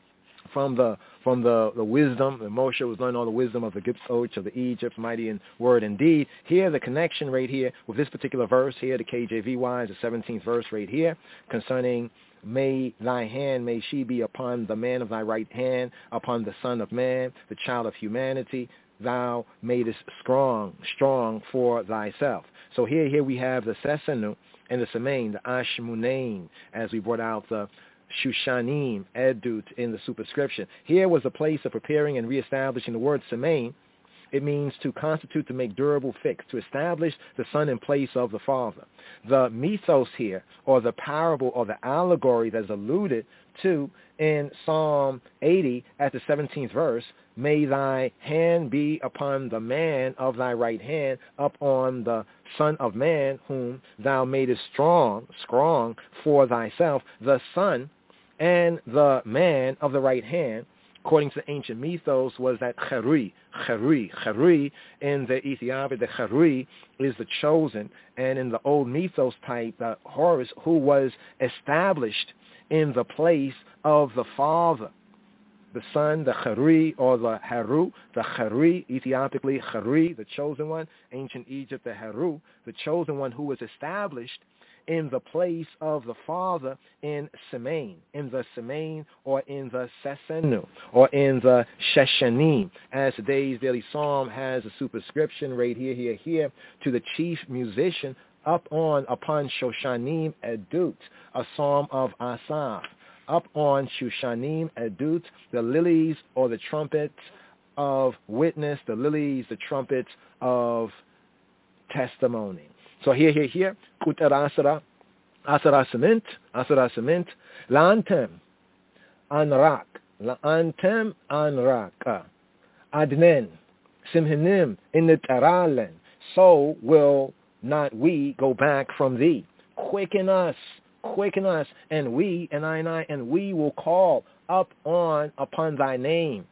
from the from the, the wisdom, that Moshe was learning all the wisdom of the Gitzot, of the Egypt, mighty in word and deed. Here, the connection right here with this particular verse here, the K J V wise, the seventeenth verse right here, concerning may thy hand, may she be upon the man of thy right hand, upon the Son of Man, the child of humanity, thou madest strong, strong for thyself. So here, here we have the Sesenu and the Semain, the Ashmunain, as we brought out the Shushanim, Edut in the superscription. Here was a place of preparing and reestablishing. The word Semain, it means to constitute, to make durable, fix, to establish the Son in place of the Father. The mythos here, or the parable or the allegory that's alluded to in Psalm eighty at the seventeenth verse, may thy hand be upon the man of thy right hand, up on the Son of Man, whom thou madest strong, strong for thyself, the Son and the man of the right hand, according to the ancient mythos, was that Cherui, Cherui, Cherui. In the Ethiopic, the Cherui is the chosen, and in the old mythos type, the Horus, who was established in the place of the Father. The Son, the Cherui, or the Heru, the Cherui, Ethiopically Cherui, the chosen one, ancient Egypt, the Heru, the chosen one who was established in the place of the Father in Semain, in the Semain, or in the Sesenu, or in the Sheshanim, as today's daily psalm has a superscription right here, here, here, to the chief musician up on, upon Shoshanim Edut, a psalm of Asaph. Up on Shushanim Edut, the lilies or the trumpets of witness, the lilies, the trumpets of testimony. So here, here, here, Kutar Asara, Asara Cement, Asara Cement, La'antem, Anrak, La'antem, Anrak, Adnen, Simhinim, Initaralen, so will not we go back from thee. Quicken us, quicken us, and we, and I and I, and we will call up on upon thy name.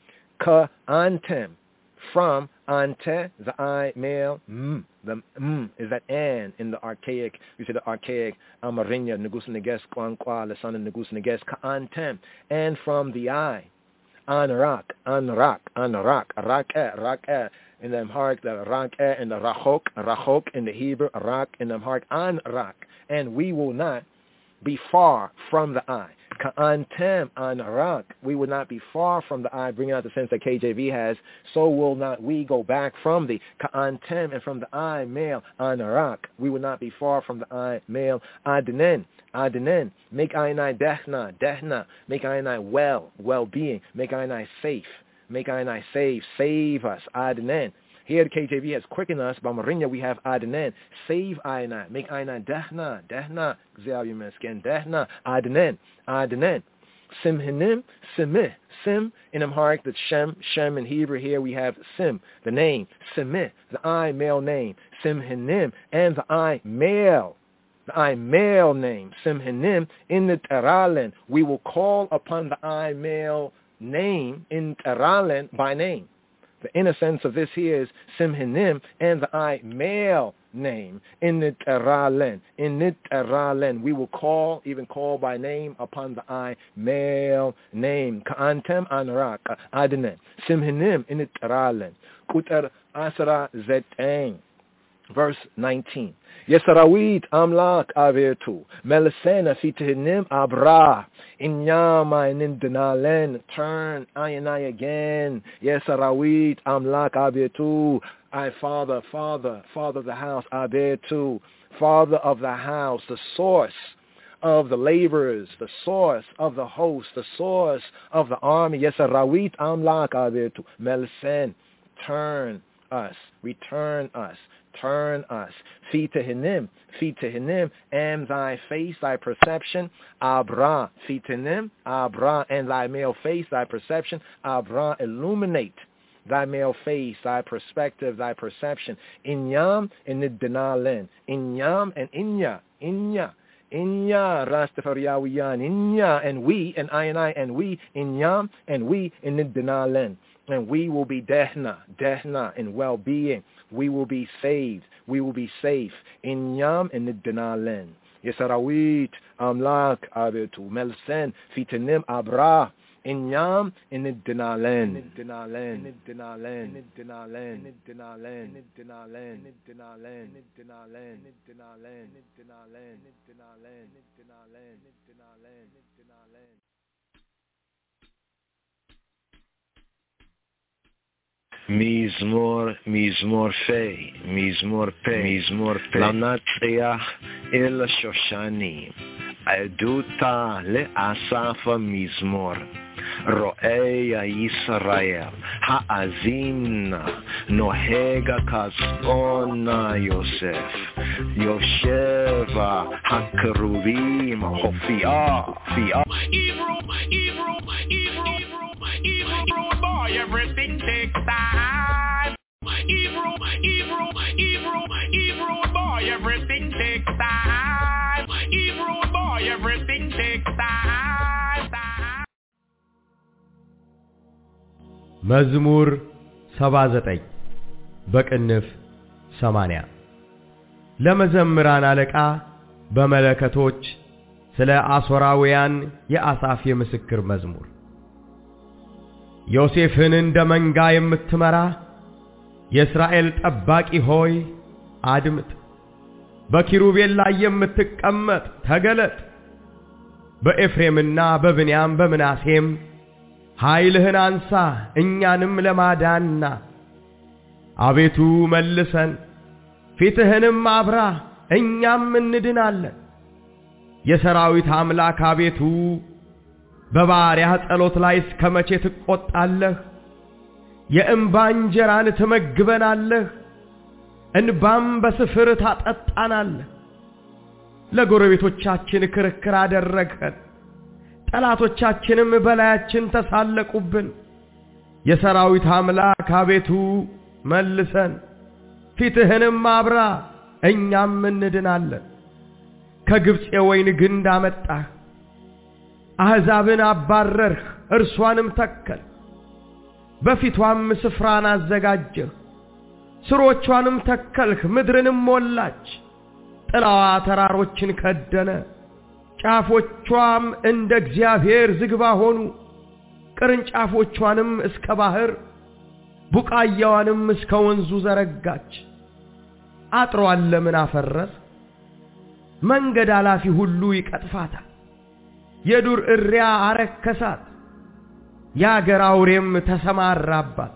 Ka antem, from ante, the I, male, m, the m is that an in the archaic, we say the archaic Amarinya, Negus Neges, Kwankwa, the son of Negus Neges, ka antem, and from the I, anrak, anrak, anrak, rak'e, rak'e, in the Amharic, the rak'e, and the rachok, rachok in the Hebrew, rak in the Amharic, anrak, and we will not be far from the I. Ka'antem anrak, we will not be far from the I, bringing out the sense that K J V has, so will not we go back from thee. Ka'antem, and from the I, male, anrak, we will not be far from the I, male, adnen, adnen, make I and I dehna, dehna, make I and I well, well-being, make I and I safe, make I and I save, save us, adnen. Here the K J V has quickened us. By Marinya we have Adnen. Save Aina. Make Aina Dehna. Dehna. Gzaliumisken. Dehna. Adnen. Adnen. Simhinim. Simih. Sim in Amharic, the Shem. Shem in Hebrew. Here we have Sim, the name. Simih, the I, male name. Simhinim, and the I, male. The I, male name. Simhinim. In the Teralen, we will call upon the I, male name in Teralen by name. The inner sense of this here is Simhinim and the I, male name. In it Eralen. In it Eralen. We will call, even call by name upon the I, male name. Ka'antem anrak. Adnen. Simhinim in it Eralen. Kutar asara zeteng. Verse nineteen. Yesarawit amlak avertu. Melisena fitihinim abra. Inyama nindanalen. Turn I and I again. Yesarawit amlak avertu. I, Father, Father, Father of the house, avertu. Father of the house, the source of the laborers, the source of the host, the source of the army. Yes, Rawit Amlak Abetu Melsen, turn us, return us, turn us. Feed to Hinim, feed to Hinim, and thy face, thy perception, Abra, feed to Hinim, Abra, and thy male face, thy perception, Abra, illuminate thy male face, thy perspective, thy perception. Inyam and Nidinalen, Inyam and Inya, Inya, Inya, Rastafariyawiyan, Inya, and we, and I and I, and we, Inyam, and we, in Nidinalen. And we will be dehna, dehna, in well-being. We will be saved. We will be safe. Inyam and Nidinalen. Yesarawit, Amlak, Abetu, Melsen, Fitanim, Abra. Inyam and Nidinalen. Nidinalen, Nidinalen, Nidinalen, Nidinalen, Nidinalen, Nidinalen, Nidinalen, Nidinalen, Nidinalen, Nidinalen, Nidinalen, Nidinalen, Nidinalen. מזמור, מזמור פי, מזמור פי, מזמור פי, לנצח אל השושנים, עדותה לאסף המזמור, רואי ישראל, האזינה, נוהג כספונה יוסף, יושבה הקרובים, הופיעה, הופיעה. Hebrew, Hebrew, Hebrew, Hebrew boy, everything takes time. Hebrew, Hebrew, Hebrew, Hebrew boy, everything takes time. Hebrew boy, everything takes time. መዝሙር ሰባ ዘጠኝ በቅንፍ ሰማንያ ለመዘምራን አለቃ በመለከቶች ስለ አሦራውያን የአሳፍ የምስክር መዝሙር። ዮሴፍን እንደ መንጋ የምትመራ የእስራኤል ጠባቂ ሆይ አድምጥ። በኪሩቤል ላይ የምትቀመጥ ተገለጥ። በኤፍሬምና በብንያም በምናሴም ኃይልህን አንሳ እኛንም ለማዳንና አቤቱ መልሰን ፊትህንም አብራ እኛም እንድናለን። የሰራዊት አምላክ አቤቱ በባሪያህ ጸሎት ላይ እስከ መቼ ትቆጣለህ? የእንባ እንጀራን ትመግበናለህ፣ እንባም በስፍር ታጠጣናለህ። ለጎረቤቶቻችን ክርክር አደረግኸን፣ ጠላቶቻችንም በላያችን ተሳለቁብን። የሰራዊት አምላክ አቤቱ መልሰን ፊትህንም አብራ እኛም እንድናለን። ከግብጽ የወይን ግንድ አመጣህ፣ አሕዛብን አባረርህ፣ እርሷንም ተከል። በፊቷም ስፍራን አዘጋጀህ፣ ስሮቿንም ተከልህ፣ ምድርንም ሞላች። ጥላዋ ተራሮችን ከደነ፣ ጫፎቿም እንደ እግዚአብሔር ዝግባ ሆኑ። ቅርንጫፎቿንም እስከ ባህር፣ ቡቃያዋንም እስከ ወንዙ ዘረጋች። አጥሯን ለምን አፈረስ? መንገድ አላፊ ሁሉ ይቀጥፋታል። የዱር እሪያ አረከሳት፣ የአገር አውሬም ተሰማራባት።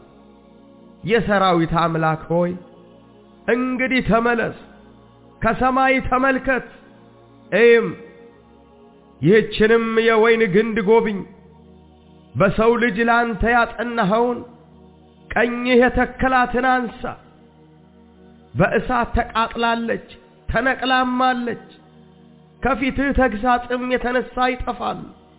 የሰራዊት አምላክ ሆይ እንግዲህ ተመለስ፣ ከሰማይ ተመልከት፣ እይም። ይህችንም የወይን ግንድ ጎብኝ። በሰው ልጅ ላንተ ያጸናኸውን ቀኝህ የተከላትን አንሳ። በእሳት ተቃጥላለች ተነቅላማለች፣ ከፊትህ ተግሳጽም የተነሳ ይጠፋል።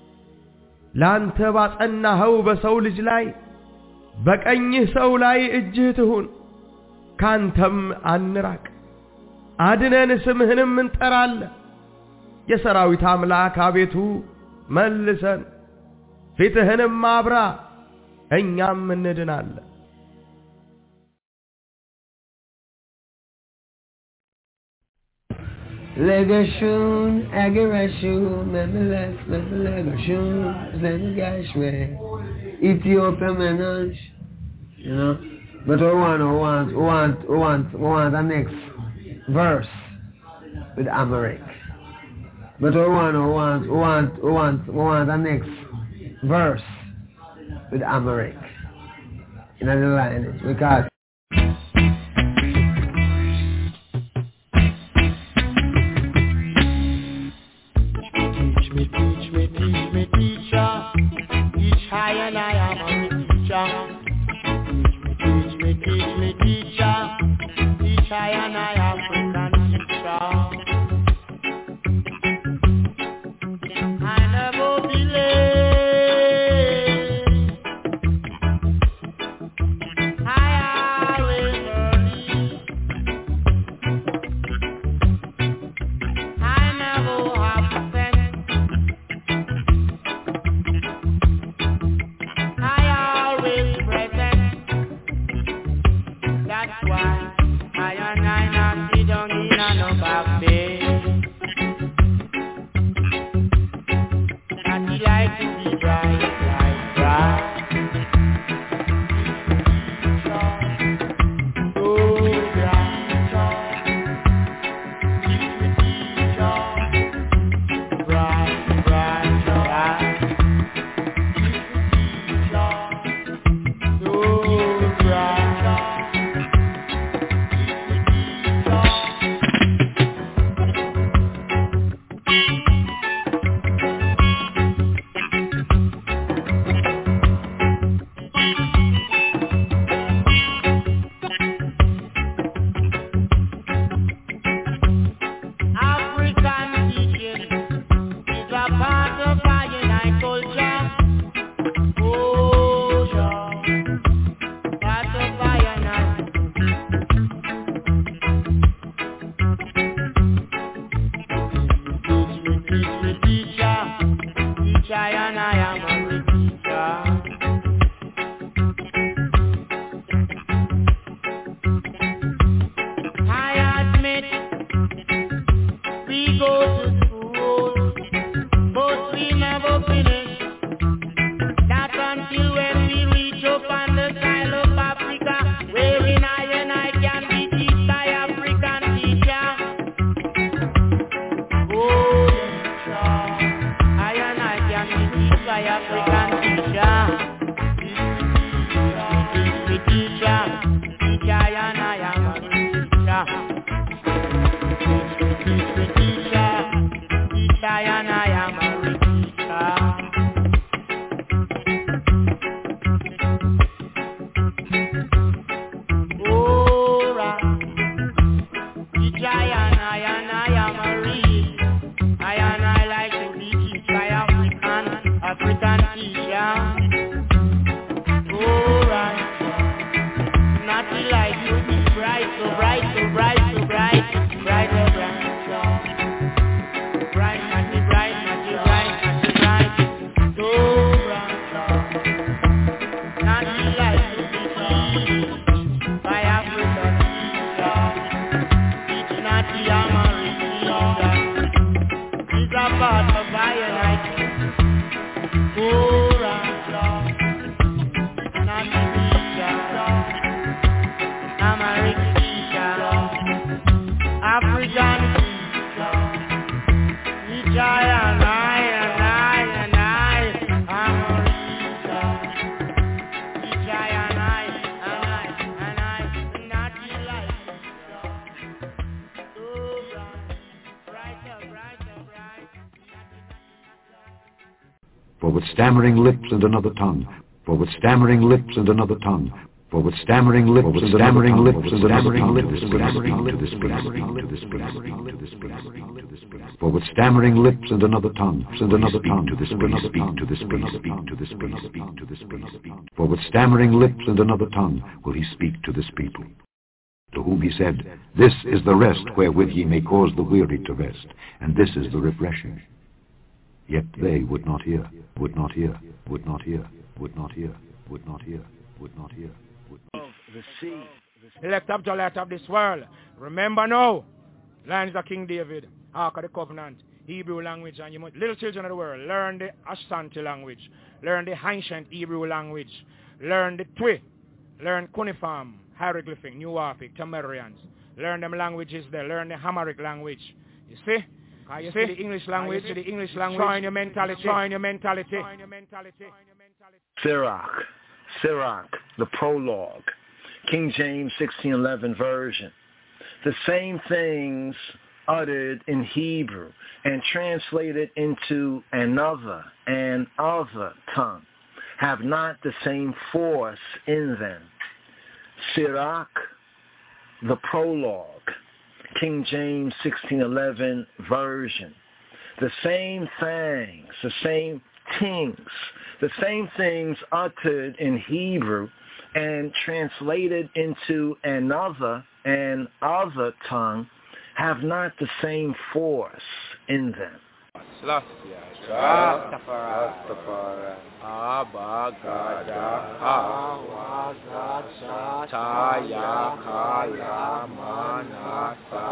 ላንተ ባጸናኸው በሰው ልጅ ላይ በቀኝህ ሰው ላይ እጅህ ትሁን። ካንተም አንራቅ፣ አድነን ስምህንም እንጠራለን። የሰራዊት አምላክ አቤቱ መልሰን፣ ፊትህንም አብራ እኛም እንድናለን። Legashun, Agarashun, Memelech, Memelegashun, Zenigashwe, Ethiopia Menage, you know. But we want, we want, we want, we want, we want the next verse with Amharic. But we want, we want, we want, we want, we want the next verse with Amharic. You know the line, because like to be bright, bright, bright. For with stammering lips and another tongue, for with stammering lips and another tongue, for with stammering lips and stammering lips and stammering lips and stammering lips for with stammering lips and another tongue and another tongue to this speak to this speak to this speak to this speak for with stammering lips and another tongue will he speak to this people, to whom he said, this is the rest wherewith ye may cause the weary to rest, and this is the refreshing. Yet they would not hear, would not hear, would not hear, would not hear, would not hear, would not hear. The sea. Elect up the light of this world. Remember now, lands of King David, Ark of the Covenant, Hebrew language, and you must, little children of the world, learn the Ashanti language, learn the ancient Hebrew language, learn the Twi, learn cuneiform, hieroglyphic, New Orphic, Tamarians, learn them languages there, learn the Hamaric language. You see? You see the English language, the English language, trying your mentality, trying your mentality. Sirach, Sirach, the prologue, King James sixteen eleven version. The same things uttered in Hebrew and translated into another and other tongue have not the same force in them. Sirach, the prologue, King James sixteen eleven version. The same things, the same things, the same things uttered in Hebrew and translated into another and other tongue have not the same force in them.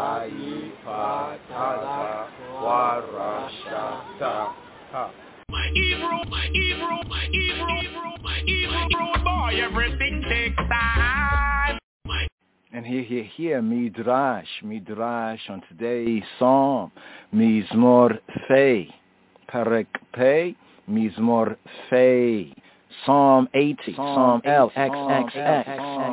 My Hebrew, Hebrew, Hebrew, Hebrew, boy, everything takes time. And here, here, here, Midrash, Midrash on today's Psalm, Mizmor Fei, Perek Pei, Mizmor Fei, Psalm eighty, Psalm L, X, X, X,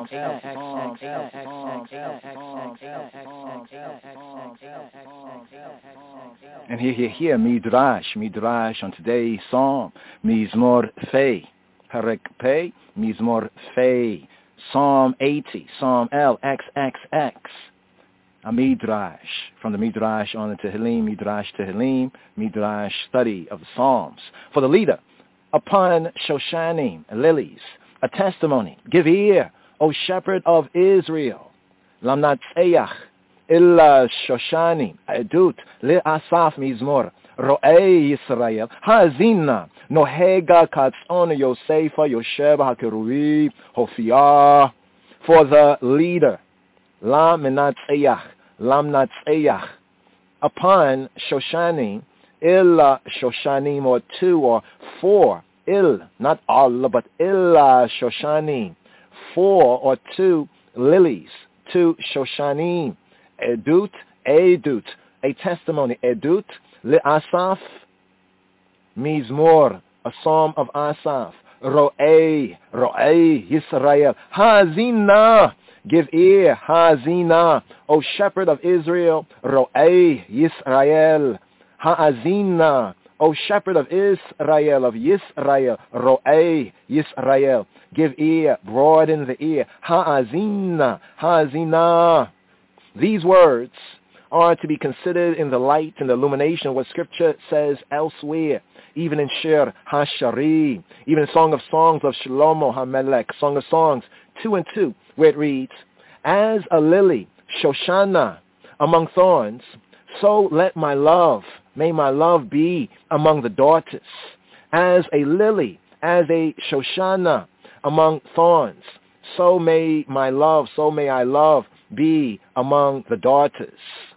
and here, here, here, Midrash, Midrash on today's Psalm, Mizmor Fei, Perek Pei, Mizmor Fei, Psalm eighty, Psalm L, X, X, X, a Midrash, from the Midrash on the Tehillim, Midrash Tehillim, Midrash study of the Psalms. For the leader, upon Shoshanim, lilies, a testimony. Give ear, O shepherd of Israel. Lam natzeyach illa Shoshanim, edut le'asaf mizmor, ro'ei Yisrael, ha'azina, nohega katzon Yosefa, Yosheba hakeruvi, hofiyah. For the leader, lam natzeyach, lam natzeyach, upon Shoshanim, illa Shoshanim, or two or four, il, not Allah, but illa Shoshanim, four or two lilies, two Shoshanim, edut, edut, a testimony, edut, le'asaf, mizmor, a psalm of Asaph, ro'ei, ro'ei, Yisrael, hazina, give ear, hazina, O shepherd of Israel, ro'ei, Yisrael, ha'azina, O shepherd of Israel, of Yisrael, ro'ei, Yisrael, give ear, broaden the ear, ha'azina, ha'azina. These words are to be considered in the light and the illumination of what Scripture says elsewhere, even in Shir HaShari, even in Song of Songs of Shlomo HaMelech, Song of Songs two and two, where it reads, as a lily, Shoshana, among thorns, so let my love, may my love be among the daughters. As a lily, as a Shoshana among thorns, so may my love, so may I love be among the daughters.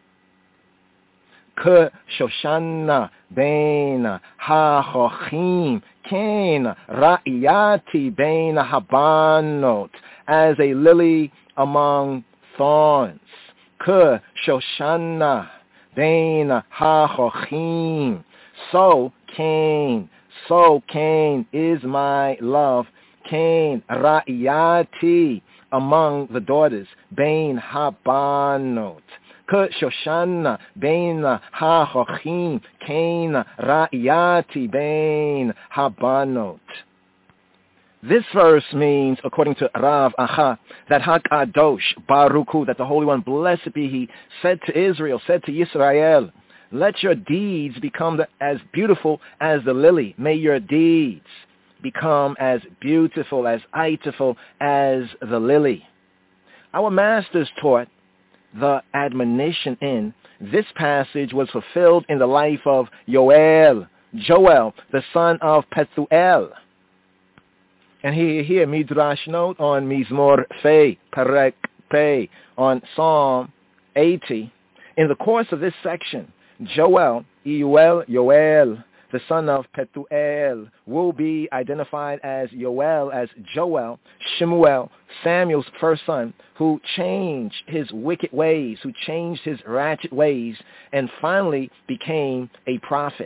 Ke Shoshana bein ha-chochim, ken ra'iyati bein habanot, as a lily among thorns. Ke Shoshana bein ha-chochim, so Cain, so Cain is my love, Cain ra'iyati, among the daughters, bein habanot. Ke Shoshana bein ha-chochim, Cain ra'iyati bein habanot. This verse means, according to Rav Acha, that HaKadosh Baruch Hu, that the Holy One, blessed be He, said to Israel, said to Yisrael, let your deeds become the, as beautiful as the lily. May your deeds become as beautiful, as beautiful as the lily. Our masters taught the admonition in this passage was fulfilled in the life of Yoel, Joel, the son of Pethuel. And here, here, Midrash note on Mizmor Fei, Perek Pei, on Psalm eighty. In the course of this section, Joel, Yoel, Yoel, the son of Pethuel, will be identified as Yoel, as Joel, Shemuel, Samuel's first son, who changed his wicked ways, who changed his ratchet ways, and finally became a prophet.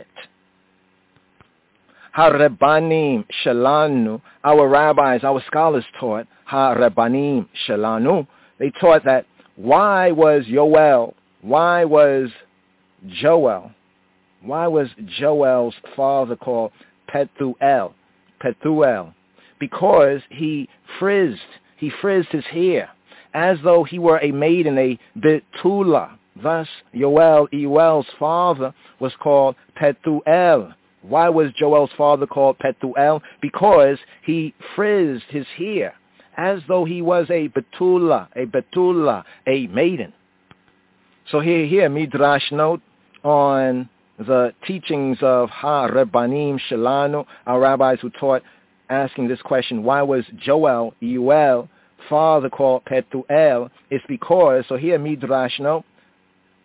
Ha-Rebanim Shelanu, our rabbis, our scholars taught, Ha-Rebanim Shelanu, they taught that why was Yoel, why was Joel, why was Joel's father called Pethuel, Pethuel? Because he frizzed, he frizzed his hair, as though he were a maiden, a Betula. Thus, Yoel, Yoel's father, was called Pethuel. Why was Joel's father called Pethuel? Because he frizzed his hair as though he was a Betula, a Betula, a maiden. So here, here, Midrash note on the teachings of Ha-Rebanim Shelanu, our rabbis who taught, asking this question, why was Joel, Yoel, father called Pethuel? It's because, so here Midrash note,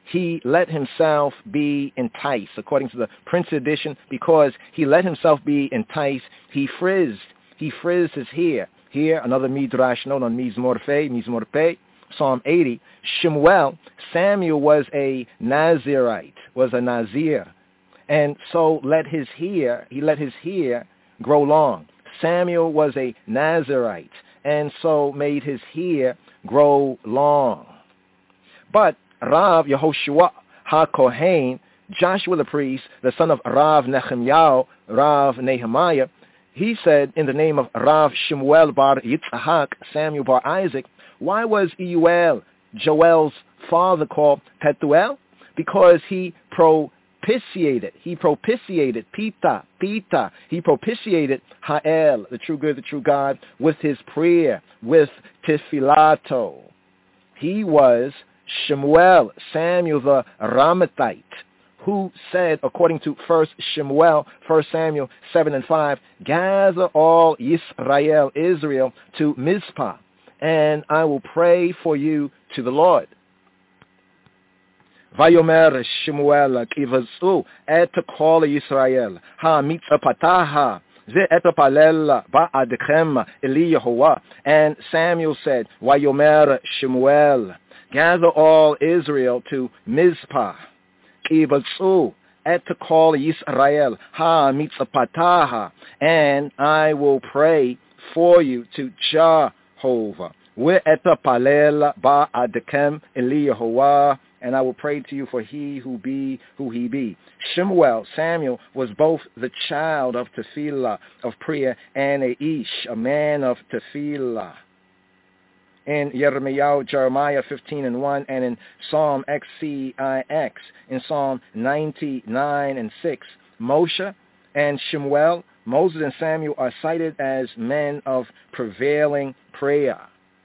he let himself be enticed. According to the Prince edition, because he let himself be enticed, he frizzed. He frizzed his hair. Here, another Midrash note on Mizmor Pei, Mizmor Pei, Psalm eighty. Shemuel, Samuel was a Nazirite, was a Nazir. And so let his hair, he let his hair grow long. Samuel was a Nazirite, and so made his hair grow long. But Rav Yehoshua HaKohen, Joshua the priest, the son of Rav Nehemiah, Rav Nehemiah, he said in the name of Rav Shemuel bar Yitzhak, Samuel bar Isaac, why was Euel, Joel's father, called Petuel? Because he propitiated, he propitiated, Pita, Pita, he propitiated Ha'el, the true good, the true God, with his prayer, with Tefillah. He was Shemuel, Samuel the Ramathite, who said, according to First Shemuel, First Samuel seven and five, gather all Yisrael, Israel, to Mizpah, and I will pray for you to the Lord. Vayomer Shemuel kivazu et kol Yisrael ha mitzapataha ze et palel ba'adchem Eli Yehovah. And Samuel said, Vayomer Shemuel, gather all Israel to Mizpah. Kivazu et kol Yisrael ha mitzapataha, and I will pray for you to Jehovah. Ve'etapalel ba'adkem Eli Yehovah, and I will pray to you for he who be who he be. Shemuel, Samuel, was both the child of tefillah, of prayer, and a ish, a man of tefillah. In Yirmiyahu, Jeremiah fifteen and one, and in Psalm X C I X, in Psalm ninety-nine and six, Moshe and Shemuel, Moses and Samuel are cited as men of prevailing prayer.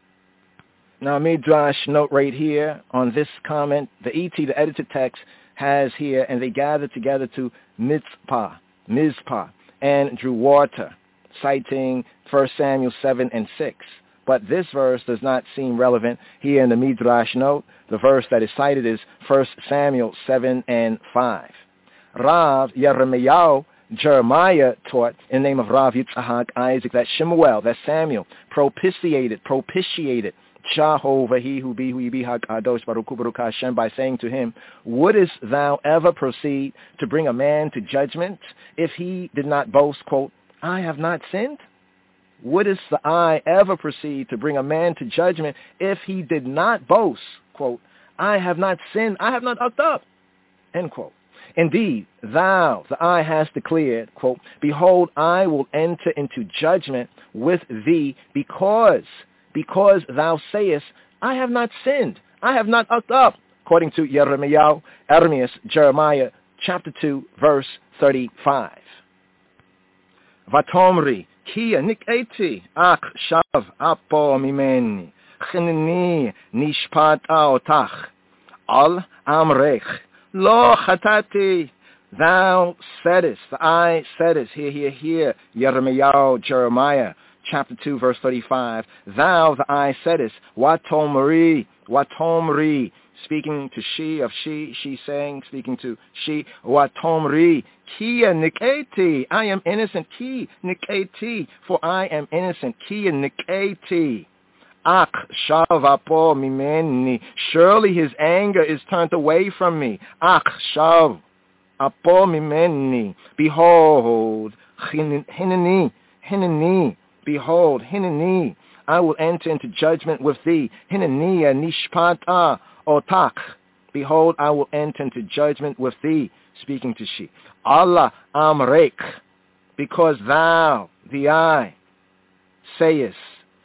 Now, Midrash note right here on this comment, the E T, the edited text, has here, and they gathered together to Mizpah, Mizpah, and drew water, citing First Samuel seven and six. But this verse does not seem relevant here in the Midrash note. The verse that is cited is First Samuel seven and five. Rav Yirmiyahu, Jeremiah, taught in the name of Rav Yitzhak Isaac that Shemuel, that Samuel, propitiated, propitiated Jehovah, he who be, who he be, HaKadosh Baruch Hu Baruch Hashem, by saying to him, wouldest thou ever proceed to bring a man to judgment if he did not boast, quote, I have not sinned? Wouldest the I ever proceed to bring a man to judgment if he did not boast, quote, I have not sinned, I have not ucked up, end quote. Indeed, thou, the I, has declared, quote, behold, I will enter into judgment with thee because, because thou sayest, I have not sinned, I have not ucked up, according to Yirmiyahu, Ermias, Jeremiah, chapter two, verse thirty-five. Vatomri, Kia nik'eti ak shav apo mimeni, chineni nishpat otach, al amrech, lo chatati, thou saidest, I saidest, here, here, here, Yirmiyahu, Jeremiah, chapter two, verse thirty-five, thou, the I saidest, watomri, watomri, speaking to she, of she, she saying, speaking to she, watomri, kia niketi, I am innocent, ki niketi, for I am innocent, kia niketi, ak shavapo mimeni, surely his anger is turned away from me, ak shav apo mimeni, behold, hineni, hineni, behold, hineni, I will enter into judgment with thee, hineniya nishpata otak, behold, I will enter into judgment with thee, speaking to she, Allah amrek, because thou, the I, sayest,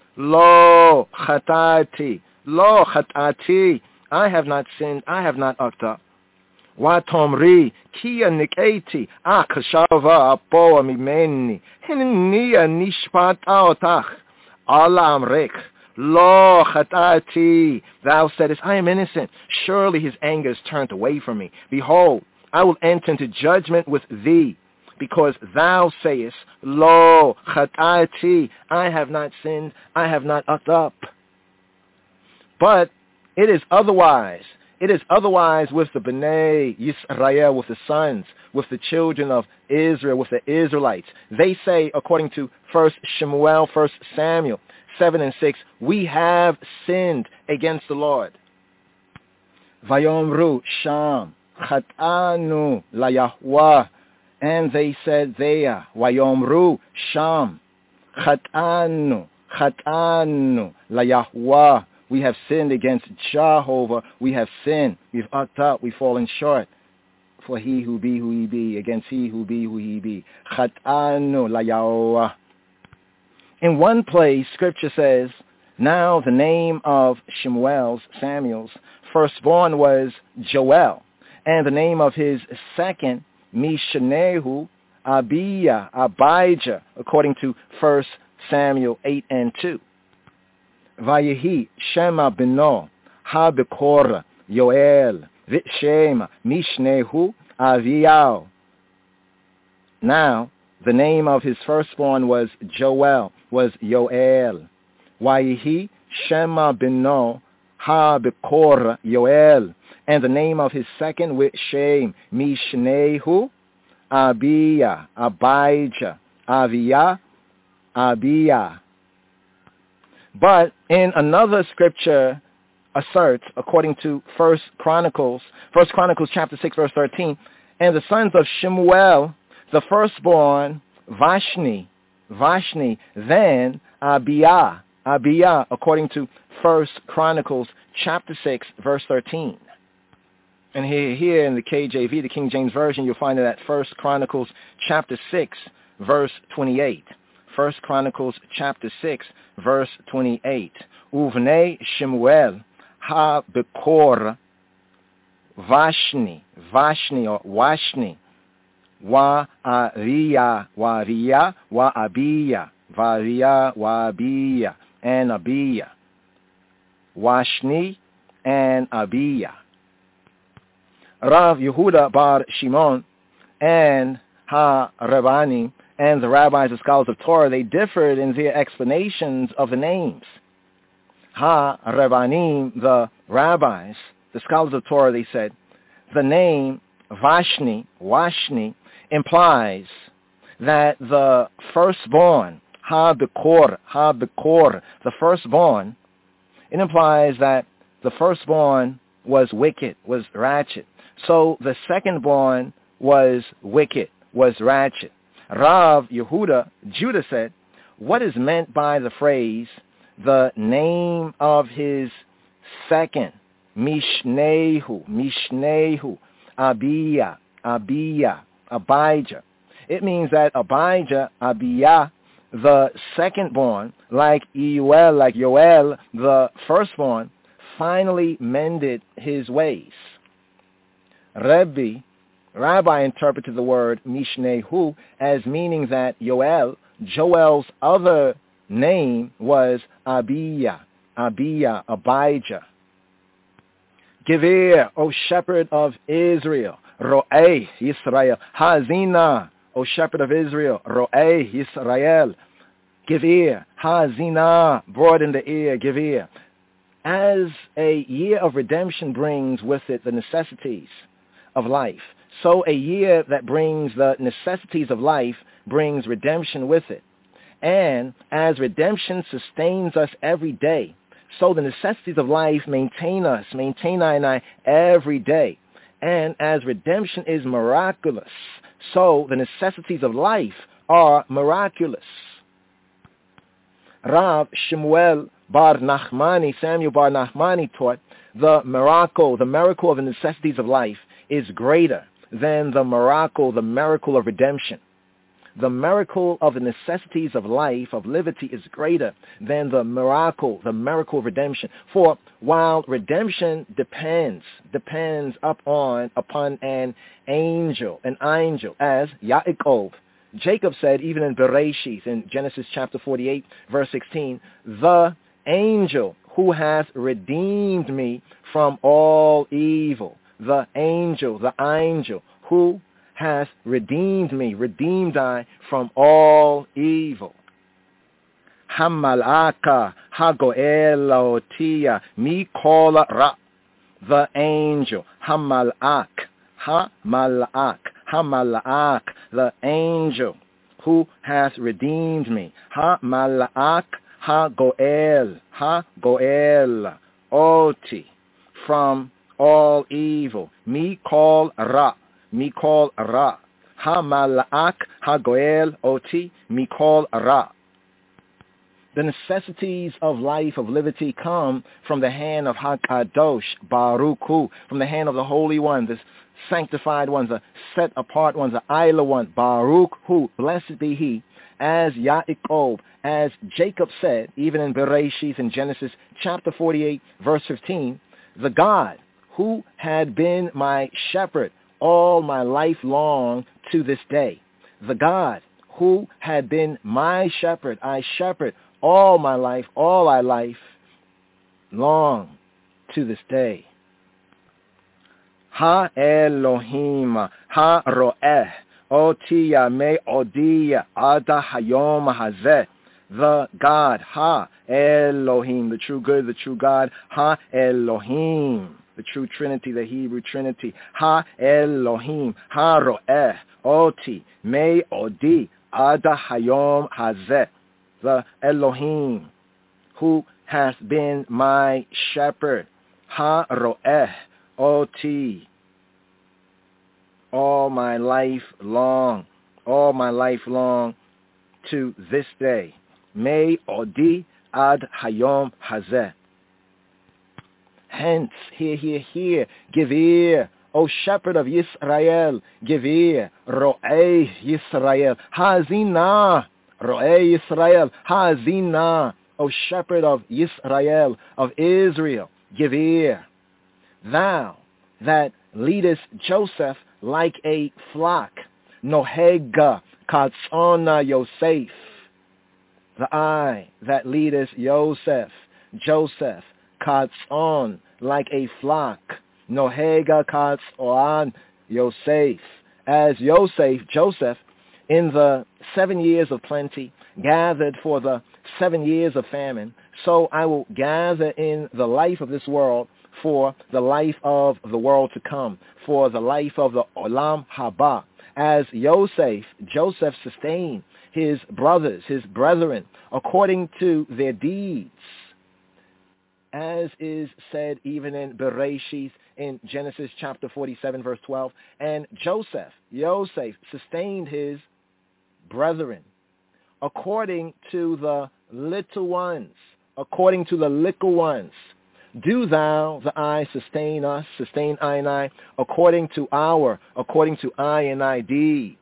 lo chatati, lo chatati, I have not sinned, I have not ucked up. Watomri, kia niketi, akashava apoa mimeni, hinniya nishpat aotach, Allah amrek, lo chatati, thou saidest, I am innocent, surely his anger is turned away from me. Behold, I will enter into judgment with thee, because thou sayest, lo chatati, I have not sinned, I have not ucked up. But it is otherwise It is otherwise with the B'nai Yisrael, with the sons, with the children of Israel, with the Israelites. They say, according to First Shemuel, First Samuel seven and six, we have sinned against the Lord. Vayomru Sham Chatanu LaYahweh, and they said there, Vayomru Sham Chatanu Chatanu LaYahweh. We have sinned against Jehovah. We have sinned. We've ucked up. We've fallen short. For he who be who he be, against he who be who he be. Chatanu LaYahweh. In one place, Scripture says, now the name of Shemuel's, Samuel's, firstborn was Joel, and the name of his second, Mishanehu, Abijah, Abijah, according to First Samuel eight and two. Vayehi Shema Beno HaBekor Yoel V'Shema Mishnehu Aviyahu. Now the name of his firstborn was Joel, was Yoel. Vayehi Shema Beno HaBekor Yoel, and the name of his second with Shem Mishnehu Abiyah, Abijah, Aviyah, Abiyah. But in another scripture asserts, according to First Chronicles, First Chronicles chapter six, verse thirteen, and the sons of Shemuel, the firstborn, Vashni, Vashni, then Abiyah, Abiyah, according to First Chronicles chapter six, verse thirteen. And here, here in the K J V, the King James Version, you'll find it at First Chronicles chapter six, verse twenty-eight. First Chronicles chapter six, verse twenty-eight. Uvnei Shemuel ha-bekor Vashni, Vashni or Washni, wa-ariya, wa-ariya, wa-abiya, va-ariya, wa-abiya, and Abiya. Washni and Abiya. Rav Yehuda bar Shimon and Ha-Rabani and the rabbis and scholars of Torah, they differed in their explanations of the names. Ha-Rabbanim, the rabbis, the scholars of Torah, they said, the name Vashni, Washni, implies that the firstborn, Ha-Bekor, Ha-Bekor, the firstborn, it implies that the firstborn was wicked, was ratchet. So the secondborn was wicked, was ratchet. Rav Yehuda, Judah said, what is meant by the phrase, the name of his second, Mishnehu, Mishnehu, Abiyah, Abiyah, Abijah? It means that Abijah, Abiyah, the secondborn, like Yoel, like Yoel, the firstborn, finally mended his ways. Rebbe, Rabbi interpreted the word Mishnehu as meaning that Yoel, Joel's other name was Abiyah, Abiyah, Abijah. Give ear, O shepherd of Israel, Ro'eh Yisrael, Hazina, O shepherd of Israel, Ro'eh Yisrael. Give ear, Hazina, broaden the ear, give ear. As a year of redemption brings with it the necessities of life, so a year that brings the necessities of life brings redemption with it. And as redemption sustains us every day, so the necessities of life maintain us, maintain I and I every day. And as redemption is miraculous, so the necessities of life are miraculous. Rav Shemuel bar Nachmani, Samuel bar Nachmani taught the miracle, the miracle of the necessities of life is greater than the miracle, the miracle of redemption. The miracle of the necessities of life, of liberty, is greater than the miracle, the miracle of redemption. For while redemption depends, depends upon, upon an angel, an angel, as Yaakov, Jacob said, even in Bereshith, in Genesis chapter forty-eight, verse sixteen, the angel who hath redeemed me from all evil. The angel, the angel who hath redeemed me, redeemed I from all evil. Hamalaka hagoel laotia mikol ra. the angel. Ha-malak, ha-malak, ha-malak, the angel who hath redeemed me. Ha-malak, ha-goel, ha-goel, oti, from all evil. Mi-kol ra, mi-kol ra. Ha-malak, ha-goel, oti, mi-kol ra. The necessities of life, of liberty, come from the hand of HaKadosh, Baruch Hu, from the hand of the Holy One, the sanctified one, the set-apart one, the Isla one, Baruch Hu, blessed be he, as Yaakov, as Jacob said, even in Bereshith in Genesis chapter forty-eight, verse fifteen, the God who had been my shepherd all my life long to this day, the God who had been my shepherd, I shepherd all my life, all my life, long to this day. Ha Elohim, ha Ro'eh, oti yamei odi ada hayom hazeh. The God, ha Elohim, the true good, the true God, ha Elohim, the true Trinity, the Hebrew Trinity, ha Elohim, ha Ro'eh, oti mei odi ada hayom hazeh. The Elohim, who has been my shepherd, ha-ro'eh, oti, all my life long, all my life long to this day. May odi ad hayom hazeh. Hence, hear, hear, hear, give ear, O shepherd of Yisrael, give ear, ro'eh Yisrael, hazina, ro'eh Yisrael, hazina, O shepherd of Yisrael, of Israel, give ear. Thou that leadest Joseph like a flock, nohega katzona Yosef. The eye that leadest Joseph, Joseph, katzon, like a flock, nohega katzon Yosef. As Yosef, Joseph, in the seven years of plenty, gathered for the seven years of famine, so I will gather in the life of this world for the life of the world to come, for the life of the Olam Haba. As Yosef, Joseph sustained his brothers, his brethren, according to their deeds, as is said even in Bereshith, in Genesis chapter forty-seven, verse twelve, and Joseph, Yosef, sustained his brethren according to the little ones, according to the little ones. Do thou, the I, sustain us, sustain I and I, according to our, according to I and I deeds.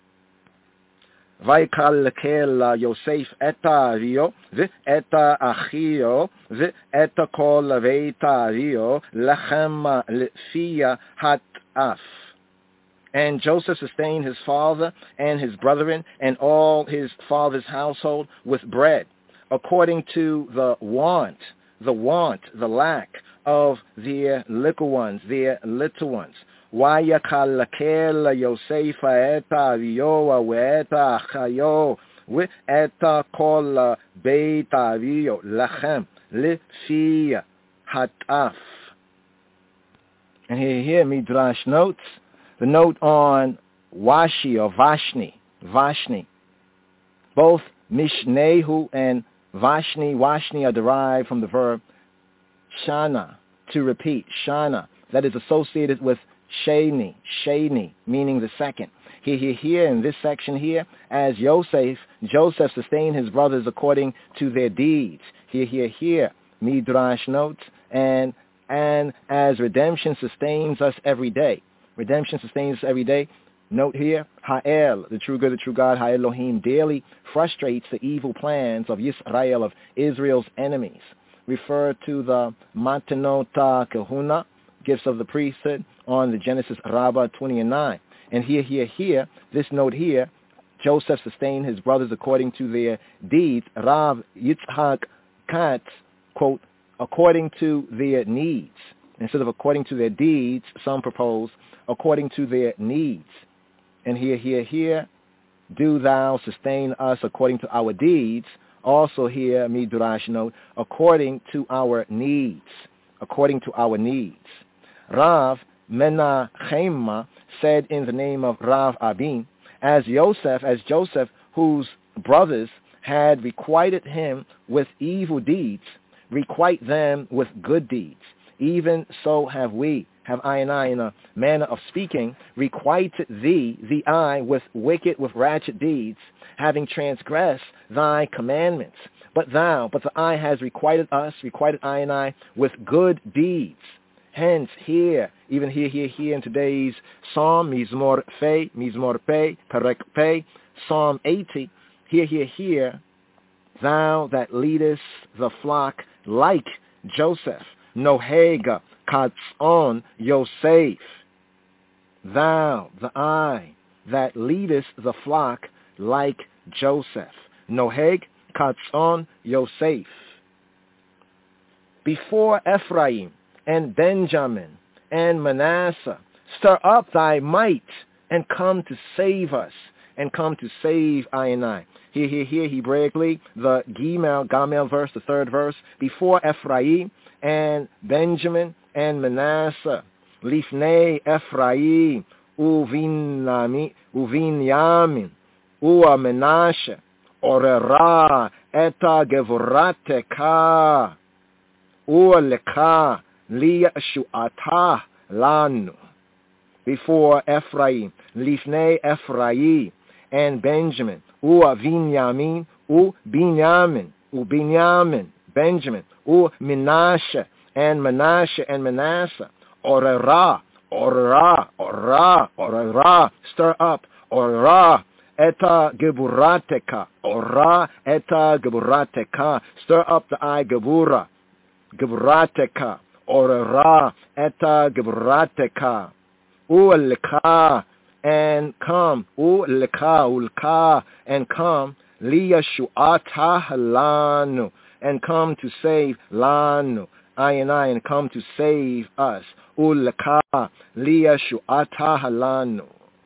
ויקלקל יוסף את אביו ואת אחיו ואת כל בית אביו לחם לפי הטף. And Joseph sustained his father and his brethren and all his father's household with bread, according to the want, the want, the lack of their little ones, their little ones. ויקלקל יוסף את אביו ואת אחיו ואת כל בית אביו לחם לפי הטף. And here, here, Midrash notes, the note on Washi or Vashni, Vashni. Both Mishnehu and Vashni, Washni are derived from the verb shana, to repeat, shana, that is associated with sheni, sheni, meaning the second. Here, here, here, in this section here, as Yosef, Joseph sustained his brothers according to their deeds. Here, here, here, Midrash notes, and and as redemption sustains us every day. Redemption sustains us every day. Note here, Ha'el, the true good, the true God, Ha'elohim, daily frustrates the evil plans of Yisrael, of Israel's enemies. Refer to the Matanota Kahuna, gifts of the priesthood, on the Genesis Rabbah twenty and nine. And here, here, here, this note here, Joseph sustained his brothers according to their deeds. Rav Yitzhak Katz, quote, according to their needs. Instead of according to their deeds, some propose according to their needs. And here, here, here, do thou sustain us according to our deeds. Also here, Midrash note, according to our needs. According to our needs. Rav Menachema said in the name of Rav Abin, as Joseph, as Joseph, whose brothers had requited him with evil deeds, requite them with good deeds. Even so have we, have I and I in a manner of speaking, requited thee, the I, with wicked, with ratchet deeds, having transgressed thy commandments. But thou, but the I has requited us, requited I and I, with good deeds. Hence, here, even here, here, here in today's Psalm, Mizmor Fe, Mizmor Pe, Perek Pe, Psalm eighty, here, here, here, thou that leadest the flock like Joseph, Nohega, Katzon, Yosef. Thou, the I, that leadest the flock like Joseph, Noheg, Katzon, Yosef. Before Ephraim and Benjamin and Manasseh, stir up thy might and come to save us, and come to save I and I. Here, here, here, Hebraically, the Gimel, Gamel verse, the third verse, before Ephraim and Benjamin and Manasseh, Lifnei Ephraim, Uvinami, Uvinyamin, Ua Menashe, Orera, Eta Gevurateka, Ua Leka, Lia Shu'atah Lanu. Before Ephraim, Lifnei Ephraim and Benjamin, Ua Vinyamin, U Binyamin, U Binyamin, Benjamin, U Menashe and Menashe and Manasseh, Orera, Orera, Orera, Orera, stir up, Orera, Eta Geburateka, Ora, Eta Geburateka, stir up the I Gebura, Geburateka, Orera, Eta Geburateka, Ulka, and come, Ulka, Ulka, and come, Liyashu'atah Lanu, and come to save Lanu, I and I, and come to save us, Ulka, Liyashu'atah Lanu.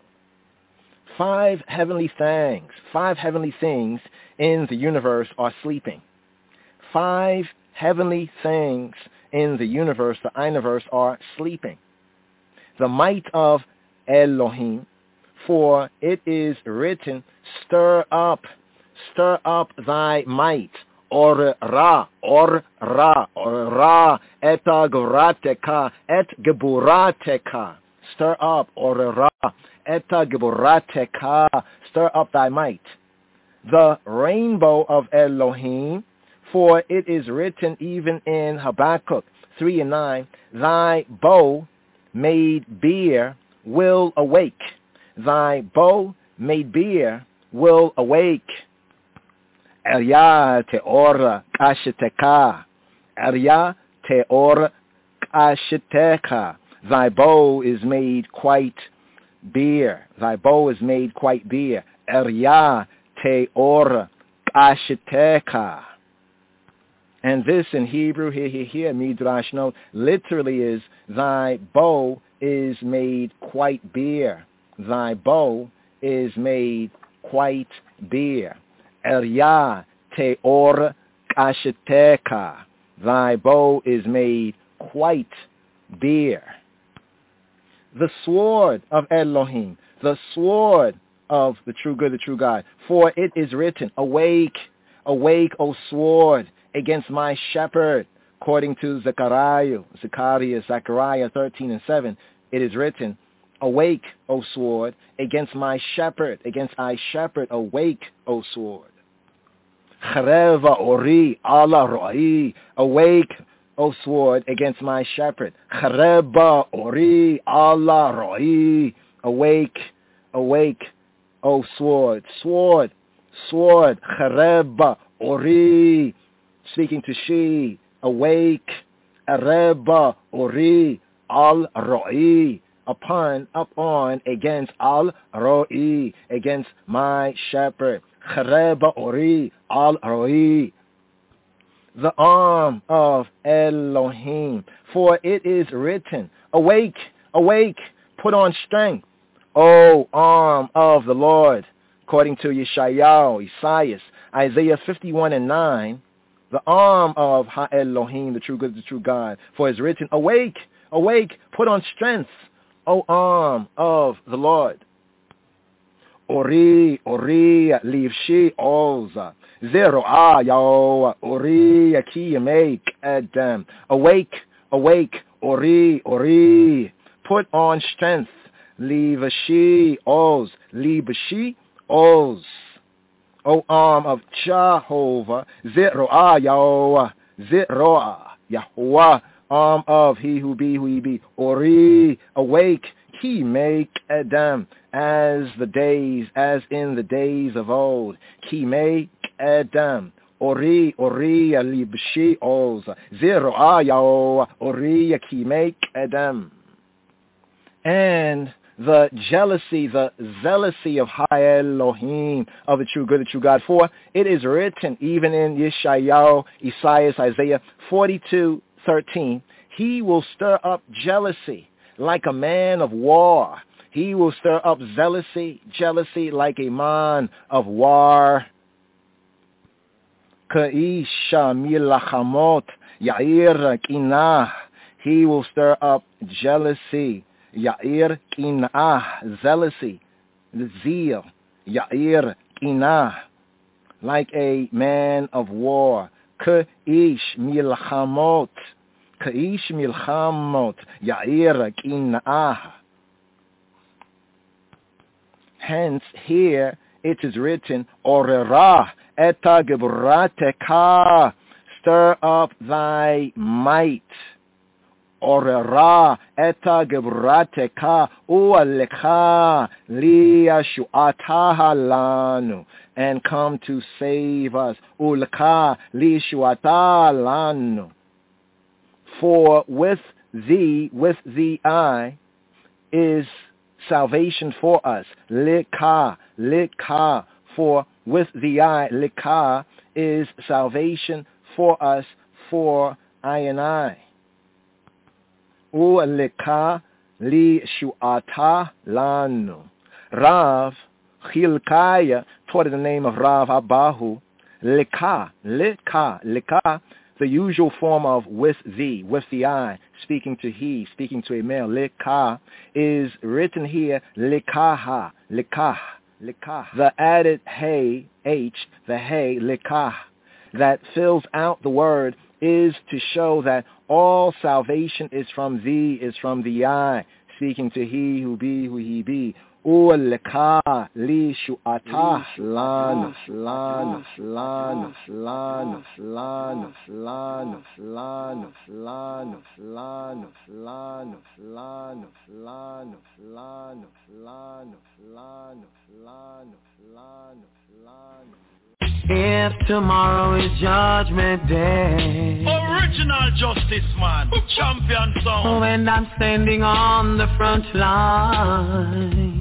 Five heavenly things, five heavenly things in the universe are sleeping. Five heavenly things in the universe, the universe, are sleeping. The might of Elohim, for it is written, stir up, stir up thy might, or ra, or ra, or ra, et geburateka, et geburateka, stir up, or ra, et geburateka, stir up thy might. The rainbow of Elohim, for it is written even in Habakkuk three and nine, thy bow made beer will awake. Thy bow made beer will awake. Erya teor kasheteka. Erya teor kasheteka. Thy bow is made quite beer. Thy bow is made quite beer. Erya teor kasheteka. And this in Hebrew, here, here, here, Midrash note, literally is, thy bow is made quite beer. Thy bow is made quite beer. Erya teor kasheteka. Thy bow is made quite beer. The sword of Elohim, the sword of the true good, the true God. For it is written, awake, awake, O sword, against my shepherd, according to Zechariah, Zechariah, Zechariah thirteen and seven, it is written, awake, O sword, against my shepherd, against thy shepherd, awake, O sword. Chareva ori ala roi, awake, O sword, against my shepherd. Chareba ori ala roi, awake, awake, O sword, sword, sword, chareba ori, speaking to she, awake, areba ori al roi, upon, upon, against al roi, against my shepherd. Chareba ori al roi, the arm of Elohim, for it is written, awake, awake, put on strength, O arm of the Lord, according to Yeshayahu, Isaiah, Isaiah fifty-one and nine, the arm of Ha-Elohim, the true good, the true God. For it is written, awake, awake, put on strength, O arm of the Lord. Ori, Ori, Livshi, Olza, Zero, Ah, Yo, Ori, Ki, Make, Adam. Awake, awake, Ori, Ori, put on strength, Livashi, Oz, Libashi, Oz. O arm of Jehovah, Zero, Ah, Yo, Zero, Yahweh, arm of he who be, who he be. Ori, awake, Ki, Make, Adam. As the days, as in the days of old. Ki make Adam. Ori, Ori, Libshi, Oz. Zero, Ayo, Ori, Ki make Adam. And the jealousy, the zealousy of High Elohim, of the true good, the true God. For it is written, even in Yeshayahu, Isaiah, Isaiah forty-two thirteen, he will stir up jealousy like a man of war. He will stir up zealousy, jealousy like a man of war. Ka'isha milachamot ya'ir kinah. He will stir up jealousy, ya'ir kinah, zealousy, zeal, ya'ir kinah, like a man of war. Ka'ish milachamot, ka'ish milchamot ya'ir kinah. Hence, here it is written, Orera eta gebrateka, stir up thy might. Orera eta gebrateka, ualecha liyashuataha lanu, and come to save us. Ulka liyashuataha lanu. For with thee, with thee I, is salvation for us. Lika, lika, for with the eye, lika, is salvation for us, for I and I. U lika li shu'ata lanu. Rav Chilkaya taught in the name of Rav Abahu. Lika, lika, lika, the usual form of with thee, with the I, speaking to he, speaking to a male, lika, is written here, likaha, likah, likah. The added hey, h, the hey, likah, that fills out the word is to show that all salvation is from thee, is from the I, speaking to he who be, who he be. Ulka li shu'atah lanu, lanu, lanu, lanu, lanu, lanu, lanu, lanu, lanu, lanu, lanu, lanu, lanu, lanu, lanu, lanu, lanu, lanu. If tomorrow is Judgment Day, original justice man, champion song. Oh, and I'm standing on the front line.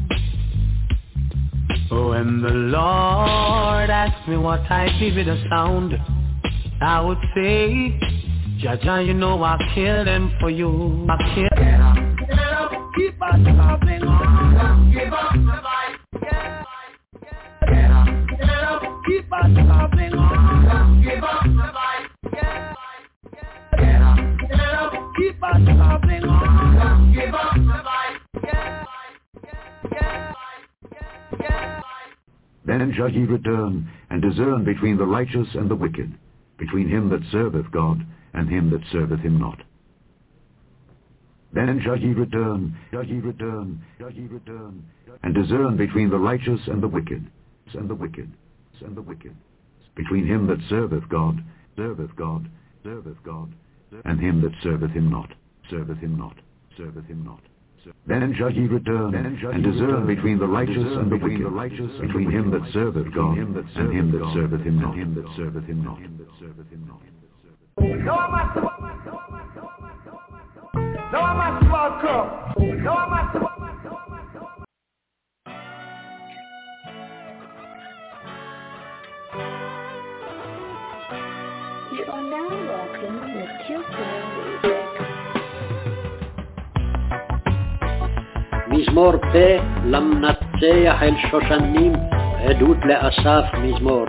Oh, and the Lord asked me what I give it a sound, I would say, Jaja, you know I killed them for you. I killed them. Keep on stopping on. Give up the fight. Keep on stopping on. Give up the fight. Keep on stopping on. Give up the fight. Then shall ye return, and discern between the righteous and the wicked, between him that serveth God, and him that serveth him not. Then shall ye return, shall ye return, shall ye return, and discern between the righteous and the wicked, and the wicked, and the wicked, between him that serveth God, serveth God, serveth God, and him that serveth him not, serveth him not, serveth him not. Then shall ye return, and discern between the righteous and the wicked, between him that serveth God, and him that serveth him not, him that serveth him not, him that serveth him not. No, I'm a No, I'm a small crop. No, I'm a You are now walking with Kilter Music. מזמור פה למנצח אל שושנים, עדות לאסף מזמור.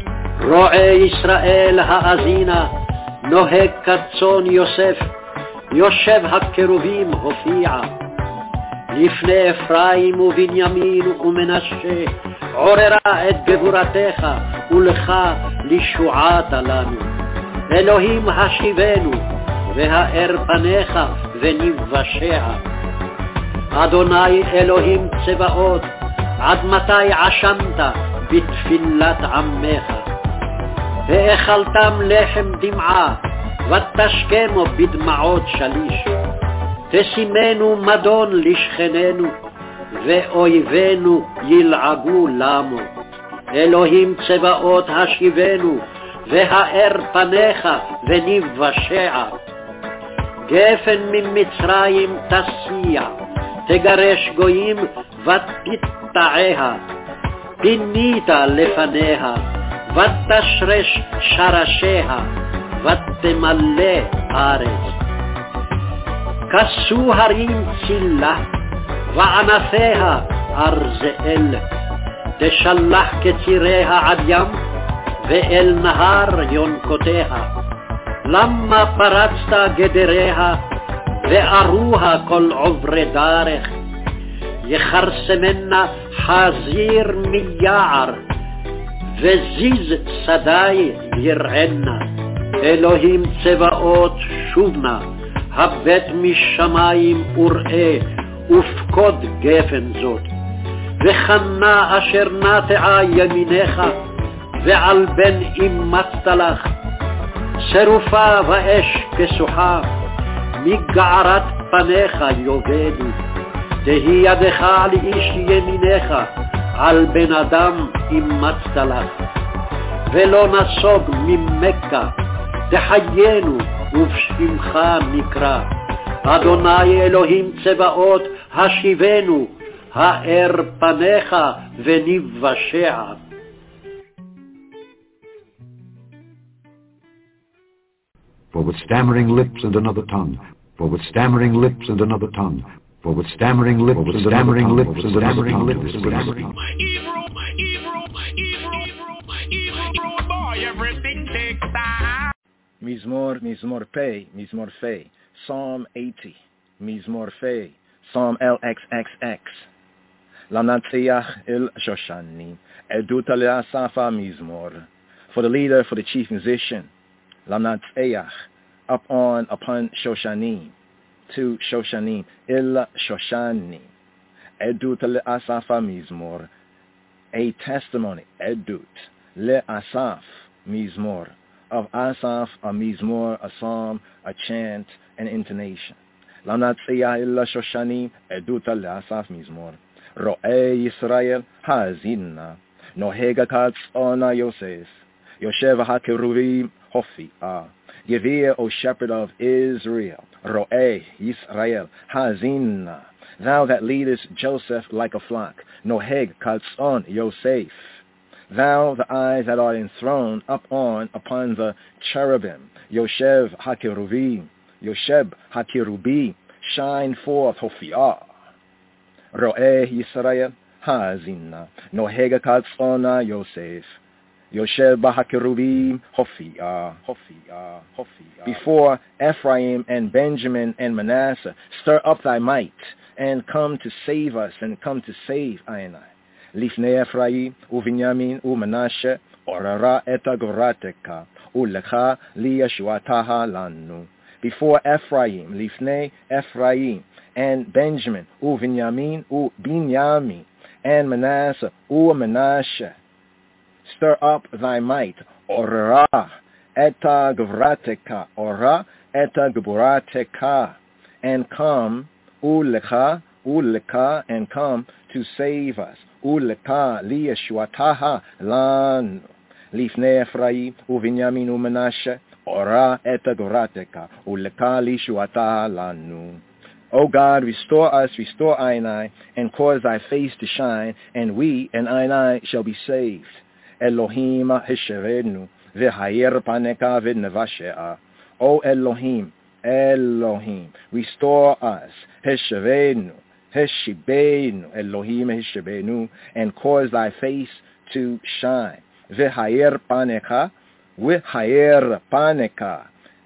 רועה ישראל האזינה, נוהג כצאן יוסף, יושב הקרובים הופיע, לפני אפרים ובנימין ומנשה, עוררה את גבורתך, ולך לישועתה לנו. אלוהים השיבנו, והאר פניך ונבשע. אדוני אלוהים צבאות, עד מתי עשנת בתפילת עמך? ואכלתם לחם דמעה, ותשכמו בדמעות שליש. תשימנו מדון לשכננו, ואויבינו ילעגו למו. אלוהים צבאות השיבנו, והאר פניך ונבשע. גפן ממצרים תסיע, תגרש גויים ותתטעיה. פינית לפניה, ותשרש שרשיה, ותמלא ארץ. כסו הרים צילה, וענפיה ארזאל. תשלח קציריה עד ים, ואל נהר יונקותיה. למה פרצת גדריה, וארוה כל עוברי דרך? יחרסמנה חזיר מיער, וזיז שדי ירענה. אלוהים צבאות שובנה, הבט משמיים וראה, ופקוד גפן זאת. וחנה אשר נטעה ימינך, ועל בן אימצת לך. שרופה ואש כסוחה, מגערת פניך יובדו. תהי ידך על איש ימינך, על בן אדם אימצת לך. ולא נסוג ממכה, תחיינו ובשמך נקרא. אדוני אלוהים צבאות השיבנו, האר פניך ונבשע. For with stammering lips and another tongue, for with stammering lips and another tongue, for with stammering lips and stammering lips and stammering lips and stammering lips. Everything takes time. Mizmor, Mizmor Pei, Mizmor Fei, Psalm eighty, Mizmor Fei, Psalm L X X X. Lamnatziach il Shoshani, Eduta le'asafa Mizmor. For the leader, for the chief musician, Lamnatziach, up on, upon Shoshanim, to Shoshanim, il Shoshani, Eduta le'asafa Mizmor, a testimony, Edut, le'asaf Mizmor, of Asaph, a Mizmor, a psalm, a chant, an intonation. Lamnatziach il Shoshani, Eduta le'asaf Mizmor. Ro'ei Yisrael Hazina, Nohega Katz Ona Yosef, Yoshev HaKeruvim Hofi'ah. Give ear, O shepherd of Israel, Ro'ei Yisrael Hazina, thou that leadest Joseph like a flock, Noheg Katz On Yosef, thou the eyes that are enthroned up on upon the cherubim, Yoshev HaKeruvim, Yoshev HaKerubim, shine forth Hofi'ah. Ro'eh Yisrael Hazina, Nohega Katzona Yosef, Yoshev HaKerubim Hofi'ah, Hofi'ah, Hofi'ah. Before Ephraim and Benjamin and Manasseh, stir up thy might, and come to save us, and come to save Ainai. Lifnei Ephraim, uVinyamin, uManashe, orara eta gorateka, ulecha liyeshuataha lanu. Before Ephraim, Lifnei Ephraim, and Benjamin, U Binyamin, U Binyamin, and Manasseh, U Manasseh. Stir up thy might, Ora, eta gvrateka, Ora, eta gburateka, and come, Ulecha, Ulecha, and come to save us. Ulecha, liyeshuataha, lanu. Lifnei Ephraim, U Binyamin, U Manasseh, Ora, eta gvrateka, Ulecha, liyeshuataha, lanu. O God, restore us, restore Ainai, and cause thy face to shine, and we and Ainai shall be saved. Elohim heshevenu, v'hayer paneka v'nevashea. O Elohim, Elohim, restore us, heshevenu, heshibenu, Elohim heshebenu, and cause thy face to shine. V'hayer paneka, v'hayer paneka,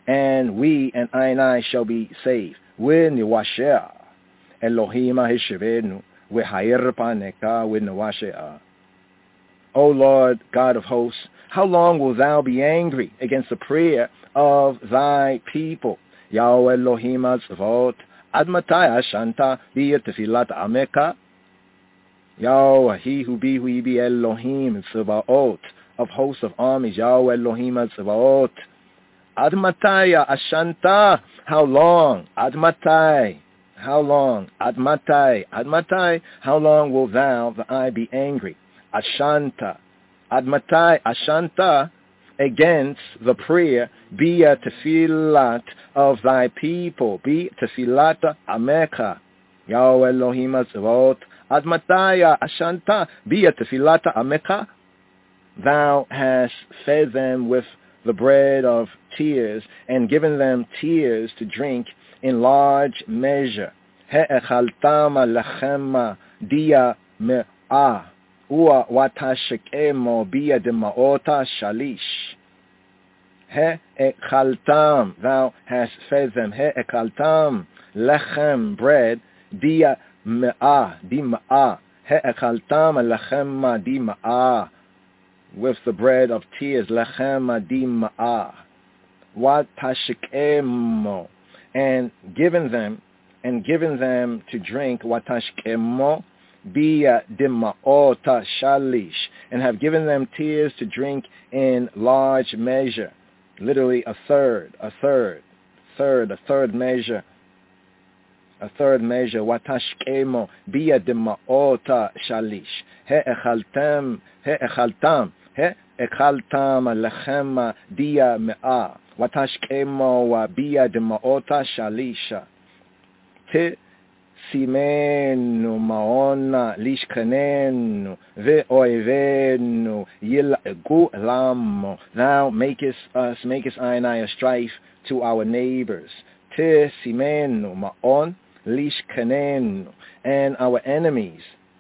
and we and I and I shall be saved. W'niwashea Elohim hishivenu v'ha'ir paneka w'niwashea. O Lord, God of hosts, how long wilt thou be angry against the prayer of thy people? Yahweh Elohim Tzvot, ad matai ashanta b'tefilat ameka? Yahweh, he who be, who he be, Elohim Tzvot, of hosts of armies, Yahweh Elohim Tzvot. Ad matai ashanta, how long? Ad matai, how long? Ad matai, ad matai, how long will thou, the I, be angry? Ashanta, ad matai ashanta, against the prayer, be a tefilat of thy people, be tefilat ameka, Yahweh Elohim Tzvot, ad matai ashanta, be a tefilat ameka. Thou hast fed them with the bread of tears and given them tears to drink in large measure. He'echaltama lechema dia me'ah. Ua watashekemo bia de maota shalish. He ekaltam, thou hast fed them. He ekaltam, lechem, bread, dia me'ah, di ma'ah. He ekaltam lechem di ma'ah, with the bread of tears, lechem di ma'ah. Watashekemo, and given them, and given them to drink, watashekemo, Bia dima'ota shalish, and have given them tears to drink in large measure, literally a third, a third, third, a third measure, a third measure. Watashkemo bia dima'ota shalish. He echaltem, he echaltam, he echaltam lechem dia me'ah. Watashkemo wa bia dima'ota shalisha. Te Simenu maona lishkanenu ve'oivenu yil'egu lamo. Thou makest us, makest I and I a strife to our neighbors. Te simenu maon lishkanenu, and our enemies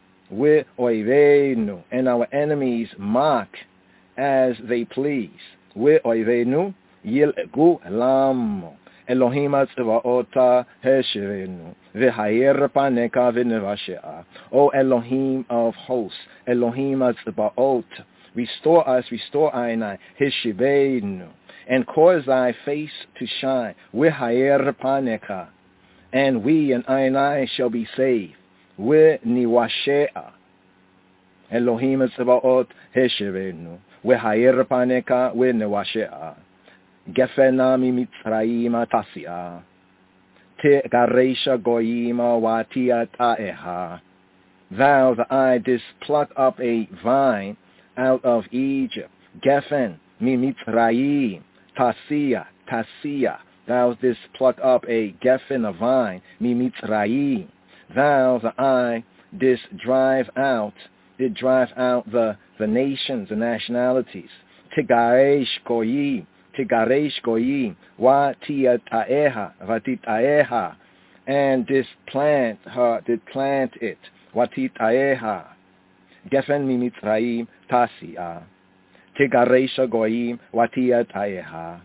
ve'oivenu, and our enemies mock as they please. Ve'oivenu yil'egu lamo. Elohim Tzvaota heshivenu v'ha'ir paneka v'nevashea. O Elohim of hosts, Elohim Tzvaot, restore us, restore I and I, heshivenu, and cause thy face to shine, v'ha'ir paneka, and we and I and I shall be saved, v'niwashea. Elohim Tzvaot heshivenu v'ha'ir paneka v'nevashea. Gefena mi mitzrayim tasia, te garesha goyima watia taeha. Thou, the I, didst pluck up a vine out of Egypt. Gefen mi mitzrayim tasia, tasia. Thou didst pluck up a gefen, a vine, mi mitzrayim. Thou, the I, didst drive out, did drive out the, the nations, the nationalities. Te garesh goyim. Tigaresh goyim, wa tiataeha, vatitaeha, and did plant her, did plant it, watitaeha. Gefen mi mitzrayim tasia, tigaresh goyim, watiataeha.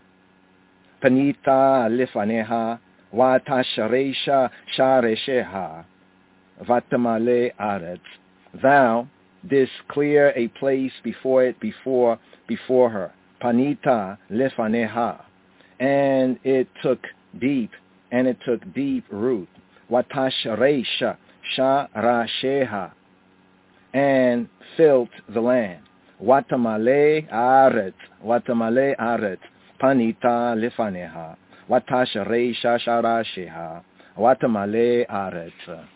Panita lifaneha, watasharesha sharesheha, vatamale aretz. Thou didst clear a place before it, before, before her. Panita lefaneha, and it took deep, and it took deep root. Watasharesha sharasheha, and filled the land. Watamale aret, watamale aret, panita lefaneha, watasharesha sharasheha, watamale aret.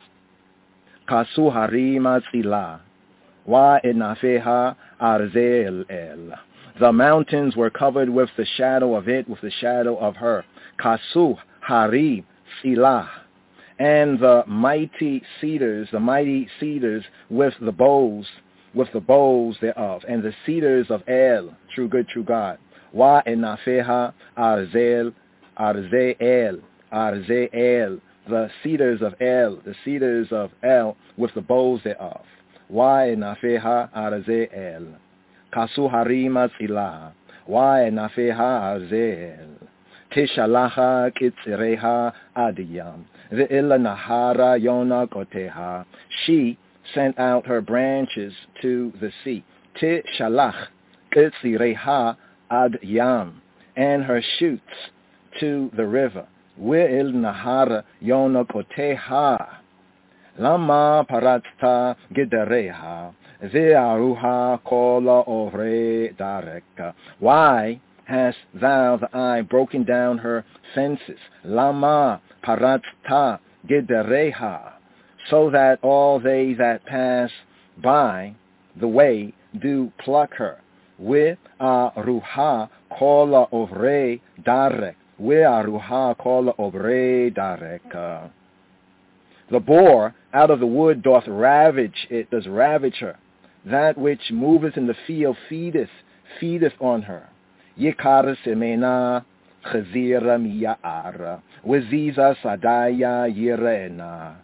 Kasu harima tzila, wa enafeha arzel el. The mountains were covered with the shadow of it, with the shadow of her. Kasu hari silah, and the mighty cedars, the mighty cedars with the bows, with the bows thereof, and the cedars of El, true good, true God. Wa enafeha arzel, arzeel, arzeel, the cedars of El, the cedars of El with the bows thereof. Wa enafeha arzeel. Kasu harima tzila, wa enafeha arzel. Tishalacha kitzireha adiyam. Ve'ila nahara yona koteha. She sent out her branches to the sea. Tishalach kitzireha adiyam. And her shoots to the river. Ve'il nahara yona koteha. Lama paratta gidareha. Ve'aruha kola ovre dareka. Why hast thou, the eye, broken down her fences? Lama paratta gidareha. So that all they that pass by the way do pluck her. Ve'aruha kola ovre darek. Ve'aruha kola ovre dareka. The boar out of the wood doth ravage, it does ravage her. That which moveth in the field feedeth, feedeth on her. Yikar semena chazira miya'ara, waziza sadaya yirena.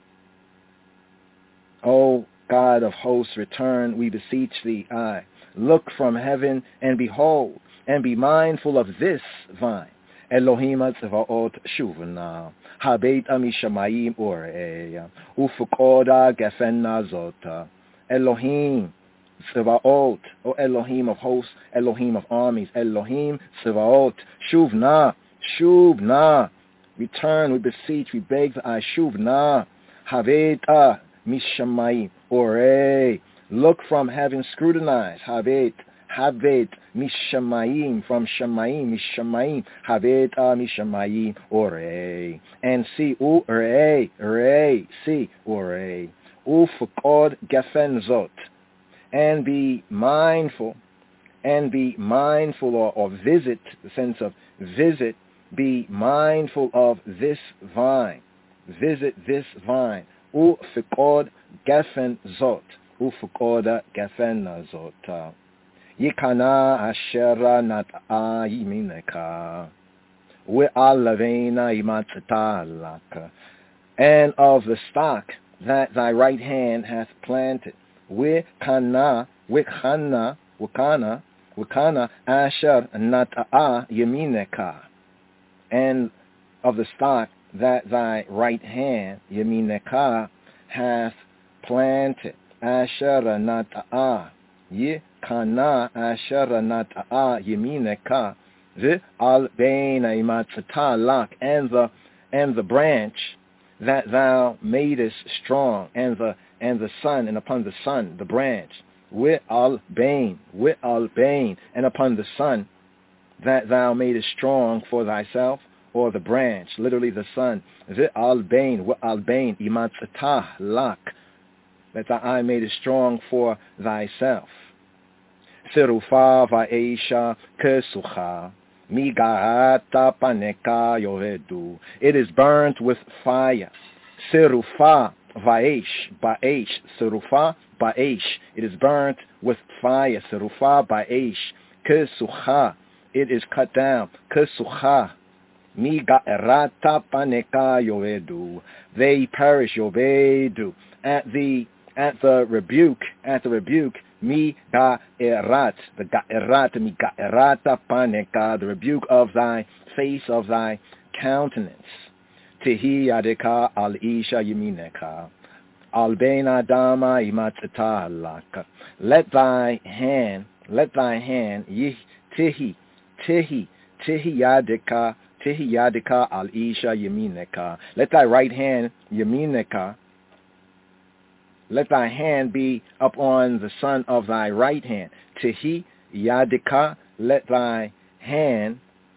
O God of hosts, return, we beseech thee, I. Look from heaven and behold, and be mindful of this vine. Elohim tzvaot shuvna, habeit amishamayim ureya, ufukoda gefenna zota. Elohim tzvaot, O Elohim of hosts, Elohim of armies, Elohim tzvaot shuvna, shuvna. Return, we beseech, we beg the eye, shuvna, habeit mishamayim urey. Look from heaven, scrutinize, habeit. Havet mishamayim, from shamayim, mishamayim, havet mishamayim, orei, and see, urei, urei, see, orei, ufukod gefen zot, and be mindful, and be mindful, or, or visit, the sense of visit, be mindful of this vine, visit this vine, ufukod gefen zot, ufukod gefen zot. Yikana ashera nat'a yimineka, we'alavena imatzatalak, and of the stock that thy right hand hath planted, we'kana, we'kana, we'kana, we'kana asher nat'a yimineka, and of the stock that thy right hand, yimineka, hath planted, asher nat'a Ye kana ashara nata'a yemineka, the al beina imatzata lak, and the and the branch that thou madest strong, and the and the sun, and upon the sun the branch, with al bain, with al bain, and upon the sun that thou madest strong for thyself, or the branch, literally the sun, the al bain, with al bain imatzata lak, that thy eye made it strong for thyself. Serufa va'esha kesucha, migarata paneka yovedu. It is burnt with fire. Serufa va'esh, ba'esh, serufa ba'esh. It is burnt with fire. Serufa ba'esh, kesucha. It is cut down. Kesucha. Migarata paneka yovedu. They perish, yovedu. At the at the rebuke, at the rebuke, mi ga'erat, the ga'erat, mi ga'erata paneka, the rebuke of thy face, of thy countenance. Tehi yadeka al isha yemineka, al bein adama imatzata laka. Let thy hand, let thy hand, yih, tehi, tehi, tehi yadeka, tehi yadeka al isha yemineka. Let thy right hand, yemineka, let thy hand be upon the son of thy right hand. Tehi yadika, let thy hand,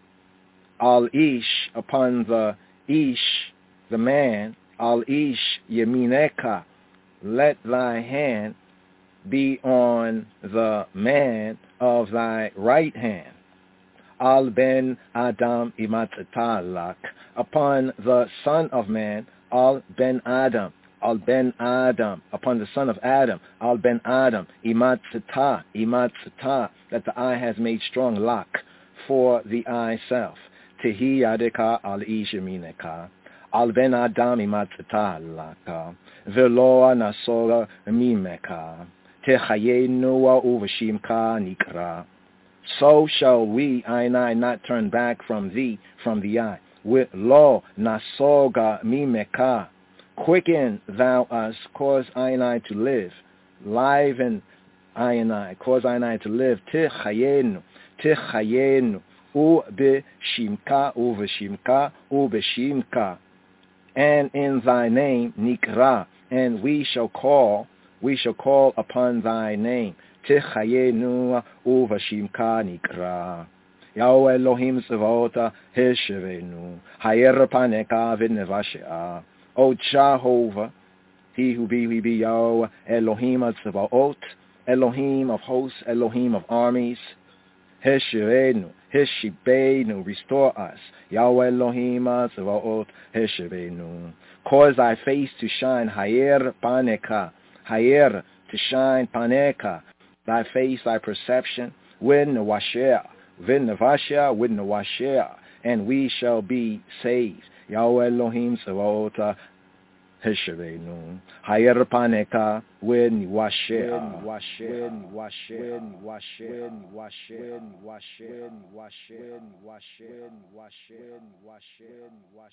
al ish, upon the ish, the man, al ish yemineka, let thy hand be on the man of thy right hand. Al ben Adam imatzatalak, upon the son of man, al ben Adam. Al ben Adam, upon the son of Adam, Al ben Adam, imatzata, imatzata, that the eye has made strong lak for the eye self. Tehi yadeka al ish yemineka, al ben Adam imatzata laka, veloa nasora mimeka, techayenu wa uvashimka nikra. So shall we, I and I, not turn back from thee, from the eye. With law, nasoga mimeka. Quicken thou us, cause I and I to live. Liven I and I, cause I and I to live. Tichayenu, tichayenu. U b'shimka, u b'shimka, u b'shimka. And in thy name, nikra, and we shall call, we shall call upon thy name. Tichayenu, u b'shimka nikra. Yahweh Elohim Tzvaot Heshevenu, Hayer Paneka V'nevashea. O Jehovah, he who be, he be Yahweh Elohim Tzvaot, Elohim of hosts, Elohim of armies. Heshevenu, Heshibenu, restore us. Yahweh Elohim Tzvaot Heshevenu. Cause thy face to shine, Hayer Paneka, Hayer to shine, Paneka, thy face, thy perception, V'nevashea. V'nevashea, v'nevashea, and we shall be saved. Yahweh Elohim Tzvaot Heshevenu. Hayer paneka, v'nevashea, v'nevashea, v'nevashea, v'nevashea, v'nevashea, v'nevashea, v'nevashea, v'nevashea,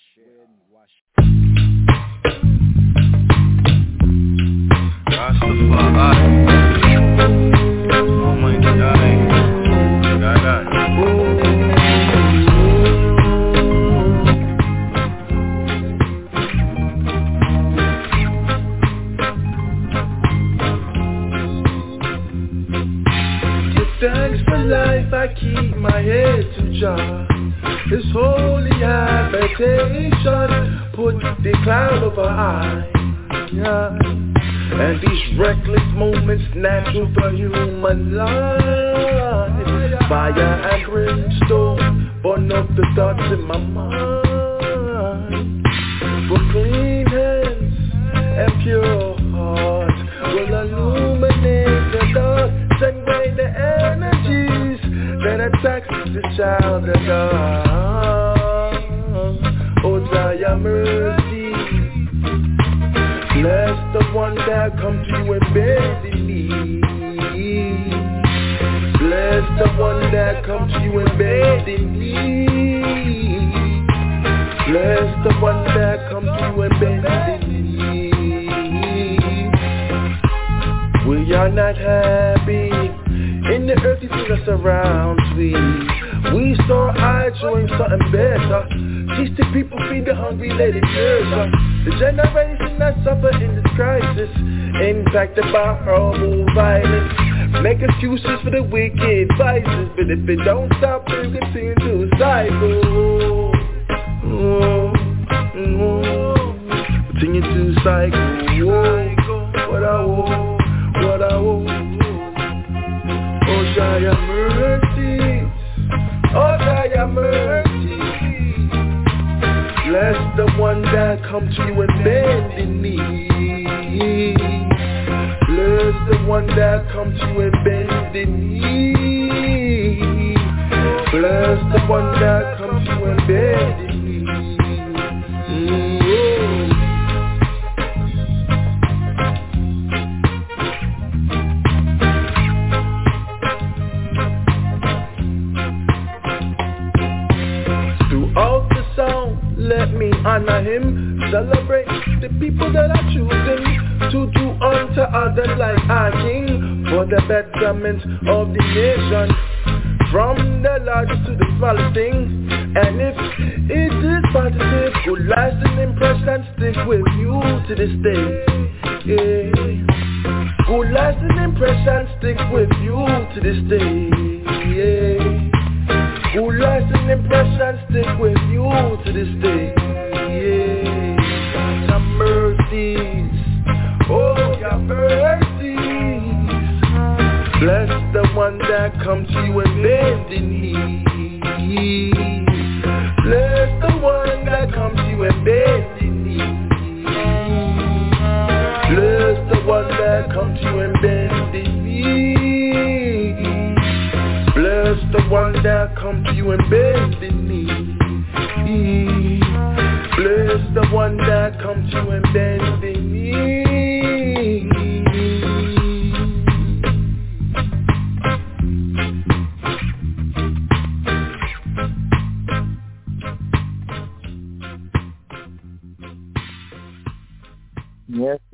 v'nevashea. Rastafari, Almighty God. Thanks for life, I keep my head to Jah. His holy habitation put the cloud over eye. Yeah. And these reckless moments natural for human life. Fire and brimstone burn up the thoughts in my mind. For clean hands and pure hearts will illuminate the dark, send away the energies that attacks the child of God. Oh, Jah mercy. Bless the one that come to you and bend the knee. Bless the one that come to you and bend the knee. Bless the one that come to you and bend the knee. We are not happy in the earthly things that surrounds we. We saw eyes showing something better. Teach the people, feed the hungry, let it nurture. The generation that suffer in this crisis, impacted by horrible violence. Make excuses for the wicked vices, but if it don't stop, we'll continue to cycle. Oh, oh, continue to cycle. Oh, what I want, what I want. Oh, Jah your mercy. Oh, Jah your mercy. Bless the one that come to you and bend the knee. Bless the one that come to you and bend the knee. Bless the one that come to you and bend the knee. Mm-hmm. Throughout the song, let me honor him, celebrate the people that are choosing to do unto others like our King, for the betterment of the nation, from the largest to the smallest thing. And if it is positive, good lasting impression stick with you to this day. Yeah. Good lasting impression stick with you to this day. Yeah. Good lasting impression stick with you to this day. Yeah. Your mercies, oh your mercies. Bless the one that come to you and bend the knee. Bless the one that come to you and bend the knee. Bless the one that come to you and bend the knee. Bless the one that come to you and bend the knee. Bless the one that come to you and bend the knee.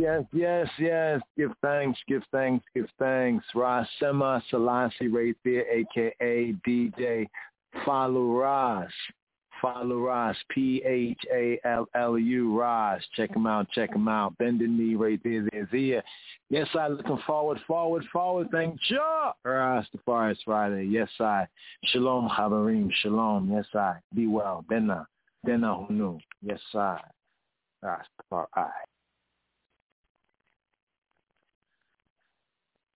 yes, yes, yes. Give thanks, give thanks, give thanks. Rasema Selassie right there, a k a. D J Follow Ras. Follow Ras, P H A L L U, Ras. Check him out, check him out. Bending knee right there, there's here. Yes, I looking forward, forward, forward. Thank you. Rastafari is Friday. Yes, I. Shalom, Habarim. Shalom. Yes, I. Be well. Benna. Benna Hunu. Yes, I. Rastafari.